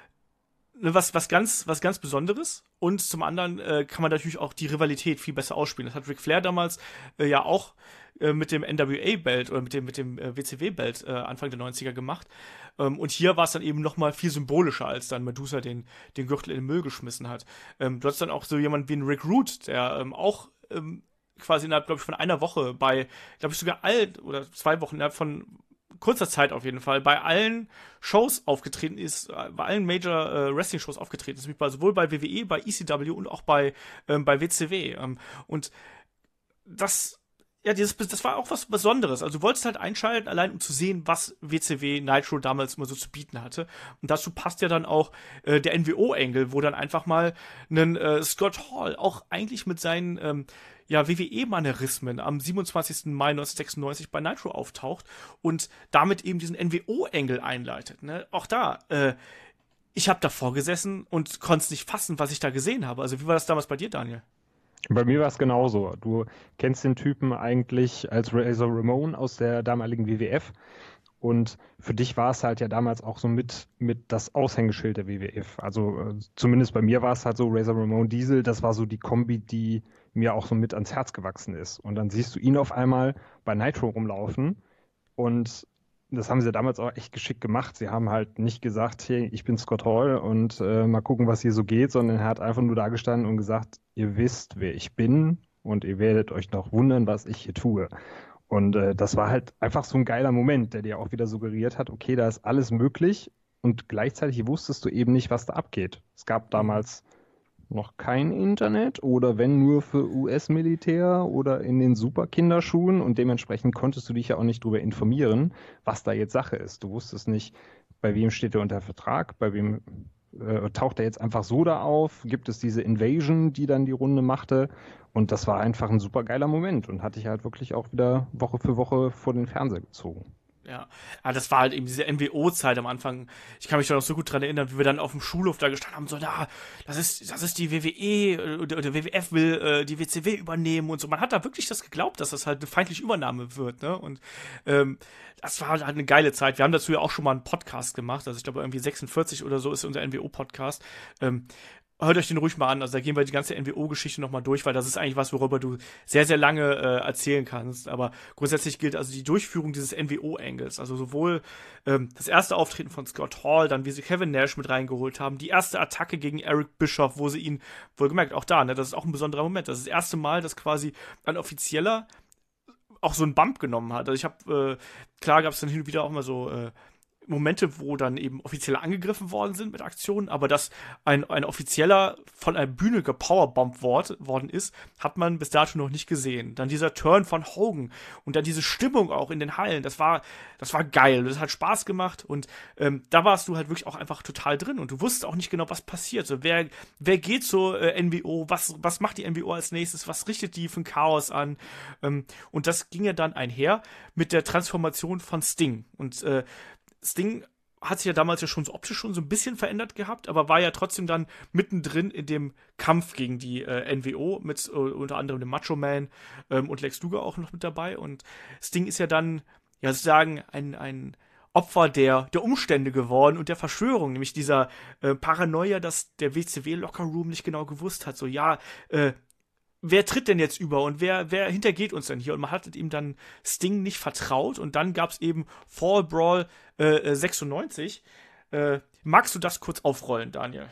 S2: was ganz Besonderes. Und zum anderen kann man natürlich auch die Rivalität viel besser ausspielen. Das hat Ric Flair damals ja auch mit dem NWA-Belt oder mit dem WCW-Belt Anfang der 90er gemacht. Und hier war es dann eben noch mal viel symbolischer, als dann Medusa den Gürtel in den Müll geschmissen hat. Du hast dann auch so jemanden wie einen Rick Rude, der auch quasi innerhalb, glaube ich, von einer Woche bei, glaube ich, sogar oder 2 Wochen innerhalb von kurzer Zeit auf jeden Fall bei allen Shows aufgetreten ist, bei allen Major Wrestling-Shows aufgetreten ist, sowohl bei WWE, bei ECW und auch bei WCW. Und das das war auch was Besonderes. Also du wolltest halt einschalten, allein um zu sehen, was WCW Nitro damals immer so zu bieten hatte. Und dazu passt ja dann auch der NWO-Angle, wo dann einfach mal ein Scott Hall auch eigentlich mit seinen WWE-Manierismen am 27. Mai 1996 bei Nitro auftaucht und damit eben diesen NWO-Angle einleitet. Ne? Auch da, ich habe davor gesessen und konnte es nicht fassen, was ich da gesehen habe. Also wie war das damals bei dir, Daniel?
S3: Bei mir war es genauso. Du kennst den Typen eigentlich als Razor Ramon aus der damaligen WWF. Und für dich war es halt ja damals auch so mit das Aushängeschild der WWF. Also zumindest bei mir war es halt so, Razor Ramon Diesel, das war so die Kombi, die mir auch so mit ans Herz gewachsen ist. Und dann siehst du ihn auf einmal bei Nitro rumlaufen. Und das haben sie damals auch echt geschickt gemacht. Sie haben halt nicht gesagt, hey, ich bin Scott Hall und mal gucken, was hier so geht, sondern er hat einfach nur da gestanden und gesagt, ihr wisst, wer ich bin und ihr werdet euch noch wundern, was ich hier tue. Und das war halt einfach so ein geiler Moment, der dir auch wieder suggeriert hat, okay, da ist alles möglich und gleichzeitig wusstest du eben nicht, was da abgeht. Es gab damals noch kein Internet oder wenn nur für US-Militär oder in den Superkinderschuhen und dementsprechend konntest du dich ja auch nicht darüber informieren, was da jetzt Sache ist. Du wusstest nicht, bei wem steht er unter Vertrag, bei wem taucht er jetzt einfach so da auf, gibt es diese Invasion, die dann die Runde machte und das war einfach ein super geiler Moment und hatte ich halt wirklich auch wieder Woche für Woche vor den Fernseher gezogen.
S2: Ja, aber das war halt eben diese NWO-Zeit am Anfang. Ich kann mich da noch so gut dran erinnern, wie wir dann auf dem Schulhof da gestanden haben, so, das ist die WWE, oder WWF will die WCW übernehmen und so. Man hat da wirklich das geglaubt, dass das halt eine feindliche Übernahme wird, ne? Und das war halt eine geile Zeit. Wir haben dazu ja auch schon mal einen Podcast gemacht, also ich glaube irgendwie 46 oder so ist unser NWO-Podcast. Hört euch den ruhig mal an, also da gehen wir die ganze NWO-Geschichte nochmal durch, weil das ist eigentlich was, worüber du sehr, sehr lange erzählen kannst, aber grundsätzlich gilt also die Durchführung dieses NWO-Angles, also sowohl das erste Auftreten von Scott Hall, dann wie sie Kevin Nash mit reingeholt haben, die erste Attacke gegen Eric Bischoff, wo sie ihn, wohlgemerkt, auch da, ne, das ist auch ein besonderer Moment, das ist das erste Mal, dass quasi ein Offizieller auch so einen Bump genommen hat, also ich habe, klar gab es dann hin und wieder auch mal so Momente, wo dann eben Offizielle angegriffen worden sind mit Aktionen, aber dass ein Offizieller von einer Bühne gepowerbombt worden ist, hat man bis dato noch nicht gesehen. Dann dieser Turn von Hogan und dann diese Stimmung auch in den Hallen, das war geil, das hat Spaß gemacht und da warst du halt wirklich auch einfach total drin und du wusstest auch nicht genau, was passiert. So, wer geht zur NWO, was macht die NWO als nächstes, was richtet die für ein Chaos an? Und das ging ja dann einher mit der Transformation von Sting und Sting hat sich ja damals ja schon so optisch schon so ein bisschen verändert gehabt, aber war ja trotzdem dann mittendrin in dem Kampf gegen die NWO mit unter anderem dem Macho Man und Lex Luger auch noch mit dabei. Und Sting ist ja dann, ja sozusagen, ein Opfer der Umstände geworden und der Verschwörung, nämlich dieser Paranoia, dass der WCW-Lockerroom nicht genau gewusst hat, so ja, wer tritt denn jetzt über und wer hintergeht uns denn hier? Und man hat ihm dann Sting nicht vertraut und dann gab es eben Fall Brawl 96. Magst du das kurz aufrollen, Daniel?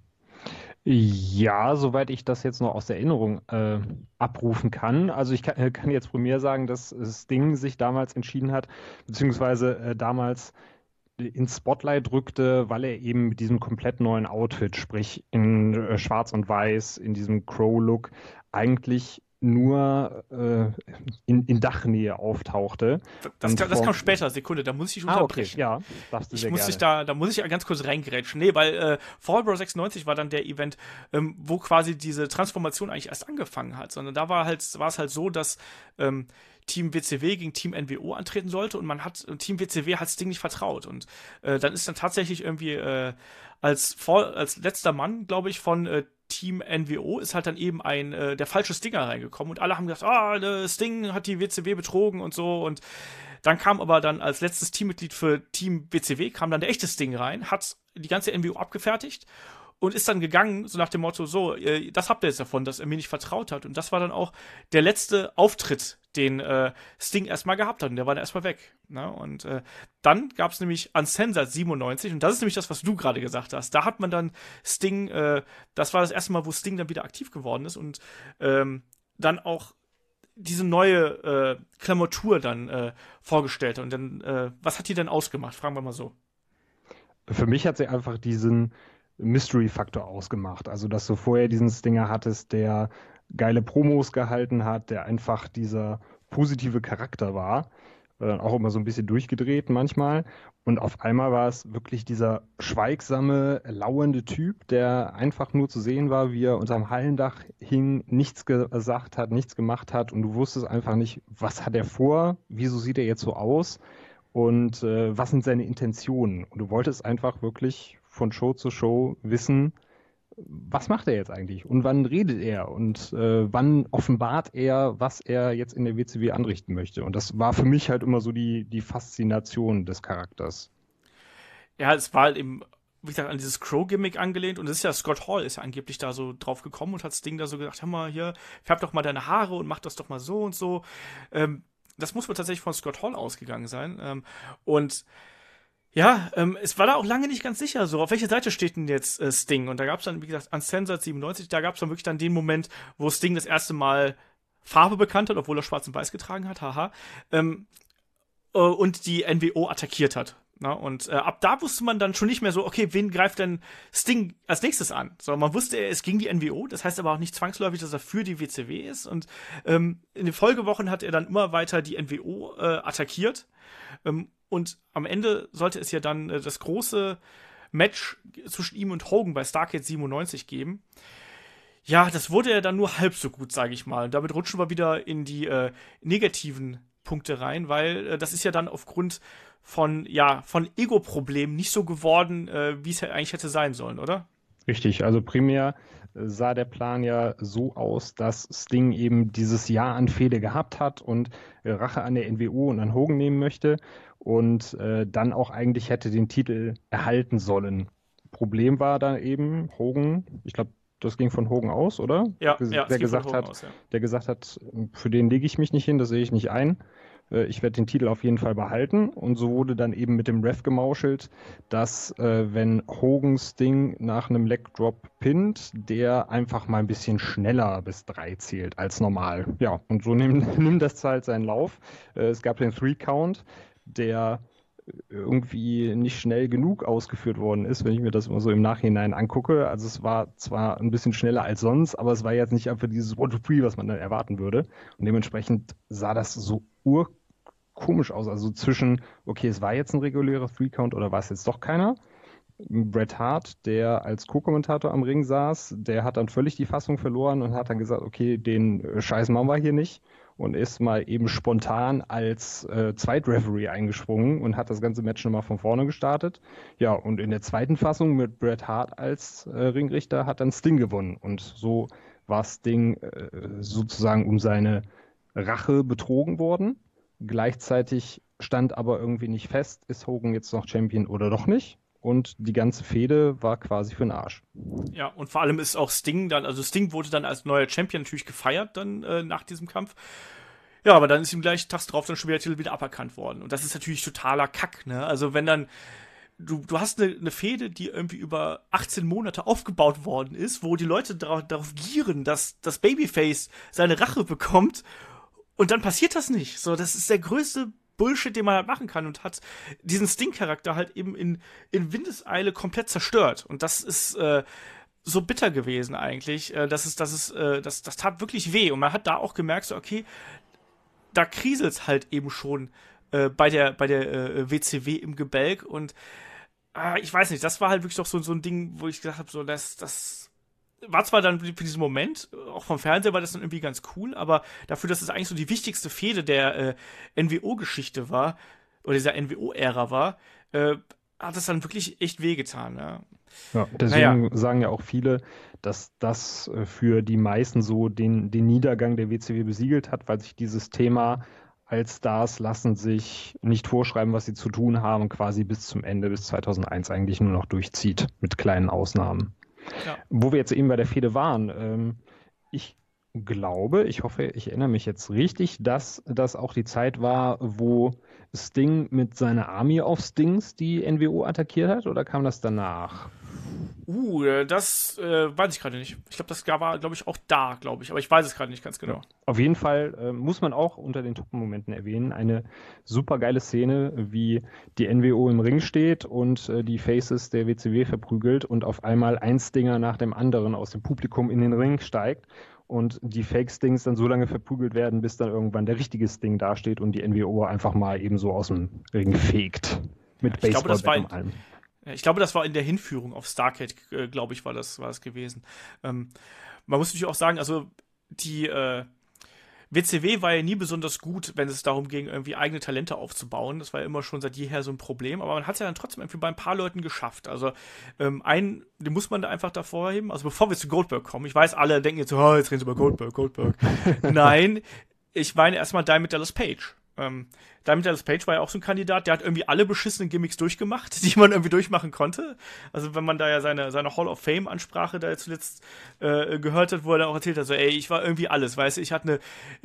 S3: Ja, soweit ich das jetzt noch aus der Erinnerung abrufen kann. Also ich kann jetzt von mir sagen, dass Sting sich damals entschieden hat, beziehungsweise damals ins Spotlight rückte, weil er eben mit diesem komplett neuen Outfit, sprich in Schwarz und Weiß, in diesem Crow-Look, eigentlich nur in Dachnähe auftauchte.
S2: Das kam später, Sekunde, da muss ich unterbrechen.
S3: Okay, ja, darfst du sehr
S2: gerne. Da muss ich ja ganz kurz reingrätschen. Nee, weil Fall Brawl 96 war dann der Event, wo quasi diese Transformation eigentlich erst angefangen hat, sondern da war es halt so, dass Team WCW gegen Team NWO antreten sollte und Team WCW hat Sting nicht vertraut und dann ist dann tatsächlich irgendwie als letzter Mann, glaube ich, von Team NWO ist halt dann eben der falsche Stinger reingekommen und alle haben gesagt, Sting hat die WCW betrogen und so und dann kam aber dann als letztes Teammitglied für Team WCW kam dann der echte Sting rein, hat die ganze NWO abgefertigt und ist dann gegangen, so nach dem Motto, so, das habt ihr jetzt davon, dass er mir nicht vertraut hat. Und das war dann auch der letzte Auftritt, den Sting erstmal gehabt hat. Und der war dann erstmal weg. Ne? Und dann gab es nämlich Uncensored 97. Und das ist nämlich das, was du gerade gesagt hast. Da hat man dann Sting, das war das erste Mal, wo Sting dann wieder aktiv geworden ist. Und dann auch diese neue Klamotur dann vorgestellt. Und dann, was hat die denn ausgemacht? Fragen wir mal so.
S3: Für mich hat sie einfach diesen Mystery-Faktor ausgemacht. Also, dass du vorher diesen Stinger hattest, der geile Promos gehalten hat, der einfach dieser positive Charakter war. Auch immer so ein bisschen durchgedreht manchmal. Und auf einmal war es wirklich dieser schweigsame, lauernde Typ, der einfach nur zu sehen war, wie er unterm Hallendach hing, nichts gesagt hat, nichts gemacht hat. Und du wusstest einfach nicht, was hat er vor, wieso sieht er jetzt so aus und was sind seine Intentionen. Und du wolltest einfach wirklich von Show zu Show wissen, was macht er jetzt eigentlich und wann redet er und wann offenbart er, was er jetzt in der WCW anrichten möchte. Und das war für mich halt immer so die Faszination des Charakters.
S2: Ja, es war halt eben, wie gesagt, an dieses Crow-Gimmick angelehnt und es ist ja, Scott Hall ist ja angeblich da so drauf gekommen und hat das Ding da so gesagt, hör mal hier, färb doch mal deine Haare und mach das doch mal so und so. Das muss wohl tatsächlich von Scott Hall ausgegangen sein. Und ja, es war da auch lange nicht ganz sicher, so, auf welcher Seite steht denn jetzt Sting? Und da gab es dann, wie gesagt, Uncensored 97, da gab es dann wirklich dann den Moment, wo Sting das erste Mal Farbe bekannt hat, obwohl er schwarz und weiß getragen hat, haha, und die NWO attackiert hat. Na, und ab da wusste man dann schon nicht mehr so, okay, wen greift denn Sting als nächstes an? So, man wusste, es ging die NWO, das heißt aber auch nicht zwangsläufig, dass er für die WCW ist. Und in den Folgewochen hat er dann immer weiter die NWO attackiert. Und am Ende sollte es ja dann das große Match zwischen ihm und Hogan bei Starrcade 97 geben. Ja, das wurde ja dann nur halb so gut, sage ich mal. Und damit rutschen wir wieder in die negativen Punkte rein, weil das ist ja dann aufgrund von Ego-Problemen nicht so geworden, wie es ja eigentlich hätte sein sollen, oder?
S3: Richtig, also primär sah der Plan ja so aus, dass Sting eben dieses Jahr an Fehde gehabt hat und Rache an der NWO und an Hogan nehmen möchte und dann auch eigentlich hätte den Titel erhalten sollen. Problem war dann eben Hogan, ich glaube, das ging von Hogan aus, oder?
S2: Ja,
S3: der gesagt hat, für den lege ich mich nicht hin, das sehe ich nicht ein. Ich werde den Titel auf jeden Fall behalten. Und so wurde dann eben mit dem Ref gemauschelt, dass wenn Hogan Sting nach einem Leg Drop pinnt, der einfach mal ein bisschen schneller bis 3 zählt als normal. Ja, und so nimmt das halt seinen Lauf. Es gab den 3-Count, der irgendwie nicht schnell genug ausgeführt worden ist, wenn ich mir das immer so im Nachhinein angucke. Also es war zwar ein bisschen schneller als sonst, aber es war jetzt nicht einfach dieses 1-2-3, was man dann erwarten würde. Und dementsprechend sah das so urkomisch aus. Also zwischen, okay, es war jetzt ein regulärer 3-Count oder war es jetzt doch keiner? Bret Hart, der als Co-Kommentator am Ring saß, der hat dann völlig die Fassung verloren und hat dann gesagt, okay, den Scheiß machen wir hier nicht. Und ist mal eben spontan als Zweitreferee eingesprungen und hat das ganze Match nochmal von vorne gestartet. Ja, und in der zweiten Fassung mit Bret Hart als Ringrichter hat dann Sting gewonnen. Und so war Sting sozusagen um seine Rache betrogen worden. Gleichzeitig stand aber irgendwie nicht fest, ist Hogan jetzt noch Champion oder doch nicht. Und die ganze Fehde war quasi für den Arsch.
S2: Ja, und vor allem ist auch Sting dann, also Sting wurde dann als neuer Champion natürlich gefeiert dann nach diesem Kampf. Ja, aber dann ist ihm gleich tags drauf dann schon wieder der Titel wieder aberkannt worden. Und das ist natürlich totaler Kack, ne? Also wenn dann, du hast eine Fehde, die irgendwie über 18 Monate aufgebaut worden ist, wo die Leute darauf gieren, dass das Babyface seine Rache bekommt und dann passiert das nicht. So, das ist der größte Bullshit, den man halt machen kann und hat diesen Sting-Charakter halt eben in Windeseile komplett zerstört. Und das ist so bitter gewesen eigentlich. Das tat wirklich weh. Und man hat da auch gemerkt, so, okay, da kriselt's halt eben schon bei der WCW im Gebälk. Und ich weiß nicht, das war halt wirklich doch so ein Ding, wo ich gesagt habe, so, das war zwar dann für diesen Moment, auch vom Fernseher war das dann irgendwie ganz cool, aber dafür, dass es eigentlich so die wichtigste Fehde der NWO-Geschichte war, oder dieser NWO-Ära war, hat das dann wirklich echt wehgetan. Ja,
S3: ja, deswegen sagen ja auch viele, dass das für die meisten so den Niedergang der WCW besiegelt hat, weil sich dieses Thema als Stars lassen sich nicht vorschreiben, was sie zu tun haben, quasi bis zum Ende, bis 2001 eigentlich nur noch durchzieht, mit kleinen Ausnahmen. Ja. Wo wir jetzt eben bei der Fehde waren, ich glaube, ich hoffe, ich erinnere mich jetzt richtig, dass das auch die Zeit war, wo Sting mit seiner Army of Stings die NWO attackiert hat, oder kam das danach?
S2: Das weiß ich gerade nicht. Ich glaube, das war, glaube ich, auch da, glaube ich. Aber ich weiß es gerade nicht ganz genau.
S3: Auf jeden Fall muss man auch unter den Top-Momenten erwähnen, eine super geile Szene, wie die NWO im Ring steht und die Faces der WCW verprügelt und auf einmal ein Stinger nach dem anderen aus dem Publikum in den Ring steigt und die Fake-Stings dann so lange verprügelt werden, bis dann irgendwann der richtige Sting dasteht und die NWO einfach mal eben so aus dem Ring fegt. Mit Baseball und allem.
S2: Ich glaube, das war in der Hinführung auf Starrcade, glaube ich, war das gewesen. Man muss natürlich auch sagen, also die WCW war ja nie besonders gut, wenn es darum ging, irgendwie eigene Talente aufzubauen. Das war ja immer schon seit jeher so ein Problem. Aber man hat es ja dann trotzdem irgendwie bei ein paar Leuten geschafft. Also den muss man da einfach davor heben. Also bevor wir zu Goldberg kommen, ich weiß, alle denken jetzt so, jetzt reden sie über Goldberg. Nein, ich meine erstmal Diamond Dallas Page. Diamond Dallas Page war ja auch so ein Kandidat, der hat irgendwie alle beschissenen Gimmicks durchgemacht, die man irgendwie durchmachen konnte. Also wenn man da ja seine Hall of Fame Ansprache da zuletzt gehört hat, wo er dann auch erzählt hat, so ey, ich war irgendwie alles, weißt du, ich habe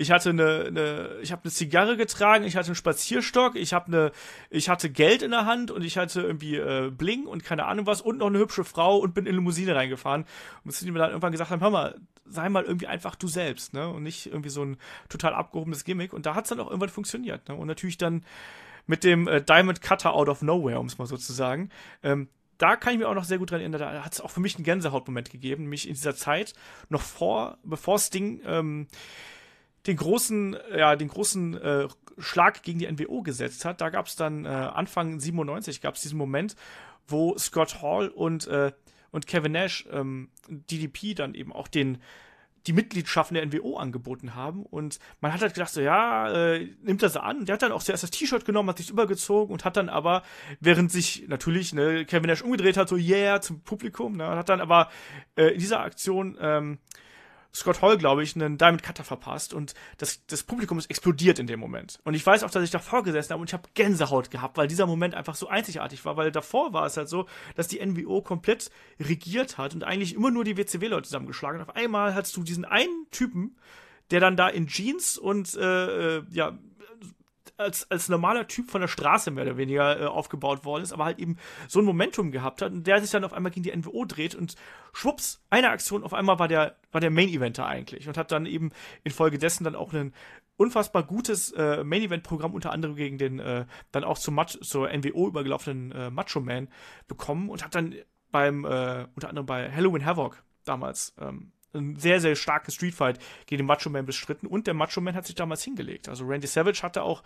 S2: eine Zigarre getragen, ich hatte einen Spazierstock, ich hatte Geld in der Hand und ich hatte irgendwie Bling und keine Ahnung was und noch eine hübsche Frau und bin in eine Limousine reingefahren. Und bis die mir dann irgendwann gesagt haben, hör mal, sei mal irgendwie einfach du selbst, ne? Und nicht irgendwie so ein total abgehobenes Gimmick. Und da hat es dann auch irgendwann funktioniert, ne? Und natürlich dann mit dem Diamond Cutter out of nowhere, um es mal so zu sagen. Da kann ich mich auch noch sehr gut dran erinnern. Da hat es auch für mich einen Gänsehautmoment gegeben, nämlich in dieser Zeit, noch bevor Sting den großen Schlag gegen die NWO gesetzt hat. Da gab es dann Anfang 97 gab es diesen Moment, wo Scott Hall und Kevin Nash DDP dann eben auch die Mitgliedschaften der NWO angeboten haben und man hat halt gedacht so, ja, nimmt das an. Der hat dann auch zuerst das T-Shirt genommen, hat sich übergezogen und hat dann aber, während sich natürlich Kevin Nash umgedreht hat, so yeah, zum Publikum, ne, hat dann aber in dieser Aktion Scott Hall, glaube ich, einen Diamond Cutter verpasst und das Publikum ist explodiert in dem Moment. Und ich weiß auch, dass ich davor gesessen habe und ich habe Gänsehaut gehabt, weil dieser Moment einfach so einzigartig war, weil davor war es halt so, dass die NWO komplett regiert hat und eigentlich immer nur die WCW-Leute zusammengeschlagen hat. Auf einmal hattest du diesen einen Typen, der dann da in Jeans und als normaler Typ von der Straße mehr oder weniger aufgebaut worden ist, aber halt eben so ein Momentum gehabt hat und der sich dann auf einmal gegen die NWO dreht und schwupps, eine Aktion, auf einmal war der Main-Eventer eigentlich und hat dann eben infolgedessen dann auch ein unfassbar gutes Main-Event-Programm unter anderem gegen den dann auch zur NWO übergelaufenen Macho Man bekommen und hat dann unter anderem bei Halloween Havoc damals ein sehr, sehr starkes Streetfight gegen den Macho Man bestritten und der Macho Man hat sich damals hingelegt. Also Randy Savage hatte auch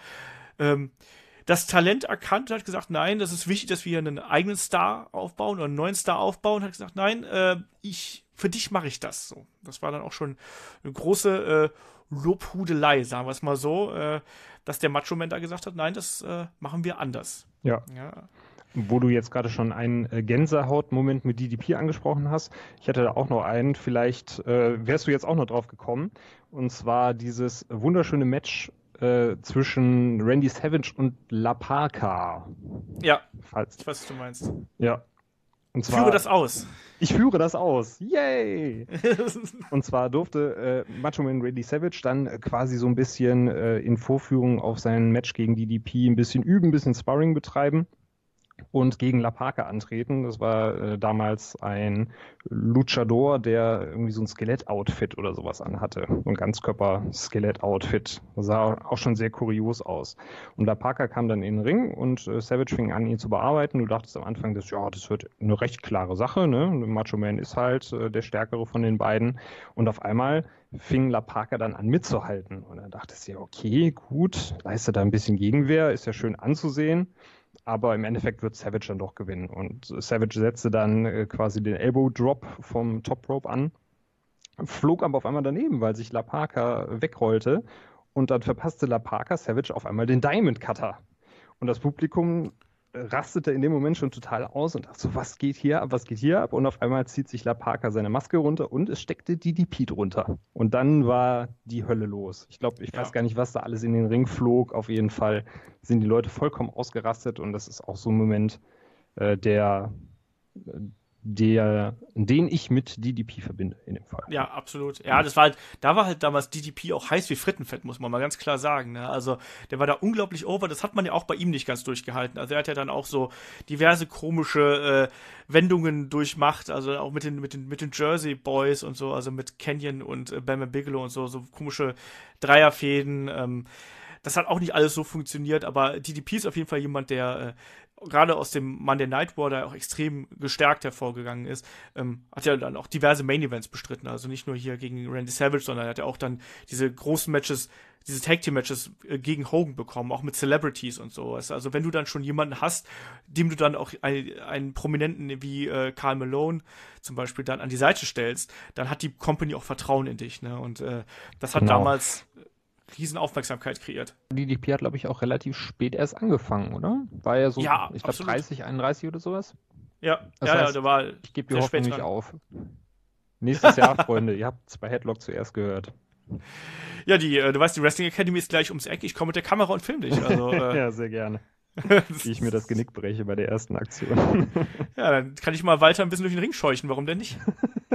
S2: das Talent erkannt und hat gesagt, nein, das ist wichtig, dass wir hier einen eigenen Star aufbauen oder einen neuen Star aufbauen. Hat gesagt, nein, für dich mache ich das. So, das war dann auch schon eine große Lobhudelei, sagen wir es mal so, dass der Macho Man da gesagt hat, nein, das machen wir anders.
S3: Ja. Wo du jetzt gerade schon einen Gänsehaut-Moment mit DDP angesprochen hast. Ich hatte da auch noch einen, vielleicht wärst du jetzt auch noch drauf gekommen. Und zwar dieses wunderschöne Match zwischen Randy Savage und La Parka.
S2: Ja, ich weiß, was du meinst.
S3: Ja. Und zwar,
S2: führe das aus.
S3: Ich führe das aus. Yay! Und zwar durfte Macho Man Randy Savage dann quasi so ein bisschen in Vorführung auf sein Match gegen DDP ein bisschen üben, ein bisschen Sparring betreiben und gegen La Parka antreten. Das war damals ein Luchador, der irgendwie so ein Skelett-Outfit oder sowas anhatte. So ein Ganzkörper-Skelett-Outfit. Das sah auch schon sehr kurios aus. Und La Parka kam dann in den Ring und Savage fing an, ihn zu bearbeiten. Du dachtest am Anfang, das wird eine recht klare Sache, ne? Macho Man ist halt der Stärkere von den beiden. Und auf einmal fing La Parka dann an mitzuhalten. Und dann dachtest du, ja, okay, gut, leistet da ein bisschen Gegenwehr, ist ja schön anzusehen. Aber im Endeffekt wird Savage dann doch gewinnen. Und Savage setzte dann quasi den Elbow Drop vom Top Rope an, flog aber auf einmal daneben, weil sich La Parka wegrollte. Und dann verpasste La Parka Savage auf einmal den Diamond Cutter. Und das Publikum rastete in dem Moment schon total aus und dachte so, was geht hier ab? Und auf einmal zieht sich La Parka seine Maske runter und es steckte DDP drunter. Und dann war die Hölle los. Ich weiß gar nicht, was da alles in den Ring flog. Auf jeden Fall sind die Leute vollkommen ausgerastet und das ist auch so ein Moment, der den ich mit DDP verbinde in dem Fall.
S2: Ja, absolut. Ja, da war halt damals DDP auch heiß wie Frittenfett, muss man mal ganz klar sagen. Ne? Also, der war da unglaublich over. Das hat man ja auch bei ihm nicht ganz durchgehalten. Also, er hat ja dann auch so diverse komische Wendungen durchmacht. Also, auch mit den Jersey Boys und so. Also, mit Canyon und Bam Bigelow und so. So komische Dreierfäden. Das hat auch nicht alles so funktioniert. Aber DDP ist auf jeden Fall jemand, der gerade aus dem Monday Night War, der auch extrem gestärkt hervorgegangen ist, hat ja dann auch diverse Main Events bestritten, also nicht nur hier gegen Randy Savage, sondern er hat ja auch dann diese großen Matches, diese Tag Team Matches gegen Hogan bekommen, auch mit Celebrities und sowas. Also wenn du dann schon jemanden hast, dem du dann auch einen Prominenten wie Karl Malone zum Beispiel dann an die Seite stellst, dann hat die Company auch Vertrauen in dich, ne? Und das hat damals riesen Aufmerksamkeit kreiert.
S3: DDP hat, glaube ich, auch relativ spät erst angefangen, oder? War ja so,
S2: ja,
S3: ich glaube, 30, 31 oder sowas.
S2: Ja,
S3: das heißt,
S2: der war
S3: ich gebe die Hoffnung nicht auf. Nächstes Jahr, Freunde, ihr habt bei Headlock zuerst gehört.
S2: Ja, du weißt, die Wrestling Academy ist gleich ums Eck. Ich komme mit der Kamera und film dich. Also,
S3: ja, sehr gerne. Wie ich mir das Genick breche bei der ersten Aktion.
S2: Ja, dann kann ich mal weiter ein bisschen durch den Ring scheuchen. Warum denn nicht?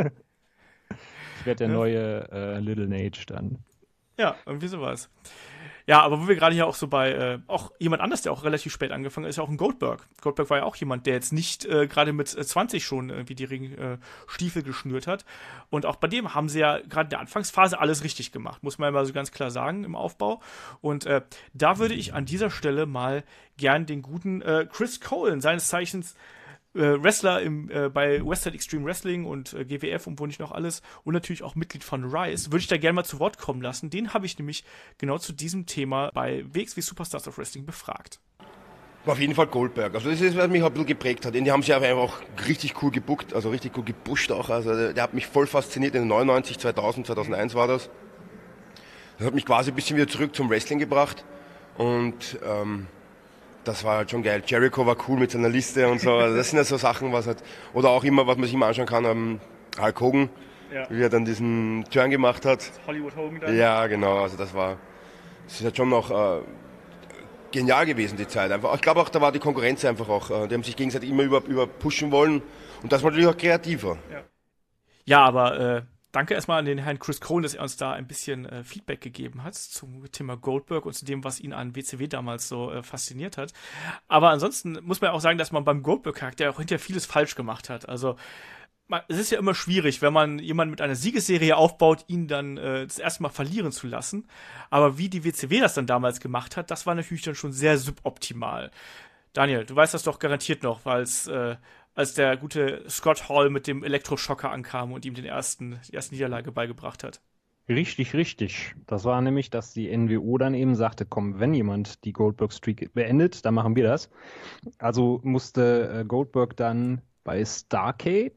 S3: Ich werde der neue Little Nage dann.
S2: Ja, irgendwie sowas. Ja, aber wo wir gerade hier auch so bei, auch jemand anders, der auch relativ spät angefangen ist, ist ja auch ein Goldberg. Goldberg war ja auch jemand, der jetzt nicht gerade mit 20 schon irgendwie die Ringstiefel geschnürt hat. Und auch bei dem haben sie ja gerade in der Anfangsphase alles richtig gemacht, muss man ja mal so ganz klar sagen, im Aufbau. Und da würde ich an dieser Stelle mal gern den guten Chris Colen, seines Zeichens Wrestler bei Westside Extreme Wrestling und GWF und wo nicht noch alles und natürlich auch Mitglied von Rise, würde ich da gerne mal zu Wort kommen lassen. Den habe ich nämlich genau zu diesem Thema bei WXW Superstars of Wrestling befragt.
S4: War auf jeden Fall Goldberg. Also das ist, was mich ein bisschen geprägt hat. Die haben sich einfach auch richtig cool gebuckt, also richtig cool gepusht auch. Also der hat mich voll fasziniert in den 99, 2000, 2001 war das. Das hat mich quasi ein bisschen wieder zurück zum Wrestling gebracht und das war halt schon geil. Jericho war cool mit seiner Liste und so. Also das sind ja so Sachen, was halt, oder auch immer, was man sich mal anschauen kann, Hulk Hogan, wie er dann diesen Turn gemacht hat.
S2: Hollywood Hogan dann?
S4: Ja, genau. Also das ist halt schon noch genial gewesen, die Zeit. Einfach. Ich glaube auch, da war die Konkurrenz einfach auch. Die haben sich gegenseitig immer über pushen wollen und das war natürlich auch kreativer.
S2: Ja, aber danke erstmal an den Herrn Chris Cohen, dass er uns da ein bisschen Feedback gegeben hat zum Thema Goldberg und zu dem, was ihn an WCW damals so fasziniert hat. Aber ansonsten muss man ja auch sagen, dass man beim Goldberg-Charakter auch hinterher vieles falsch gemacht hat. Also es ist ja immer schwierig, wenn man jemanden mit einer Siegesserie aufbaut, ihn dann das erste Mal verlieren zu lassen. Aber wie die WCW das dann damals gemacht hat, das war natürlich dann schon sehr suboptimal. Daniel, du weißt das doch garantiert noch, weil als der gute Scott Hall mit dem Elektroschocker ankam und ihm die erste Niederlage beigebracht hat.
S3: Richtig, richtig. Das war nämlich, dass die NWO dann eben sagte, komm, wenn jemand die Goldberg-Streak beendet, dann machen wir das. Also musste Goldberg dann bei Starrcade,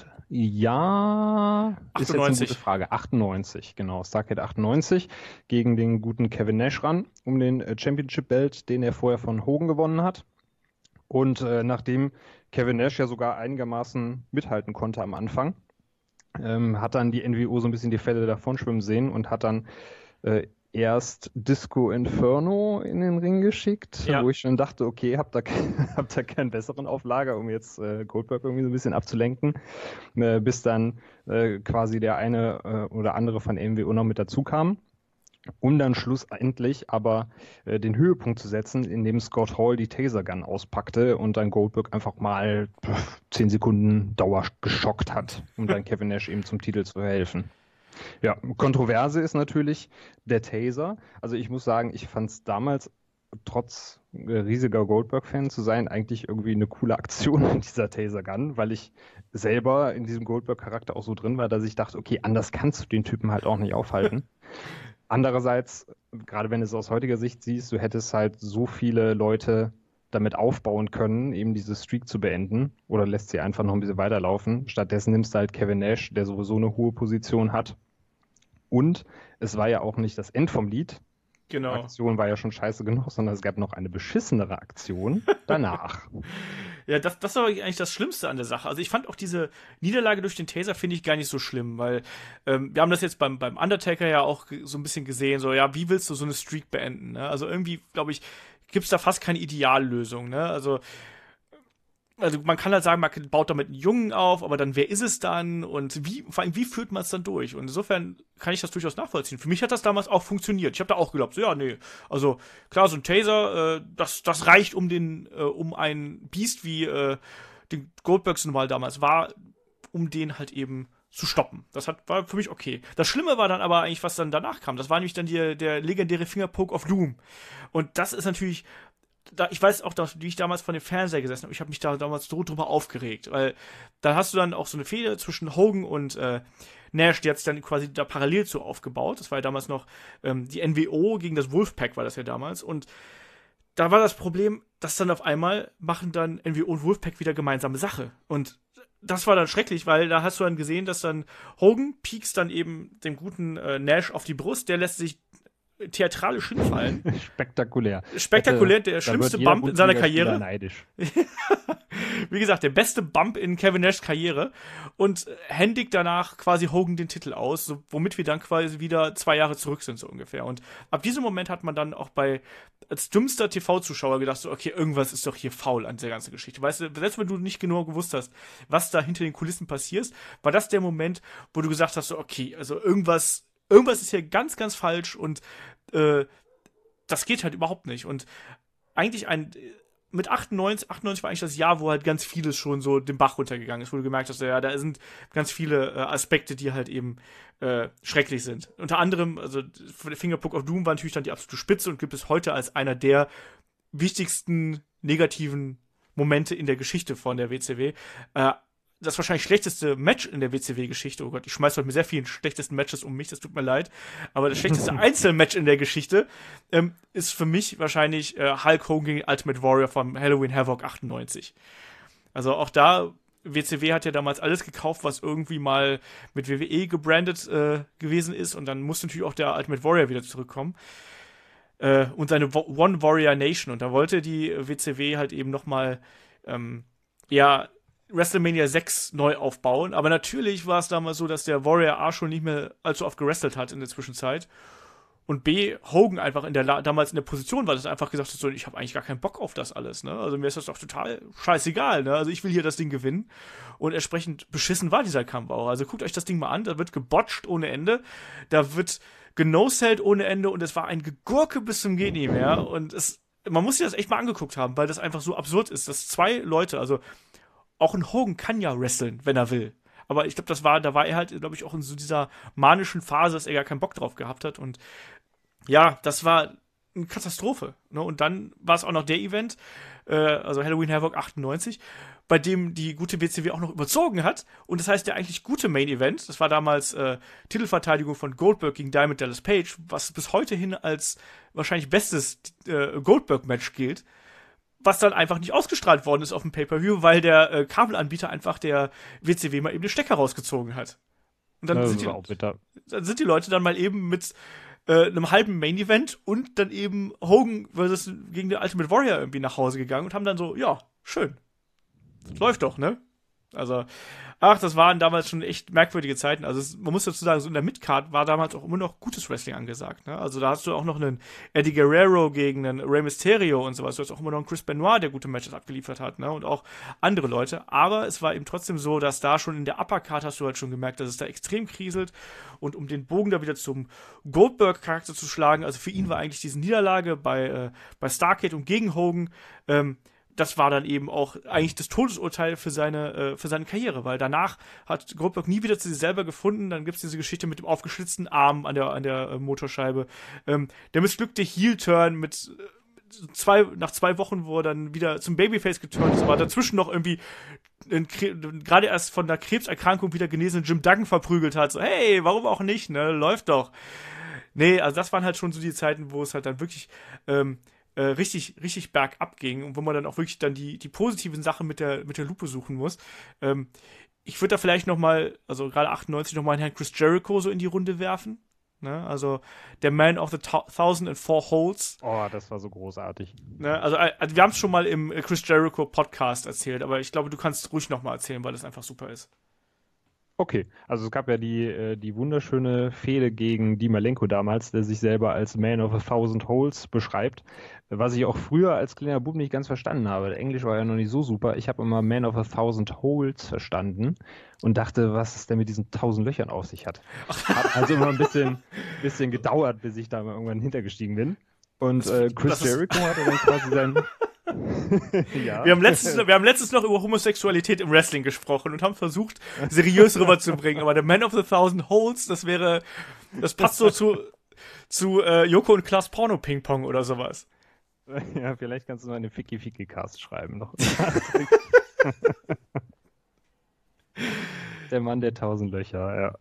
S3: ja,
S2: 98.
S3: ist jetzt eine gute Frage, 98, genau, Starrcade 98, gegen den guten Kevin Nash ran, um den Championship-Belt, den er vorher von Hogan gewonnen hat. Und nachdem Kevin Nash ja sogar einigermaßen mithalten konnte am Anfang, hat dann die NWO so ein bisschen die Fälle davon schwimmen sehen und hat dann erst Disco Inferno in den Ring geschickt, wo ich schon dachte, okay, habt ihr keinen besseren auf Lager, um jetzt Goldberg irgendwie so ein bisschen abzulenken, bis dann quasi der eine oder andere von NWO noch mit dazu kam. Um dann schlussendlich aber den Höhepunkt zu setzen, indem Scott Hall die Taser-Gun auspackte und dann Goldberg einfach mal 10 Sekunden Dauer geschockt hat, um dann Kevin Nash eben zum Titel zu verhelfen. Ja, Kontroverse ist natürlich der Taser. Also ich muss sagen, ich fand es damals, trotz riesiger Goldberg-Fan zu sein, eigentlich irgendwie eine coole Aktion mit dieser Taser-Gun, weil ich selber in diesem Goldberg-Charakter auch so drin war, dass ich dachte, okay, anders kannst du den Typen halt auch nicht aufhalten. Andererseits, gerade wenn du es aus heutiger Sicht siehst, du hättest halt so viele Leute damit aufbauen können, eben diese Streak zu beenden oder lässt sie einfach noch ein bisschen weiterlaufen. Stattdessen nimmst du halt Kevin Nash, der sowieso eine hohe Position hat. Und es war ja auch nicht das End vom Lied.
S2: Genau.
S3: Die Aktion war ja schon scheiße genug, sondern es gab noch eine beschissenere Aktion danach.
S2: Ja, das war eigentlich das Schlimmste an der Sache. Also ich fand auch diese Niederlage durch den Taser finde ich gar nicht so schlimm, weil wir haben das jetzt beim Undertaker ja auch so ein bisschen gesehen, so ja, wie willst du so eine Streak beenden? Ne? Also irgendwie, glaube ich, gibt es da fast keine Ideallösung. Ne? Also also man kann halt sagen, man baut damit einen Jungen auf, aber dann wer ist es dann und vor allem wie führt man es dann durch? Und insofern kann ich das durchaus nachvollziehen. Für mich hat das damals auch funktioniert. Ich habe da auch geglaubt, so, ja, nee, also klar, so ein Taser, das reicht, um ein Biest wie den Goldbergs normal damals war, um den halt eben zu stoppen. War für mich okay. Das Schlimme war dann aber eigentlich, was dann danach kam. Das war nämlich dann der legendäre Fingerpoke of Doom. Und das ist natürlich, ich weiß auch, wie ich damals vor dem Fernseher gesessen habe, ich habe mich da damals so drüber aufgeregt, weil da hast du dann auch so eine Fehde zwischen Hogan und Nash, die hat sich dann quasi da parallel zu aufgebaut. Das war ja damals noch die NWO gegen das Wolfpack war das ja damals. Und da war das Problem, dass dann auf einmal machen dann NWO und Wolfpack wieder gemeinsame Sache. Und das war dann schrecklich, weil da hast du dann gesehen, dass dann Hogan piekst dann eben dem guten Nash auf die Brust, der lässt sich theatralisch hinfallen.
S3: Spektakulär.
S2: Der schlimmste Bump in seiner Karriere.
S3: Neidisch.
S2: Wie gesagt, der beste Bump in Kevin Nashs Karriere und händigt danach quasi Hogan den Titel aus, womit wir dann quasi wieder 2 Jahre zurück sind, so ungefähr. Und ab diesem Moment hat man dann auch als dümmster TV-Zuschauer gedacht, so, okay, irgendwas ist doch hier faul an der ganzen Geschichte. Weißt du, selbst wenn du nicht genau gewusst hast, was da hinter den Kulissen passiert, war das der Moment, wo du gesagt hast, so, okay, also irgendwas ist hier ganz, ganz falsch und das geht halt überhaupt nicht. Und eigentlich mit 98 war eigentlich das Jahr, wo halt ganz vieles schon so den Bach runtergegangen ist, wo du gemerkt hast, ja, da sind ganz viele Aspekte, die halt eben schrecklich sind. Unter anderem, also der Fingerpoke of Doom war natürlich dann die absolute Spitze und gibt es heute als einer der wichtigsten negativen Momente in der Geschichte von der WCW. Das wahrscheinlich schlechteste Match in der WCW-Geschichte. Oh Gott, ich schmeiß heute mit sehr vielen schlechtesten Matches um mich, das tut mir leid. Aber das schlechteste Einzelmatch in der Geschichte ist für mich wahrscheinlich Hulk Hogan gegen Ultimate Warrior vom Halloween Havoc 98. Also auch da, WCW hat ja damals alles gekauft, was irgendwie mal mit WWE gebrandet gewesen ist. Und dann musste natürlich auch der Ultimate Warrior wieder zurückkommen. Und seine One Warrior Nation. Und da wollte die WCW halt eben nochmal, WrestleMania 6 neu aufbauen, aber natürlich war es damals so, dass der Warrior A schon nicht mehr allzu oft gewrestelt hat in der Zwischenzeit und B, Hogan einfach damals in der Position war, dass er einfach gesagt hat, so, ich habe eigentlich gar keinen Bock auf das alles, ne, also mir ist das doch total scheißegal, ne, also ich will hier das Ding gewinnen und entsprechend beschissen war dieser Kampf auch, also guckt euch das Ding mal an, da wird gebotcht ohne Ende, da wird genosellt ohne Ende und es war ein Gegurke bis zum geht nicht mehr und man muss sich das echt mal angeguckt haben, weil das einfach so absurd ist, dass 2 Leute, also auch ein Hogan kann ja wresteln, wenn er will. Aber ich glaube, da war er halt, glaube ich, auch in so dieser manischen Phase, dass er gar keinen Bock drauf gehabt hat. Und ja, das war eine Katastrophe. Ne? Und dann war es auch noch der Event, also Halloween Havoc 98, bei dem die gute WCW auch noch überzogen hat. Und das heißt, der eigentlich gute Main Event, das war damals Titelverteidigung von Goldberg gegen Diamond Dallas Page, was bis heute hin als wahrscheinlich bestes Goldberg-Match gilt, was dann einfach nicht ausgestrahlt worden ist auf dem Pay-Per-View, weil der Kabelanbieter einfach der WCW mal eben den Stecker rausgezogen hat. Und dann, sind die Leute dann mal eben mit einem halben Main-Event und dann eben Hogan versus gegen den Ultimate Warrior irgendwie nach Hause gegangen und haben dann so, ja, schön. Das läuft doch, ne? Also, das waren damals schon echt merkwürdige Zeiten. Also man muss dazu sagen, so in der Midcard war damals auch immer noch gutes Wrestling angesagt. Ne? Also da hast du auch noch einen Eddie Guerrero gegen einen Rey Mysterio und sowas. Du hast auch immer noch einen Chris Benoit, der gute Matches abgeliefert hat, ne? Und auch andere Leute. Aber es war eben trotzdem so, dass da schon in der Uppercard hast du halt schon gemerkt, dass es da extrem kriselt. Und um den Bogen da wieder zum Goldberg-Charakter zu schlagen, also für ihn war eigentlich diese Niederlage bei Starrcade und gegen Hogan, das war dann eben auch eigentlich das Todesurteil für seine Karriere, weil danach hat Goldberg nie wieder zu sich selber gefunden. Dann gibt's diese Geschichte mit dem aufgeschlitzten Arm an der Motorscheibe. Der missglückte Heel-Turn nach 2 Wochen, wo er dann wieder zum Babyface geturnt ist, aber dazwischen noch irgendwie gerade erst von der Krebserkrankung wieder genesenen Jim Duggan verprügelt hat. So, hey, warum auch nicht, ne? Läuft doch. Nee, also das waren halt schon so die Zeiten, wo es halt dann wirklich richtig bergab ging und wo man dann auch wirklich dann die positiven Sachen mit der Lupe suchen muss. Ich würde da vielleicht nochmal, also gerade 98 nochmal Herrn Chris Jericho so in die Runde werfen. Ne? Also der Man of the 1004 Holds.
S3: Oh, das war so großartig.
S2: Ne? Also wir haben es schon mal im Chris Jericho Podcast erzählt, aber ich glaube, du kannst ruhig nochmal erzählen, weil das einfach super ist.
S3: Okay, also es gab ja die wunderschöne Fehde gegen Di Malenko damals, der sich selber als Man of a Thousand Holes beschreibt, was ich auch früher als kleiner Bub nicht ganz verstanden habe. Der Englisch war ja noch nicht so super. Ich habe immer Man of a Thousand Holes verstanden und dachte, was es denn mit diesen 1000 Löchern auf sich hat. Hat also immer ein bisschen gedauert, bis ich da mal irgendwann hintergestiegen bin. Und Chris Jericho hatte dann quasi sein... Ja.
S2: Wir haben letztens noch über Homosexualität im Wrestling gesprochen und haben versucht, seriös rüberzubringen. Aber der Man of the Thousand Holes, das passt so zu Joko und Klaas Porno-Ping-Pong oder sowas.
S3: Ja, vielleicht kannst du mal eine Ficky-Ficky-Cast schreiben noch. Der Mann der 1000 Löcher, ja.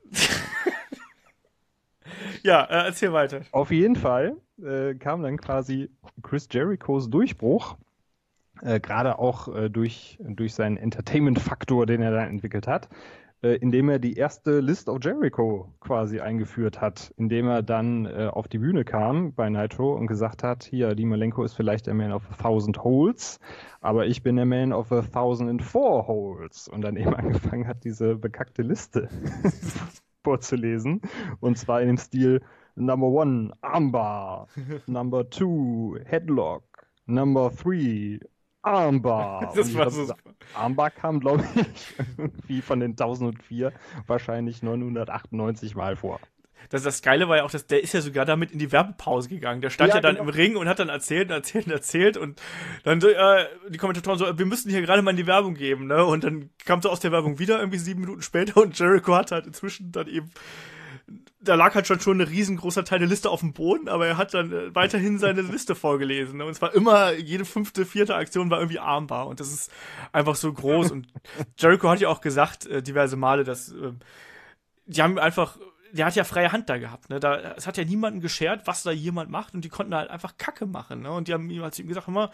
S2: Ja, erzähl weiter.
S3: Auf jeden Fall kam dann quasi Chris Jerichos Durchbruch, gerade auch durch seinen Entertainment-Faktor, den er da entwickelt hat, indem er die erste List of Jericho quasi eingeführt hat, indem er dann auf die Bühne kam bei Nitro und gesagt hat, hier, Di Malenko ist vielleicht der Man of 1000 Holes, aber ich bin der Man of 1004 Holes. Und dann eben angefangen hat, diese bekackte Liste vorzulesen. Und zwar in dem Stil Number 1, Armbar. Number 2, Headlock. Number 3, Armbar.
S2: Das war so.
S3: Armbar kam, glaube ich, irgendwie von den 1004 wahrscheinlich 998 Mal vor.
S2: Das Geile war ja auch, der ist ja sogar damit in die Werbepause gegangen. Der stand ja dann im Ring und hat dann erzählt und dann so, die Kommentatoren so, wir müssten hier gerade mal in die Werbung geben, ne? Und dann kam so aus der Werbung wieder irgendwie 7 Minuten später und Jericho hat halt inzwischen dann eben, da lag halt schon ein riesengroßer Teil der Liste auf dem Boden, aber er hat dann weiterhin seine Liste vorgelesen. Ne? Und es war immer, jede 5., 4. Aktion war irgendwie Armbar und das ist einfach so groß. Und Jericho hat ja auch gesagt, diverse Male, dass die haben einfach, der hat ja freie Hand da gehabt, ne? Es hat ja niemanden geschert, was da jemand macht und die konnten halt einfach Kacke machen, ne? Und die haben ihm gesagt, immer,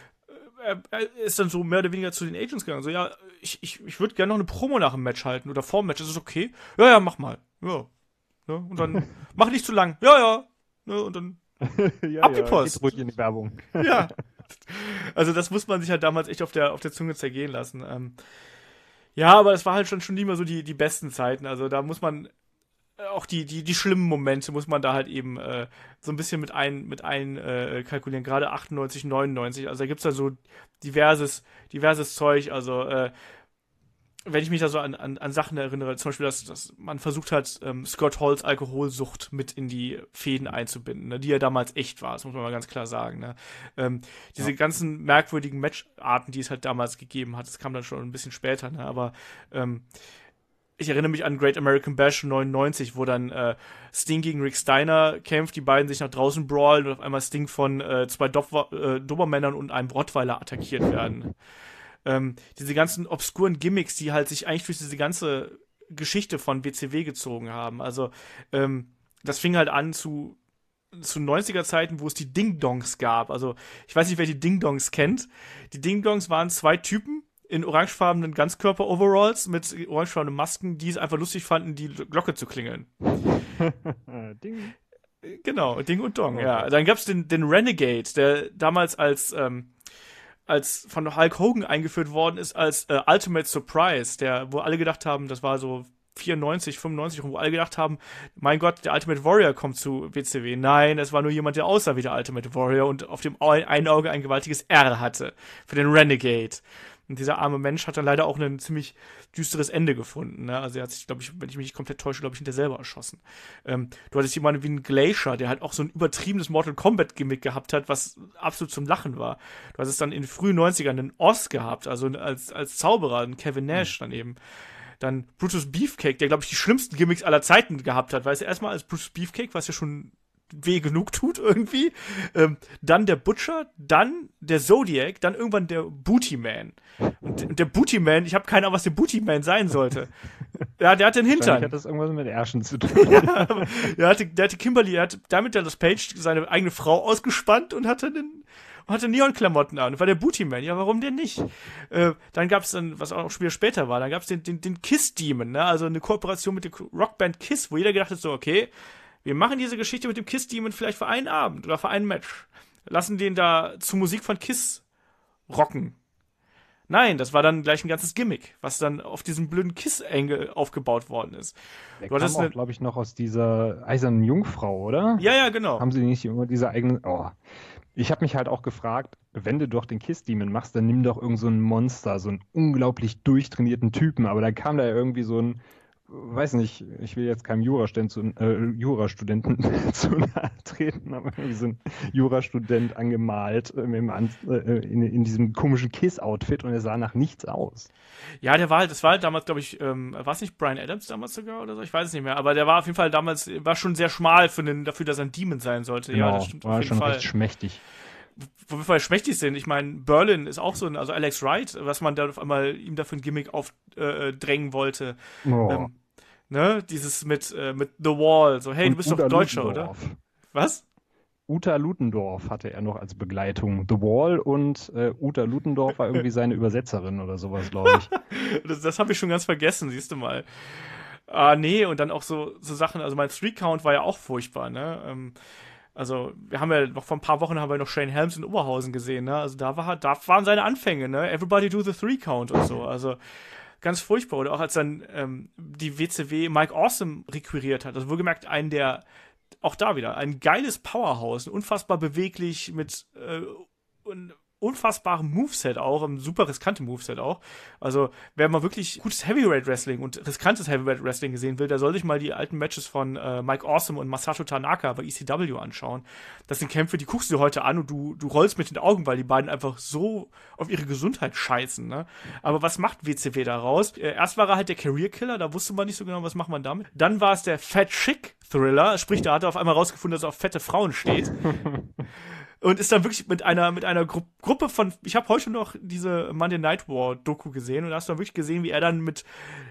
S2: er ist dann so mehr oder weniger zu den Agents gegangen, so, ja, ich würde gerne noch eine Promo nach dem Match halten oder vor dem Match, ist es okay? Ja, mach mal, ja. Ne? Und dann, mach nicht zu lang, ja, ne? Und dann
S3: ja,
S2: ab die Post.
S3: Geht ruhig in die Werbung.
S2: Ja. Also das muss man sich halt damals echt auf der Zunge zergehen lassen. Ja, aber es war halt schon nie mehr so die besten Zeiten, also da muss man auch die schlimmen Momente muss man da halt eben so ein bisschen mit kalkulieren, gerade 98, 99, also da gibt's da so diverses Zeug, also wenn ich mich da so an Sachen erinnere, zum Beispiel, dass man versucht hat, Scott Halls Alkoholsucht mit in die Fäden einzubinden, ne, die ja damals echt war, das muss man mal ganz klar sagen. Ne. Diese ganzen merkwürdigen Matcharten, die es halt damals gegeben hat, das kam dann schon ein bisschen später, ne, aber ich erinnere mich an Great American Bash 99, wo dann Sting gegen Rick Steiner kämpft, die beiden sich nach draußen brawlen und auf einmal Sting von 2 Dobermännern und einem Rottweiler attackiert werden. Diese ganzen obskuren Gimmicks, die halt sich eigentlich durch diese ganze Geschichte von WCW gezogen haben. Also das fing halt an zu 90er-Zeiten, wo es die Ding-Dongs gab. Also ich weiß nicht, wer die Ding-Dongs kennt. Die Ding-Dongs waren 2 Typen in orangefarbenen Ganzkörper-Overalls mit orangefarbenen Masken, die es einfach lustig fanden, die Glocke zu klingeln.
S3: Ding.
S2: Genau, Ding und Dong, ja. Dann gab's den Renegade, der damals als von Hulk Hogan eingeführt worden ist als Ultimate Surprise, wo alle gedacht haben, das war so 94, 95, wo alle gedacht haben, mein Gott, der Ultimate Warrior kommt zu WCW. Nein, es war nur jemand, der aussah wie der Ultimate Warrior und auf dem einen Auge ein gewaltiges R hatte für den Renegade. Und dieser arme Mensch hat dann leider auch ein ziemlich düsteres Ende gefunden. Ne? Also er hat sich, glaube ich, wenn ich mich nicht komplett täusche, hinterher selber erschossen. Du hattest jemanden wie einen Glacier, der halt auch so ein übertriebenes Mortal Kombat-Gimmick gehabt hat, was absolut zum Lachen war. Du hattest dann in den frühen 90ern einen Oz gehabt, also als Zauberer, einen Kevin Nash dann eben. Dann Brutus Beefcake, der, glaube ich, die schlimmsten Gimmicks aller Zeiten gehabt hat. Weißt du, erstmal als Brutus Beefcake, was ja schon weh genug tut irgendwie. Dann der Butcher, dann der Zodiac, dann irgendwann der Booty Man. Und der Booty Man, ich habe keine Ahnung, was der Booty Man sein sollte. Der hat den Hintern.
S3: Hat das irgendwas mit Ärschen zu tun?
S2: Ja, der hatte Kimberly, damit das Page seine eigene Frau ausgespannt und hatte Neonklamotten an. Und war der Booty Man. Ja, warum denn nicht? Dann gab's dann, was auch wieder später war, dann gab's den Kiss Demon, ne? Also eine Kooperation mit der Rockband Kiss, wo jeder gedacht hat, so, okay, wir machen diese Geschichte mit dem Kiss Demon vielleicht für einen Abend oder für ein Match. Lassen den da zu Musik von Kiss rocken. Nein, das war dann gleich ein ganzes Gimmick, was dann auf diesem blöden Kiss-Angle aufgebaut worden ist.
S3: Der kam auch, glaube ich, noch aus dieser Eisernen Jungfrau, oder?
S2: Ja, genau.
S3: Haben sie nicht immer diese eigenen... Oh. Ich habe mich halt auch gefragt, wenn du doch den Kiss-Demon machst, dann nimm doch irgend so ein Monster, so einen unglaublich durchtrainierten Typen. Aber dann kam da ja irgendwie so ein, weiß nicht, ich will jetzt keinem Jurastudenten zu nahe treten, aber irgendwie so ein Jurastudent angemalt in diesem komischen Kiss-Outfit und er sah nach nichts aus.
S2: Ja, das war halt damals, glaube ich, war es nicht Bryan Adams damals sogar oder so? Ich weiß es nicht mehr, aber der war auf jeden Fall damals, war schon sehr schmal dafür, dass er ein Demon sein sollte.
S3: Genau,
S2: ja, das stimmt
S3: war
S2: auf jeden
S3: schon
S2: Fall.
S3: recht schmächtig.
S2: Wo wir schmächtig sind, ich meine, Berlin ist auch so ein, also Alex Wright, was man da auf einmal ihm dafür ein Gimmick aufdrängen wollte.
S3: Oh.
S2: Ne, dieses mit The Wall, so, hey,
S3: Und
S2: du bist
S3: Uta
S2: doch Deutscher,
S3: Ludendorff.
S2: oder? Was?
S3: Uta Ludendorff hatte er noch als Begleitung. The Wall und Uta Ludendorff war irgendwie seine Übersetzerin oder sowas, glaube ich.
S2: Das habe ich schon ganz vergessen, siehst du mal. Ah, nee, und dann auch so Sachen, also mein 3-Count war ja auch furchtbar, ne? Also, wir haben ja noch vor ein paar Wochen haben wir noch Shane Helms in Oberhausen gesehen, ne? Also da waren seine Anfänge, ne? Everybody do the 3-Count und so. Also ganz furchtbar. Oder auch als dann die WCW Mike Awesome requiriert hat. Also wohlgemerkt einen der, auch da wieder, ein geiles Powerhouse, unfassbar beweglich mit unfassbarem Moveset auch, ein super riskantes Moveset auch. Also, wer mal wirklich gutes Heavyweight Wrestling und riskantes Heavyweight Wrestling gesehen will, der soll sich mal die alten Matches von Mike Awesome und Masato Tanaka bei ECW anschauen. Das sind Kämpfe, die guckst du dir heute an und du rollst mit den Augen, weil die beiden einfach so auf ihre Gesundheit scheißen, ne? Aber was macht WCW daraus? Erst war er halt der Career Killer, da wusste man nicht so genau, was macht man damit. Dann war es der Fat Chick Thriller, sprich, da hat er auf einmal rausgefunden, dass er auf fette Frauen steht. Und ist dann wirklich mit einer Gruppe von, ich habe heute noch diese Monday Night War Doku gesehen und da hast du dann wirklich gesehen, wie er dann mit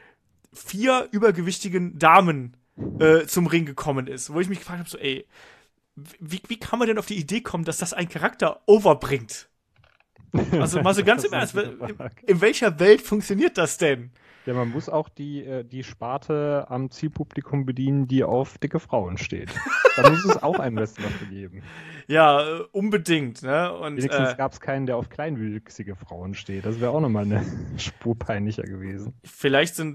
S2: 4 übergewichtigen Damen zum Ring gekommen ist. Wo ich mich gefragt habe, so, ey, wie kann man denn auf die Idee kommen, dass das ein Charakter overbringt? Also mal so ganz im Ernst, in welcher Welt funktioniert das denn?
S3: Ja, man muss auch die Sparte am Zielpublikum bedienen, die auf dicke Frauen steht. Da muss es auch einen Wrestler für geben.
S2: Ja, unbedingt, ne? Und,
S3: wenigstens gab es keinen, der auf kleinwüchsige Frauen steht. Das wäre auch nochmal eine Spur peinlicher gewesen.
S2: Ich hätte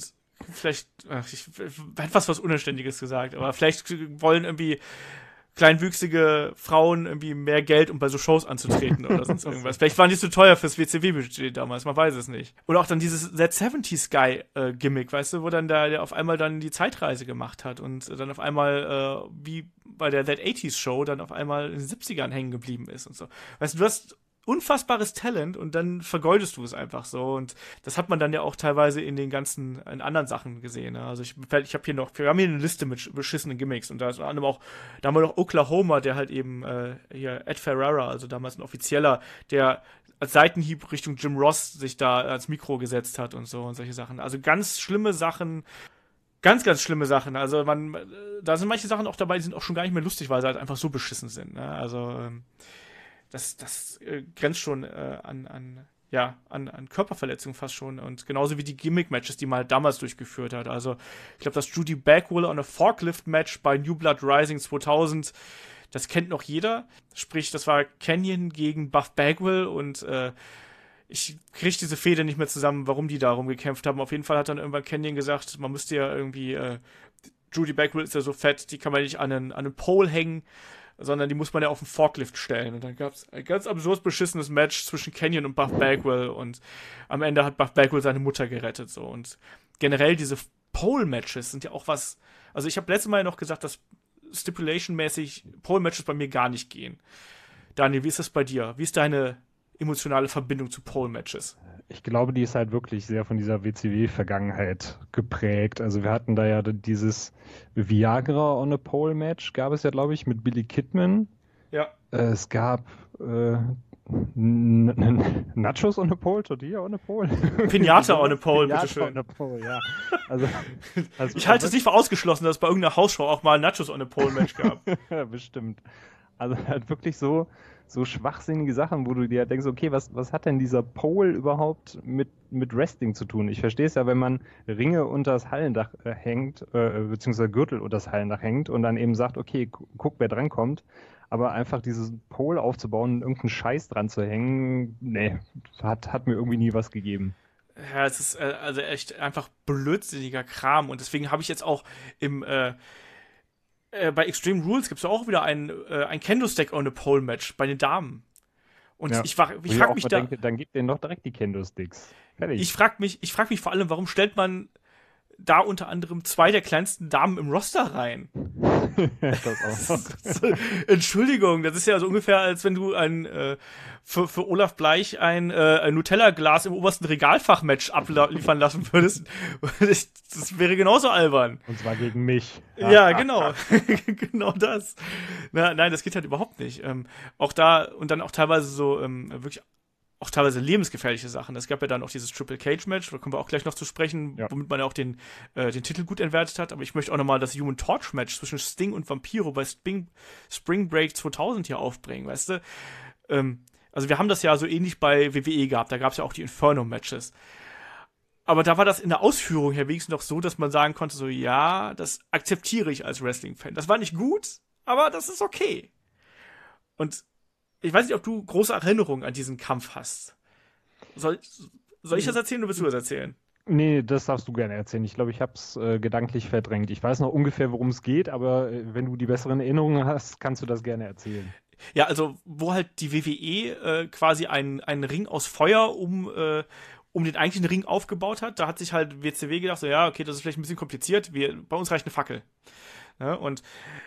S2: was Unanständiges gesagt, aber vielleicht wollen irgendwie kleinwüchsige Frauen irgendwie mehr Geld, um bei so Shows anzutreten oder sonst irgendwas. Vielleicht waren die zu teuer fürs WCW-Budget damals, man weiß es nicht. Oder auch dann dieses That 70s Guy-Gimmick, weißt du, wo dann der auf einmal dann die Zeitreise gemacht hat und dann auf einmal, wie bei der That 80s Show, dann auf einmal in den 70ern hängen geblieben ist und so. Weißt du, du hast unfassbares Talent und dann vergeudest du es einfach so und das hat man dann ja auch teilweise in anderen Sachen gesehen, ne? Also wir haben hier eine Liste mit beschissenen Gimmicks und da ist da haben wir noch Oklahoma, der halt eben hier Ed Ferrara, also damals ein Offizieller, der als Seitenhieb Richtung Jim Ross sich da ans Mikro gesetzt hat und so und solche Sachen. Also ganz schlimme Sachen, ganz, ganz schlimme Sachen. Also da sind manche Sachen auch dabei, die sind auch schon gar nicht mehr lustig, weil sie halt einfach so beschissen sind, ne? Also das grenzt schon an Körperverletzung fast schon und genauso wie die Gimmick-Matches, die man halt damals durchgeführt hat. Also ich glaube, das Judy Bagwell on a Forklift-Match bei New Blood Rising 2000, das kennt noch jeder. Sprich, das war Canyon gegen Buff Bagwell und ich kriege diese Fehde nicht mehr zusammen, warum die darum gekämpft haben. Auf jeden Fall hat dann irgendwann Canyon gesagt, man müsste ja irgendwie, Judy Bagwell ist ja so fett, die kann man nicht an einen Pole hängen, sondern die muss man ja auf den Forklift stellen. Und dann gab es ein ganz absurd beschissenes Match zwischen Canyon und Buff Bagwell und am Ende hat Buff Bagwell seine Mutter gerettet. So. Und generell diese Pole-Matches sind ja auch was, also ich habe letztes Mal noch gesagt, dass Stipulation-mäßig Pole-Matches bei mir gar nicht gehen. Daniel, wie ist das bei dir? Wie ist deine emotionale Verbindung zu Pole-Matches?
S3: Ich glaube, die ist halt wirklich sehr von dieser WCW-Vergangenheit geprägt. Also wir hatten da ja dieses Viagra on a Pole Match, gab es ja, glaube ich, mit Billy Kidman.
S2: Ja.
S3: Es gab Nachos on a Pole, Tortilla on a Pole.
S2: Pinata on a Pole, bitteschön.
S3: On a Pole, ja. Also
S2: ich halte es nicht für ausgeschlossen, dass es bei irgendeiner Hausshow auch mal ein Nachos on a Pole Match gab.
S3: Bestimmt. Also halt wirklich so so schwachsinnige Sachen, wo du dir denkst, okay, was hat denn dieser Pole überhaupt mit Wrestling zu tun? Ich verstehe es ja, wenn man Ringe unter das Hallendach hängt, beziehungsweise Gürtel unter das Hallendach hängt und dann eben sagt, okay, guck, wer drankommt. Aber einfach dieses Pole aufzubauen und irgendeinen Scheiß dran zu hängen, nee, hat mir irgendwie nie was gegeben.
S2: Ja, es ist also echt einfach blödsinniger Kram. Und deswegen habe ich jetzt auch bei Extreme Rules gibt es auch wieder ein Kendo-Stick on a Pole-Match bei den Damen. Und
S3: Ja.
S2: ich frag mich da.
S3: Denke, dann gib denen doch direkt die Kendo-Sticks. Fertig.
S2: Ich frag mich vor allem, warum stellt man da unter anderem 2 der kleinsten Damen im Roster rein?
S3: Das auch.
S2: Entschuldigung, das ist ja so ungefähr, als wenn du für Olaf Bleich ein Nutella-Glas im obersten Regalfach-Match abliefern lassen würdest. Das wäre genauso albern.
S3: Und zwar gegen mich.
S2: Ja, genau. Genau das. Nein, das geht halt überhaupt nicht. Auch da, und dann auch teilweise so wirklich auch teilweise lebensgefährliche Sachen. Es gab ja dann auch dieses Triple Cage Match, da kommen wir auch gleich noch zu sprechen,
S3: ja,
S2: womit man ja auch den Titel gut entwertet hat. Aber ich möchte auch nochmal das Human Torch Match zwischen Sting und Vampiro bei Spring Break 2000 hier aufbringen, weißt du? Also wir haben das ja so ähnlich bei WWE gehabt, da gab es ja auch die Inferno-Matches. Aber da war das in der Ausführung her wenigstens noch so, dass man sagen konnte, so ja, das akzeptiere ich als Wrestling-Fan. Das war nicht gut, aber das ist okay. Und ich weiß nicht, ob du große Erinnerungen an diesen Kampf hast. Soll ich das erzählen oder willst du das erzählen?
S3: Nee, das darfst du gerne erzählen. Ich glaube, ich habe es gedanklich verdrängt. Ich weiß noch ungefähr, worum es geht, aber wenn du die besseren Erinnerungen hast, kannst du das gerne erzählen.
S2: Ja, also wo halt die WWE quasi einen Ring aus Feuer um den eigentlichen Ring aufgebaut hat, da hat sich halt WCW gedacht, so ja, okay, das ist vielleicht ein bisschen kompliziert, bei uns reicht eine Fackel. Ja, und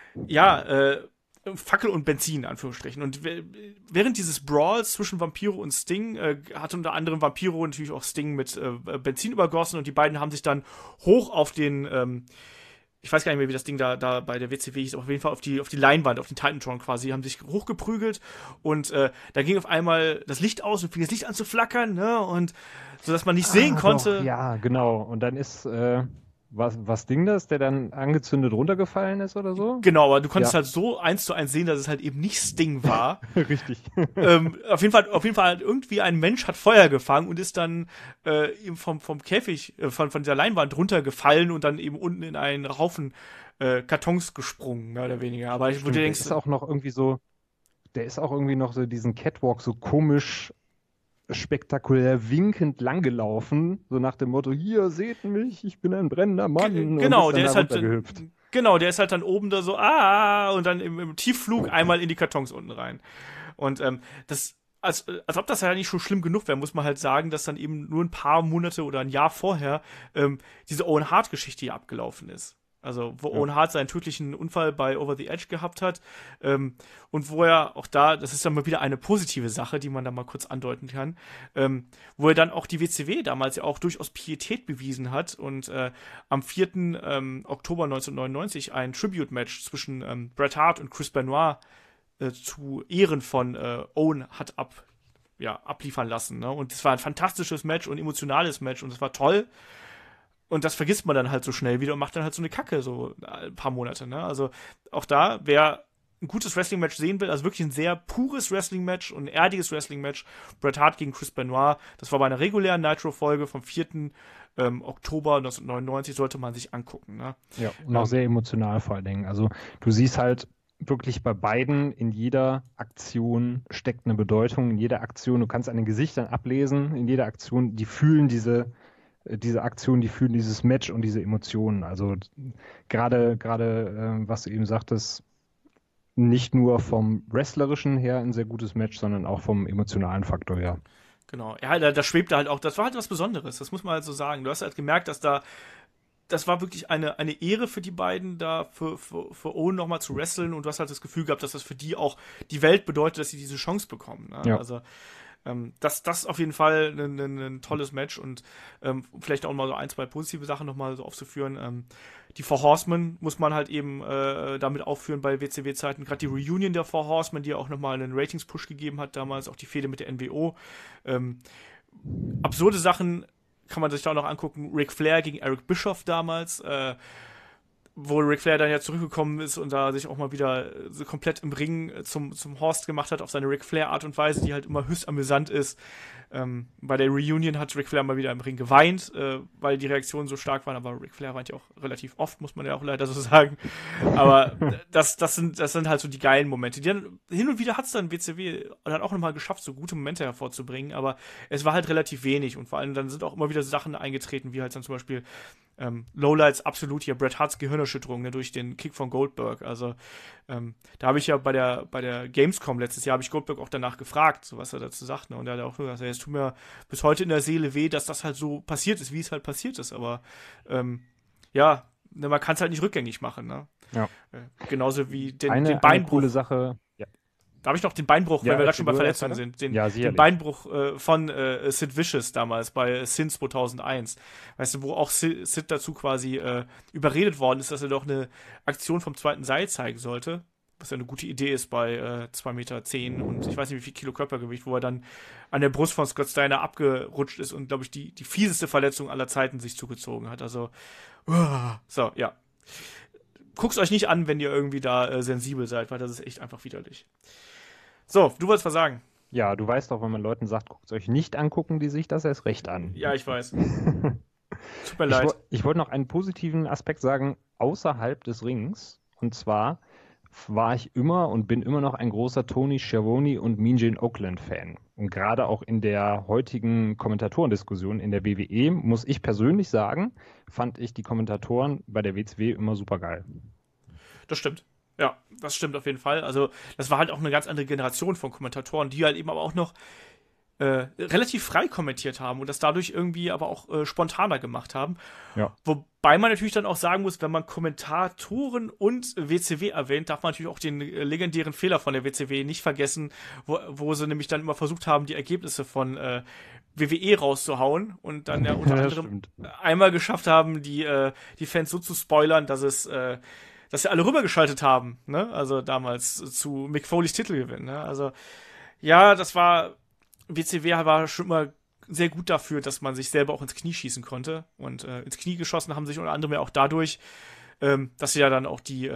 S2: ja, Fackel und Benzin, in Anführungsstrichen. Und während dieses Brawls zwischen Vampiro und Sting hat unter anderem Vampiro natürlich auch Sting mit Benzin übergossen und die beiden haben sich dann hoch auf den, ich weiß gar nicht mehr, wie das Ding da bei der WCW hieß, aber auf jeden Fall auf die Leinwand, auf den Titantron quasi, haben sich hochgeprügelt und da ging auf einmal das Licht aus und fing das Licht an zu flackern, ne, und so, dass man nicht sehen konnte.
S3: Doch, ja, genau. Und dann ist, was Ding das, der dann angezündet runtergefallen ist oder so?
S2: Genau, aber du konntest halt so 1:1 sehen, dass es halt eben nicht Sting war.
S3: Richtig.
S2: Auf jeden Fall hat irgendwie ein Mensch hat Feuer gefangen und ist dann eben vom Käfig, von dieser Leinwand runtergefallen und dann eben unten in einen Haufen Kartons gesprungen, mehr oder weniger. Aber
S3: Stimmt, der ist auch noch irgendwie so diesen Catwalk so komisch spektakulär winkend langgelaufen, so nach dem Motto, hier, seht mich, ich bin ein brennender Mann.
S2: Genau, der ist halt dann oben da so, und dann im Tiefflug einmal in die Kartons unten rein. Und das, als ob das ja nicht schon schlimm genug wäre, muss man halt sagen, dass dann eben nur ein paar Monate oder ein Jahr vorher diese Owen Hart-Geschichte hier abgelaufen ist. Also, wo Owen Hart seinen tödlichen Unfall bei Over the Edge gehabt hat. Und wo er auch da, das ist dann mal wieder eine positive Sache, die man da mal kurz andeuten kann, wo er dann auch die WCW damals ja auch durchaus Pietät bewiesen hat und am 4. Oktober 1999 ein Tribute-Match zwischen Bret Hart und Chris Benoit zu Ehren von Owen hat abliefern lassen. Ne? Und es war ein fantastisches Match und emotionales Match und es war toll. Und das vergisst man dann halt so schnell wieder und macht dann halt so eine Kacke, so ein paar Monate, ne? Also auch da, wer ein gutes Wrestling-Match sehen will, also wirklich ein sehr pures Wrestling-Match und ein erdiges Wrestling-Match, Bret Hart gegen Chris Benoit, das war bei einer regulären Nitro-Folge vom 4. Oktober 1999, sollte man sich angucken, ne?
S3: Ja, und auch sehr emotional vor allen Dingen. Also du siehst halt wirklich bei beiden, in jeder Aktion steckt eine Bedeutung, in jeder Aktion, du kannst an den Gesichtern ablesen, in jeder Aktion, die fühlen diese Aktion, die fühlen dieses Match und diese Emotionen. Also gerade was du eben sagtest, nicht nur vom Wrestlerischen her ein sehr gutes Match, sondern auch vom emotionalen Faktor her.
S2: Genau. Ja, da schwebte halt auch, das war halt was Besonderes, das muss man halt so sagen. Du hast halt gemerkt, dass das war wirklich eine Ehre für die beiden, da für Owen nochmal zu wresteln und du hast halt das Gefühl gehabt, dass das für die auch die Welt bedeutet, dass sie diese Chance bekommen. Ne?
S3: Ja.
S2: Also das auf jeden Fall ein tolles Match und vielleicht auch mal so 1, 2 positive Sachen nochmal so aufzuführen. Die Four Horsemen muss man halt eben damit aufführen bei WCW-Zeiten. Gerade die Reunion der Four Horsemen, die auch nochmal einen Ratings-Push gegeben hat damals, auch die Fehde mit der NWO. Absurde Sachen kann man sich da auch noch angucken. Ric Flair gegen Eric Bischoff damals. wo Ric Flair dann ja zurückgekommen ist und da sich auch mal wieder so komplett im Ring zum Horst gemacht hat auf seine Ric Flair Art und Weise, die halt immer höchst amüsant ist. Bei der Reunion hat Ric Flair mal wieder im Ring geweint, weil die Reaktionen so stark waren, aber Ric Flair weint ja auch relativ oft, muss man ja auch leider so sagen. Aber das sind halt so die geilen Momente. Hin und wieder hat es dann WCW dann auch nochmal geschafft, so gute Momente hervorzubringen, aber es war halt relativ wenig und vor allem dann sind auch immer wieder Sachen eingetreten, wie halt dann zum Beispiel Lowlights absolut hier Bret Harts Gehirnerschütterung, ne, durch den Kick von Goldberg. Also da habe ich ja bei der Gamescom letztes Jahr, habe ich Goldberg auch danach gefragt, so was er dazu sagt. Ne? Und er hat auch gesagt, es tut mir bis heute in der Seele weh, dass das halt so passiert ist, wie es halt passiert ist. Aber ja, ne, man kann es halt nicht rückgängig machen. Ne?
S3: Ja.
S2: Genauso wie den
S3: Eine
S2: Beinbruch.
S3: coole Sache. Ja.
S2: Da habe ich noch den Beinbruch,
S3: Ja,
S2: wenn wir gerade schon bei
S3: du
S2: Verletzungen
S3: erst,
S2: sind.
S3: Ja,
S2: Den
S3: sicherlich.
S2: Beinbruch von Sid Vicious damals bei Sin 2001. Weißt du, wo auch Sid dazu quasi überredet worden ist, dass er doch eine Aktion vom zweiten Seil zeigen sollte. Was ja eine gute Idee ist bei 2,10 Meter und ich weiß nicht, wie viel Kilo Körpergewicht, wo er dann an der Brust von Scott Steiner abgerutscht ist und, glaube ich, die fieseste Verletzung aller Zeiten sich zugezogen hat. Also, so, ja. Guckt's euch nicht an, wenn ihr irgendwie da sensibel seid, weil das ist echt einfach widerlich. So, du wolltest was sagen.
S3: Ja, du weißt doch, wenn man Leuten sagt, guckt es euch nicht an, gucken die sich das erst recht an.
S2: Ja, ich weiß. Tut mir leid.
S3: Ich wollte noch einen positiven Aspekt sagen, außerhalb des Rings. Und zwar war ich immer und bin immer noch ein großer Tony Schiavone und Mean Gene Okerlund Fan. Und gerade auch in der heutigen Kommentatorendiskussion in der WWE, muss ich persönlich sagen, fand ich die Kommentatoren bei der WCW immer super geil.
S2: Das stimmt. Ja, das stimmt auf jeden Fall. Also, das war halt auch eine ganz andere Generation von Kommentatoren, die halt eben aber auch noch relativ frei kommentiert haben und das dadurch irgendwie aber auch spontaner gemacht haben.
S3: Ja.
S2: Wobei man natürlich dann auch sagen muss, wenn man Kommentatoren und WCW erwähnt, darf man natürlich auch den legendären Fehler von der WCW nicht vergessen, wo sie nämlich dann immer versucht haben, die Ergebnisse von WWE rauszuhauen und dann ja unter anderem einmal geschafft haben, die Fans so zu spoilern, dass sie alle rübergeschaltet haben, ne? Also damals zu Mick Foleys Titelgewinn, ne? Also ja, WCW war schon immer sehr gut dafür, dass man sich selber auch ins Knie schießen konnte. Und ins Knie geschossen haben sich unter anderem ja auch dadurch, dass sie ja dann auch die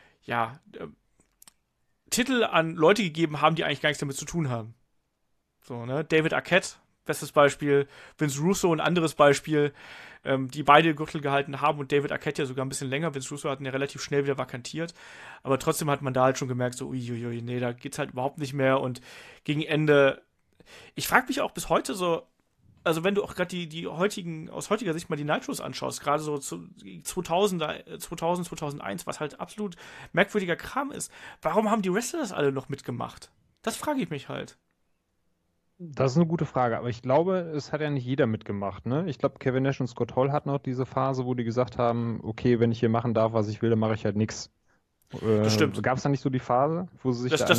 S2: Titel an Leute gegeben haben, die eigentlich gar nichts damit zu tun haben. So, ne? David Arquette, bestes Beispiel, Vince Russo, ein anderes Beispiel, die beide Gürtel gehalten haben und David Arquette ja sogar ein bisschen länger. Vince Russo hat ihn ja relativ schnell wieder vakantiert. Aber trotzdem hat man da halt schon gemerkt, so, uiuiui, nee, da geht's halt überhaupt nicht mehr. Und gegen Ende, ich frage mich auch bis heute so, also wenn du auch gerade die heutigen, aus heutiger Sicht mal die Nitros anschaust, gerade so zu 2000, 2001, was halt absolut merkwürdiger Kram ist, warum haben die Wrestler das alle noch mitgemacht? Das frage ich mich halt.
S3: Das ist eine gute Frage, aber ich glaube, es hat ja nicht jeder mitgemacht, ne? Ich glaube, Kevin Nash und Scott Hall hatten auch diese Phase, wo die gesagt haben, okay, wenn ich hier machen darf, was ich will, dann mache ich halt nichts.
S2: Das stimmt.
S3: Gab es da nicht so die Phase, wo sie sich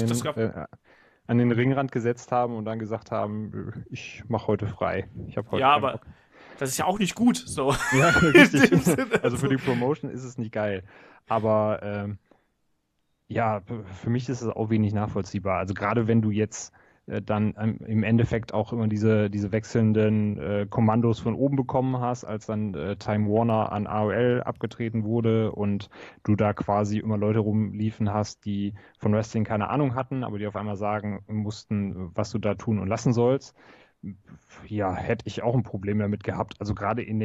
S3: an den Ringrand gesetzt haben und dann gesagt haben, ich mache heute frei. Ich habe heute
S2: aber Bock. Das ist ja auch nicht gut, so.
S3: Ja, richtig. Also für die Promotion ist es nicht geil. Aber ja, für mich ist es auch wenig nachvollziehbar. Also gerade wenn du jetzt dann im Endeffekt auch immer diese wechselnden Kommandos von oben bekommen hast, als dann Time Warner an AOL abgetreten wurde und du da quasi immer Leute rumliefen hast, die von Wrestling keine Ahnung hatten, aber die auf einmal sagen mussten, was du da tun und lassen sollst. Ja, hätte ich auch ein Problem damit gehabt. Also gerade in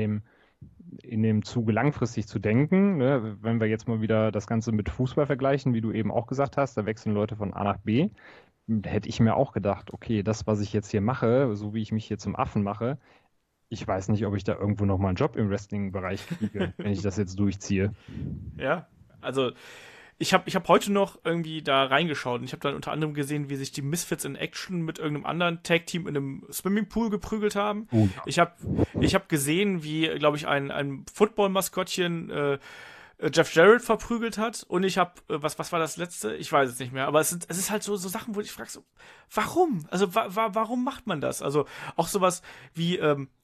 S3: dem Zuge langfristig zu denken, ne, wenn wir jetzt mal wieder das Ganze mit Fußball vergleichen, wie du eben auch gesagt hast, da wechseln Leute von A nach B. Hätte ich mir auch gedacht, okay, das, was ich jetzt hier mache, so wie ich mich hier zum Affen mache, ich weiß nicht, ob ich da irgendwo nochmal einen Job im Wrestling-Bereich kriege, wenn ich das jetzt durchziehe.
S2: Ja, also ich hab heute noch irgendwie da reingeschaut und ich habe dann unter anderem gesehen, wie sich die Misfits in Action mit irgendeinem anderen Tag-Team in einem Swimmingpool geprügelt haben.
S3: Ja.
S2: Ich hab gesehen, wie, glaube ich, ein Football-Maskottchen Jeff Jarrett verprügelt hat und ich habe, was war das letzte? Ich weiß es nicht mehr, aber es ist halt so Sachen, wo ich frage, so, warum? Also warum macht man das? Also auch sowas wie,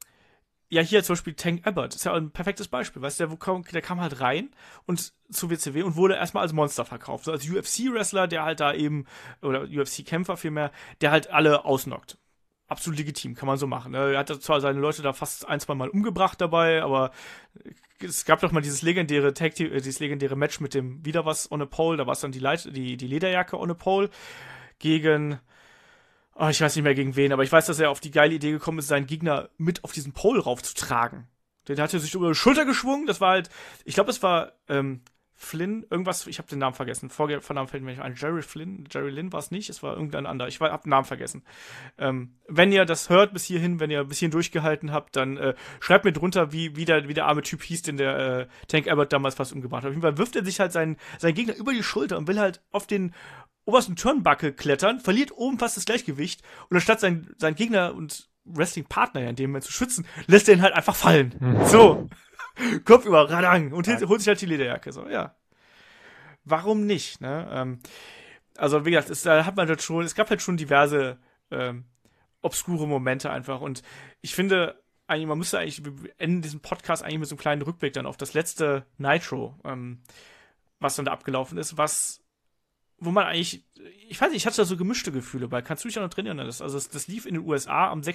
S2: ja hier zum Beispiel Tank Abbott, ist ja ein perfektes Beispiel, weißt du, der kam halt rein und zu WCW und wurde erstmal als Monster verkauft, so als UFC-Wrestler, der halt da eben, oder UFC-Kämpfer vielmehr, der halt alle ausnockt. absolut legitim, kann man so machen. Er hat zwar seine Leute da fast 1-2 Mal umgebracht dabei, aber es gab doch mal dieses legendäre Match mit dem wieder was on a pole, da war es dann die Lederjacke on a pole gegen, ich weiß nicht mehr gegen wen, aber ich weiß, dass er auf die geile Idee gekommen ist, seinen Gegner mit auf diesen Pole raufzutragen. Den hat er sich über die Schulter geschwungen, das war halt, ich glaube, es war Flynn, irgendwas, ich habe den Namen vergessen. Vornamen fällt mir nicht ein. Jerry Lynn war es nicht, es war irgendein anderer. Ich habe den Namen vergessen. Wenn ihr das hört bis hierhin, wenn ihr ein bisschen durchgehalten habt, dann schreibt mir drunter, wie der arme Typ hieß, den der Tank Abbott damals fast umgebracht hat. Auf jeden Fall wirft er sich halt seinen Gegner über die Schulter und will halt auf den obersten Turnbuckle klettern, verliert oben fast das Gleichgewicht und anstatt sein Gegner und Wrestling-Partner in dem Moment zu schützen, lässt er ihn halt einfach fallen. So. Kopf über, radang, und holt sich halt die Lederjacke. So, ja. Warum nicht, ne? Also, wie gesagt, es gab halt schon diverse obskure Momente einfach. Und ich finde, man müsste eigentlich enden diesen Podcast eigentlich mit so einem kleinen Rückblick dann auf das letzte Nitro, was dann da abgelaufen ist, wo man eigentlich, ich weiß nicht, ich hatte da so gemischte Gefühle bei. Kannst du dich auch noch drin erinnern? Das lief in den USA am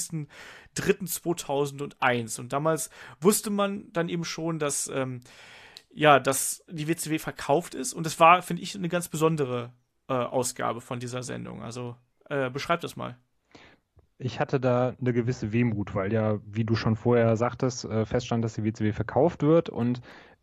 S2: 26.03.2001 und damals wusste man dann eben schon, dass die WCW verkauft ist und es war, finde ich, eine ganz besondere Ausgabe von dieser Sendung. Also beschreib das mal.
S3: Ich hatte da eine gewisse Wehmut, weil ja, wie du schon vorher sagtest, feststand, dass die WCW verkauft wird und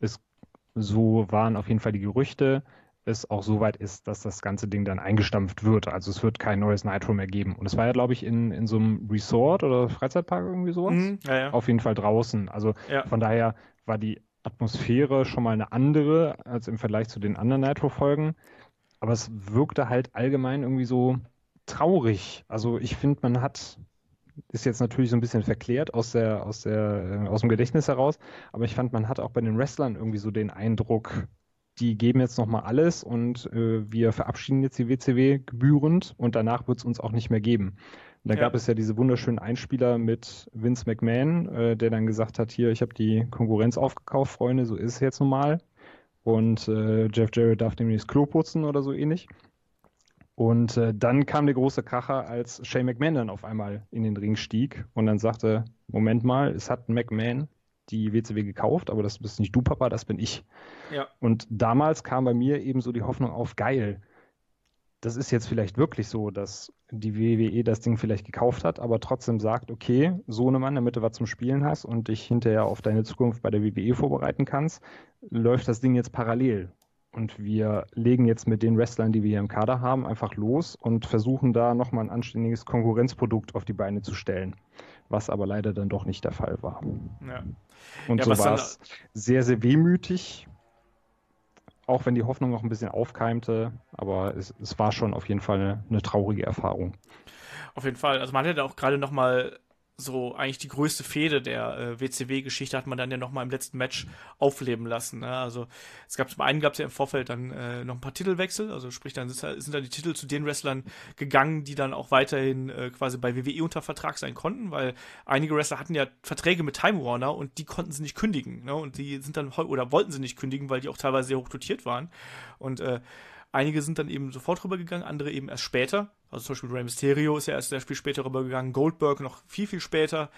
S3: so waren auf jeden Fall die Gerüchte, es auch so weit ist, dass das ganze Ding dann eingestampft wird. Also es wird kein neues Nitro mehr geben. Und es war ja, glaube ich, in so einem Resort oder Freizeitpark irgendwie sowas.
S2: Ja.
S3: Auf jeden Fall draußen. Also von daher war die Atmosphäre schon mal eine andere als im Vergleich zu den anderen Nitro-Folgen. Aber es wirkte halt allgemein irgendwie so traurig. Also ich finde, ist jetzt natürlich so ein bisschen verklärt aus dem Gedächtnis heraus, aber ich fand, man hat auch bei den Wrestlern irgendwie so den Eindruck, die geben jetzt nochmal alles und wir verabschieden jetzt die WCW gebührend und danach wird es uns auch nicht mehr geben. Und da gab es ja diese wunderschönen Einspieler mit Vince McMahon, der dann gesagt hat, hier, ich habe die Konkurrenz aufgekauft, Freunde, so ist es jetzt nun mal. Und Jeff Jarrett darf demnächst Klo putzen oder so ähnlich. Und dann kam der große Kracher, als Shane McMahon dann auf einmal in den Ring stieg und dann sagte, Moment mal, es hat McMahon die WCW gekauft, aber das bist nicht du, Papa, das bin ich.
S2: Ja.
S3: Und damals kam bei mir eben so die Hoffnung auf, geil, das ist jetzt vielleicht wirklich so, dass die WWE das Ding vielleicht gekauft hat, aber trotzdem sagt, okay, Sohnemann, damit du was zum Spielen hast und dich hinterher auf deine Zukunft bei der WWE vorbereiten kannst, läuft das Ding jetzt parallel. Und wir legen jetzt mit den Wrestlern, die wir hier im Kader haben, einfach los und versuchen da nochmal ein anständiges Konkurrenzprodukt auf die Beine zu stellen. Was aber leider dann doch nicht der Fall war.
S2: Ja.
S3: Und so war es sehr, sehr wehmütig, auch wenn die Hoffnung noch ein bisschen aufkeimte, aber es war schon auf jeden Fall eine traurige Erfahrung.
S2: Auf jeden Fall, also man hat ja auch gerade nochmal so eigentlich die größte Fehde der WCW-Geschichte hat man dann ja nochmal im letzten Match aufleben lassen. Ne? Also zum einen gab es ja im Vorfeld dann noch ein paar Titelwechsel, also sprich dann sind dann die Titel zu den Wrestlern gegangen, die dann auch weiterhin quasi bei WWE unter Vertrag sein konnten, weil einige Wrestler hatten ja Verträge mit Time Warner und die konnten sie nicht kündigen. Ne? Und die sind dann oder wollten sie nicht kündigen, weil die auch teilweise sehr hoch dotiert waren. Und einige sind dann eben sofort rübergegangen, andere eben erst später. Also zum Beispiel Rey Mysterio ist ja erst sehr viel später rübergegangen, Goldberg noch viel, viel später.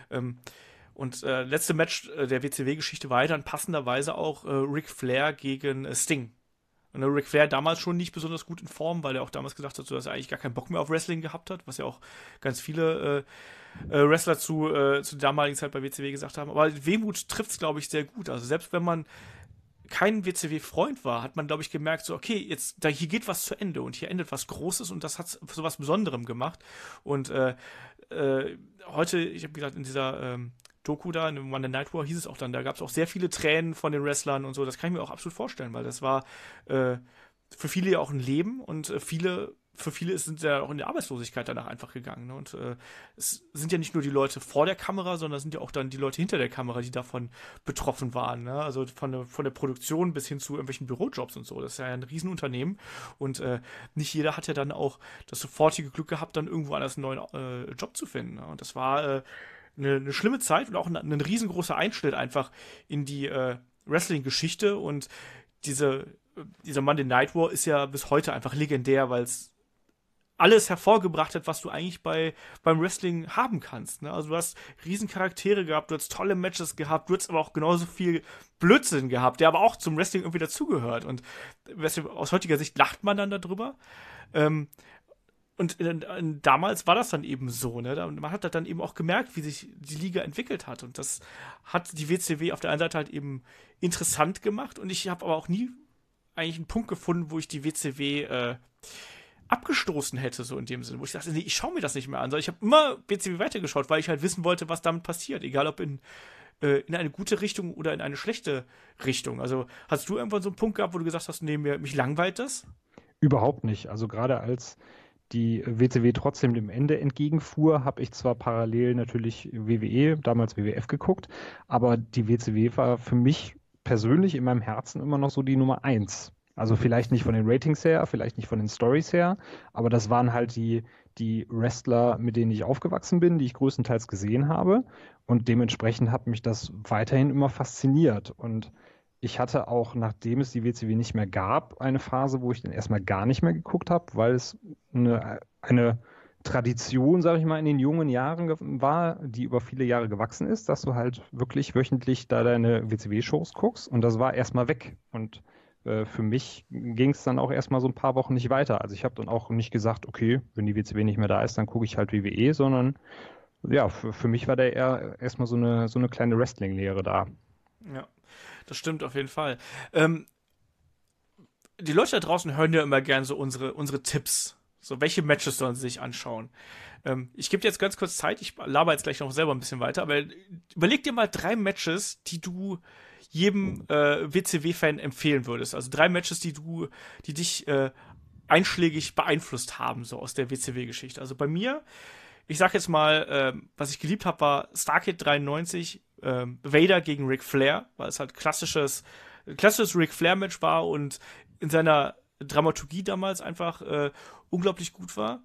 S2: Und letzte Match der WCW-Geschichte war dann passenderweise auch Ric Flair gegen Sting. Und Ric Flair damals schon nicht besonders gut in Form, weil er auch damals gesagt hat, dass er eigentlich gar keinen Bock mehr auf Wrestling gehabt hat, was ja auch ganz viele Wrestler zu der damaligen Zeit bei WCW gesagt haben. Aber Wehmut trifft es, glaube ich, sehr gut. Also selbst wenn man kein WCW-Freund war, hat man, glaube ich, gemerkt, so, okay, hier geht was zu Ende und hier endet was Großes und das hat so was Besonderem gemacht. Und heute, ich habe gesagt, in dieser Doku da, in Monday Night War hieß es auch dann, da gab es auch sehr viele Tränen von den Wrestlern und so, das kann ich mir auch absolut vorstellen, weil das war für viele ja auch ein Leben und für viele sind ja auch in der Arbeitslosigkeit danach einfach gegangen. Ne? Und es sind ja nicht nur die Leute vor der Kamera, sondern es sind ja auch dann die Leute hinter der Kamera, die davon betroffen waren. Ne? Also von der Produktion bis hin zu irgendwelchen Bürojobs und so. Das ist ja ein Riesenunternehmen. Und nicht jeder hat ja dann auch das sofortige Glück gehabt, dann irgendwo anders einen neuen Job zu finden. Ne? Und das war eine schlimme Zeit und auch ein riesengroßer Einschnitt einfach in die Wrestling-Geschichte. Und dieser Monday Night War ist ja bis heute einfach legendär, weil es alles hervorgebracht hat, was du eigentlich beim Wrestling haben kannst. Ne? Also du hast riesen Charaktere gehabt, du hast tolle Matches gehabt, du hast aber auch genauso viel Blödsinn gehabt, der aber auch zum Wrestling irgendwie dazugehört. Und aus heutiger Sicht lacht man dann darüber. Und damals war das dann eben so, ne? Man hat dann eben auch gemerkt, wie sich die Liga entwickelt hat. Und das hat die WCW auf der einen Seite halt eben interessant gemacht. Und ich habe aber auch nie eigentlich einen Punkt gefunden, wo ich die WCW abgestoßen hätte, so in dem Sinne, wo ich dachte, nee, ich schaue mir das nicht mehr an. Ich habe immer WCW weitergeschaut, weil ich halt wissen wollte, was damit passiert. Egal ob in eine gute Richtung oder in eine schlechte Richtung. Also hast du irgendwann so einen Punkt gehabt, wo du gesagt hast, nee, mich langweilt das?
S3: Überhaupt nicht. Also gerade als die WCW trotzdem dem Ende entgegenfuhr, habe ich zwar parallel natürlich WWE, damals WWF geguckt, aber die WCW war für mich persönlich in meinem Herzen immer noch so die Nummer 1. Also vielleicht nicht von den Ratings her, vielleicht nicht von den Stories her, aber das waren halt die Wrestler, mit denen ich aufgewachsen bin, die ich größtenteils gesehen habe. Und dementsprechend hat mich das weiterhin immer fasziniert. Und ich hatte auch, nachdem es die WCW nicht mehr gab, eine Phase, wo ich dann erstmal gar nicht mehr geguckt habe, weil es eine Tradition, sage ich mal, in den jungen Jahren war, die über viele Jahre gewachsen ist, dass du halt wirklich wöchentlich da deine WCW-Shows guckst. Und das war erstmal weg. Und für mich ging es dann auch erstmal so ein paar Wochen nicht weiter. Also ich habe dann auch nicht gesagt, okay, wenn die WCW nicht mehr da ist, dann gucke ich halt WWE, sondern ja, für mich war da eher erstmal so eine kleine Wrestling-Lehre da.
S2: Ja, das stimmt auf jeden Fall. Die Leute da draußen hören ja immer gern so unsere Tipps. So, welche Matches sollen sie sich anschauen? Ich gebe dir jetzt ganz kurz Zeit, ich laber jetzt gleich noch selber ein bisschen weiter, aber überleg dir mal 3 Matches, die du jedem WCW-Fan empfehlen würdest. Also 3 Matches, die dich einschlägig beeinflusst haben, so aus der WCW-Geschichte. Also bei mir, ich sag jetzt mal, was ich geliebt habe, war Starrcade 93, Vader gegen Ric Flair, weil es halt klassisches Ric Flair-Match war und in seiner Dramaturgie damals einfach unglaublich gut war.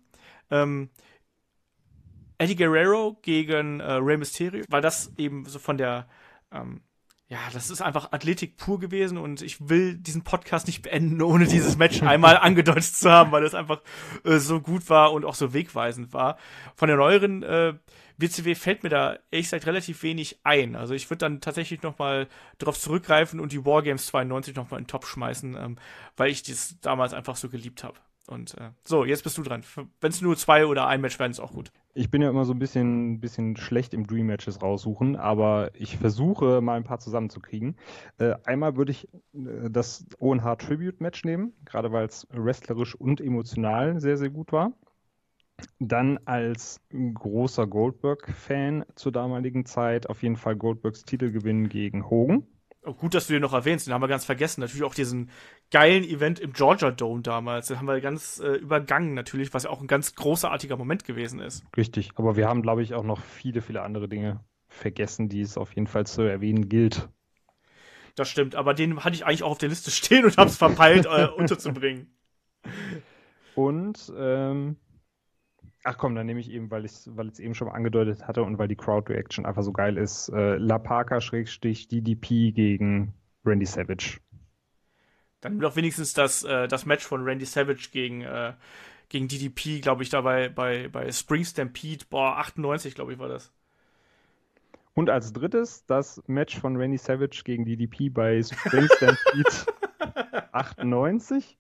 S2: Eddie Guerrero gegen Rey Mysterio, weil das eben so von der das ist einfach Athletik pur gewesen und ich will diesen Podcast nicht beenden, ohne dieses Match einmal angedeutet zu haben, weil es einfach so gut war und auch so wegweisend war. Von der neueren WCW fällt mir da ehrlich gesagt relativ wenig ein. Also ich würde dann tatsächlich nochmal darauf zurückgreifen und die Wargames 92 nochmal in den Topf schmeißen, weil ich das damals einfach so geliebt habe. Und so, jetzt bist du dran. Wenn es nur 2 oder ein Match wären, ist auch gut.
S3: Ich bin ja immer so ein bisschen schlecht im Dream-Matches raussuchen, aber ich versuche mal ein paar zusammenzukriegen. Einmal würde ich das Owen Hart Tribute-Match nehmen, gerade weil es wrestlerisch und emotional sehr, sehr gut war. Dann als großer Goldberg-Fan zur damaligen Zeit auf jeden Fall Goldbergs Titelgewinn gegen Hogan.
S2: Oh, gut, dass du den noch erwähnst, den haben wir ganz vergessen. Natürlich auch diesen geilen Event im Georgia Dome damals. Den haben wir ganz übergangen natürlich, was ja auch ein ganz großartiger Moment gewesen ist.
S3: Richtig, aber wir haben, glaube ich, auch noch viele, viele andere Dinge vergessen, die es auf jeden Fall zu erwähnen gilt.
S2: Das stimmt, aber den hatte ich eigentlich auch auf der Liste stehen und habe es verpeilt, unterzubringen.
S3: Und, ach komm, dann nehme ich eben, weil ich es eben schon mal angedeutet hatte und weil die Crowd-Reaction einfach so geil ist, La Parka-DDP gegen Randy Savage.
S2: Dann doch wenigstens das Match von Randy Savage gegen DDP, glaube ich, dabei bei Spring Stampede, 98, glaube ich, war das.
S3: Und als drittes das Match von Randy Savage gegen DDP bei Spring Stampede 98.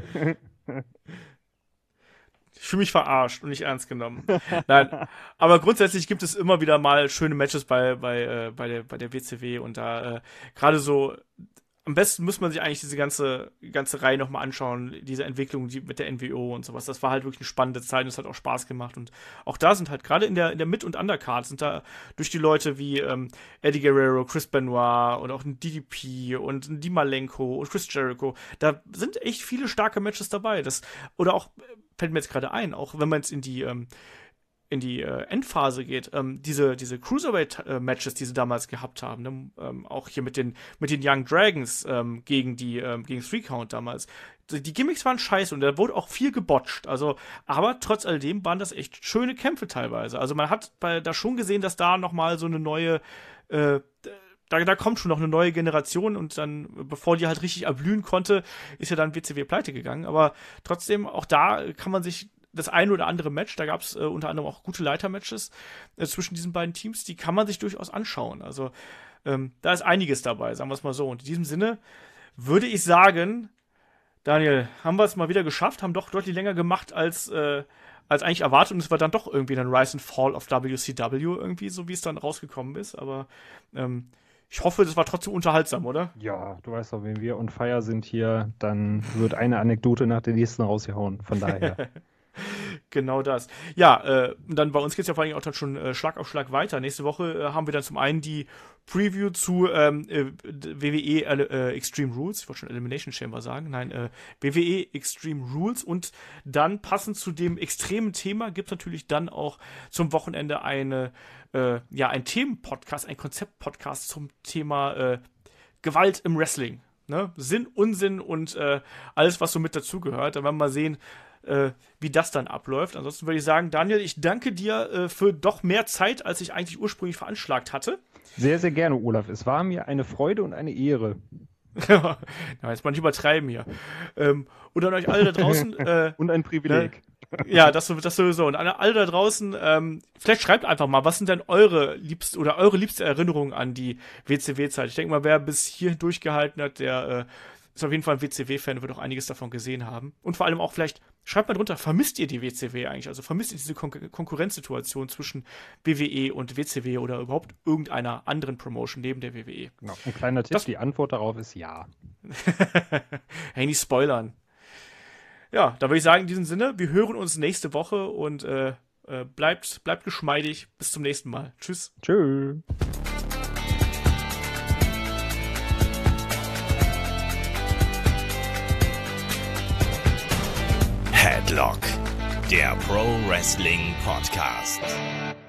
S2: Ich fühle mich verarscht und nicht ernst genommen. Nein, aber grundsätzlich gibt es immer wieder mal schöne Matches bei der WCW und da gerade so, am besten muss man sich eigentlich diese ganze Reihe nochmal anschauen, diese Entwicklung mit der NWO und sowas. Das war halt wirklich eine spannende Zeit und es hat auch Spaß gemacht. Und auch da sind halt gerade in der Mid- und Undercard sind da durch die Leute wie Eddie Guerrero, Chris Benoit und auch ein DDP und ein Di Malenko und Chris Jericho. Da sind echt viele starke Matches dabei. Oder auch, fällt mir jetzt gerade ein, auch wenn man jetzt in die Endphase geht, diese Cruiserweight-Matches, die sie damals gehabt haben, ne? Auch hier mit den Young Dragons gegen 3-Count damals. Die Gimmicks waren scheiße und da wurde auch viel gebotcht. Also, aber trotz alledem waren das echt schöne Kämpfe teilweise. Also man hat da schon gesehen, dass da nochmal so eine neue da kommt schon noch eine neue Generation und dann, bevor die halt richtig erblühen konnte, ist ja dann WCW pleite gegangen. Aber trotzdem, auch da kann man sich das eine oder andere Match, da gab es unter anderem auch gute Leiter-Matches zwischen diesen beiden Teams, die kann man sich durchaus anschauen. Also da ist einiges dabei, sagen wir es mal so. Und in diesem Sinne würde ich sagen, Daniel, haben wir es mal wieder geschafft, haben doch deutlich länger gemacht als eigentlich erwartet, und es war dann doch irgendwie ein Rise and Fall of WCW irgendwie, so wie es dann rausgekommen ist, aber ich hoffe, das war trotzdem unterhaltsam, oder?
S3: Ja, du weißt doch, wenn wir on fire sind hier, dann wird eine Anekdote nach der nächsten rausgehauen, von daher.
S2: Genau das. Ja, dann bei uns geht es ja vor allem auch dann schon Schlag auf Schlag weiter. Nächste Woche haben wir dann zum einen die Preview zu WWE Extreme Rules. Ich wollte schon Elimination Chamber sagen. Nein, WWE Extreme Rules. Und dann passend zu dem extremen Thema gibt es natürlich dann auch zum Wochenende ein Themenpodcast, ein Konzeptpodcast zum Thema Gewalt im Wrestling. Ne? Sinn, Unsinn und alles, was so mit dazugehört. Da werden wir mal sehen, wie das dann abläuft. Ansonsten würde ich sagen, Daniel, ich danke dir für doch mehr Zeit, als ich eigentlich ursprünglich veranschlagt hatte.
S3: Sehr, sehr gerne, Olaf. Es war mir eine Freude und eine Ehre.
S2: Ja, jetzt mal nicht übertreiben hier. Und an euch alle da draußen.
S3: Und ein Privileg.
S2: Ja, das sowieso. Und an alle da draußen, vielleicht schreibt einfach mal, was sind denn eure liebste Erinnerungen an die WCW-Zeit? Ich denke mal, wer bis hier durchgehalten hat, der ist auf jeden Fall ein WCW-Fan, wird auch einiges davon gesehen haben. Und vor allem auch vielleicht, schreibt mal drunter, vermisst ihr die WCW eigentlich? Also vermisst ihr diese Konkurrenzsituation zwischen WWE und WCW oder überhaupt irgendeiner anderen Promotion neben der WWE?
S3: Genau. Ein kleiner Tipp, die Antwort darauf ist ja.
S2: Hey, nicht spoilern. Ja, da würde ich sagen, in diesem Sinne, wir hören uns nächste Woche und bleibt geschmeidig. Bis zum nächsten Mal. Tschüss.
S3: Tschö.
S1: Headlock, der Pro Wrestling Podcast.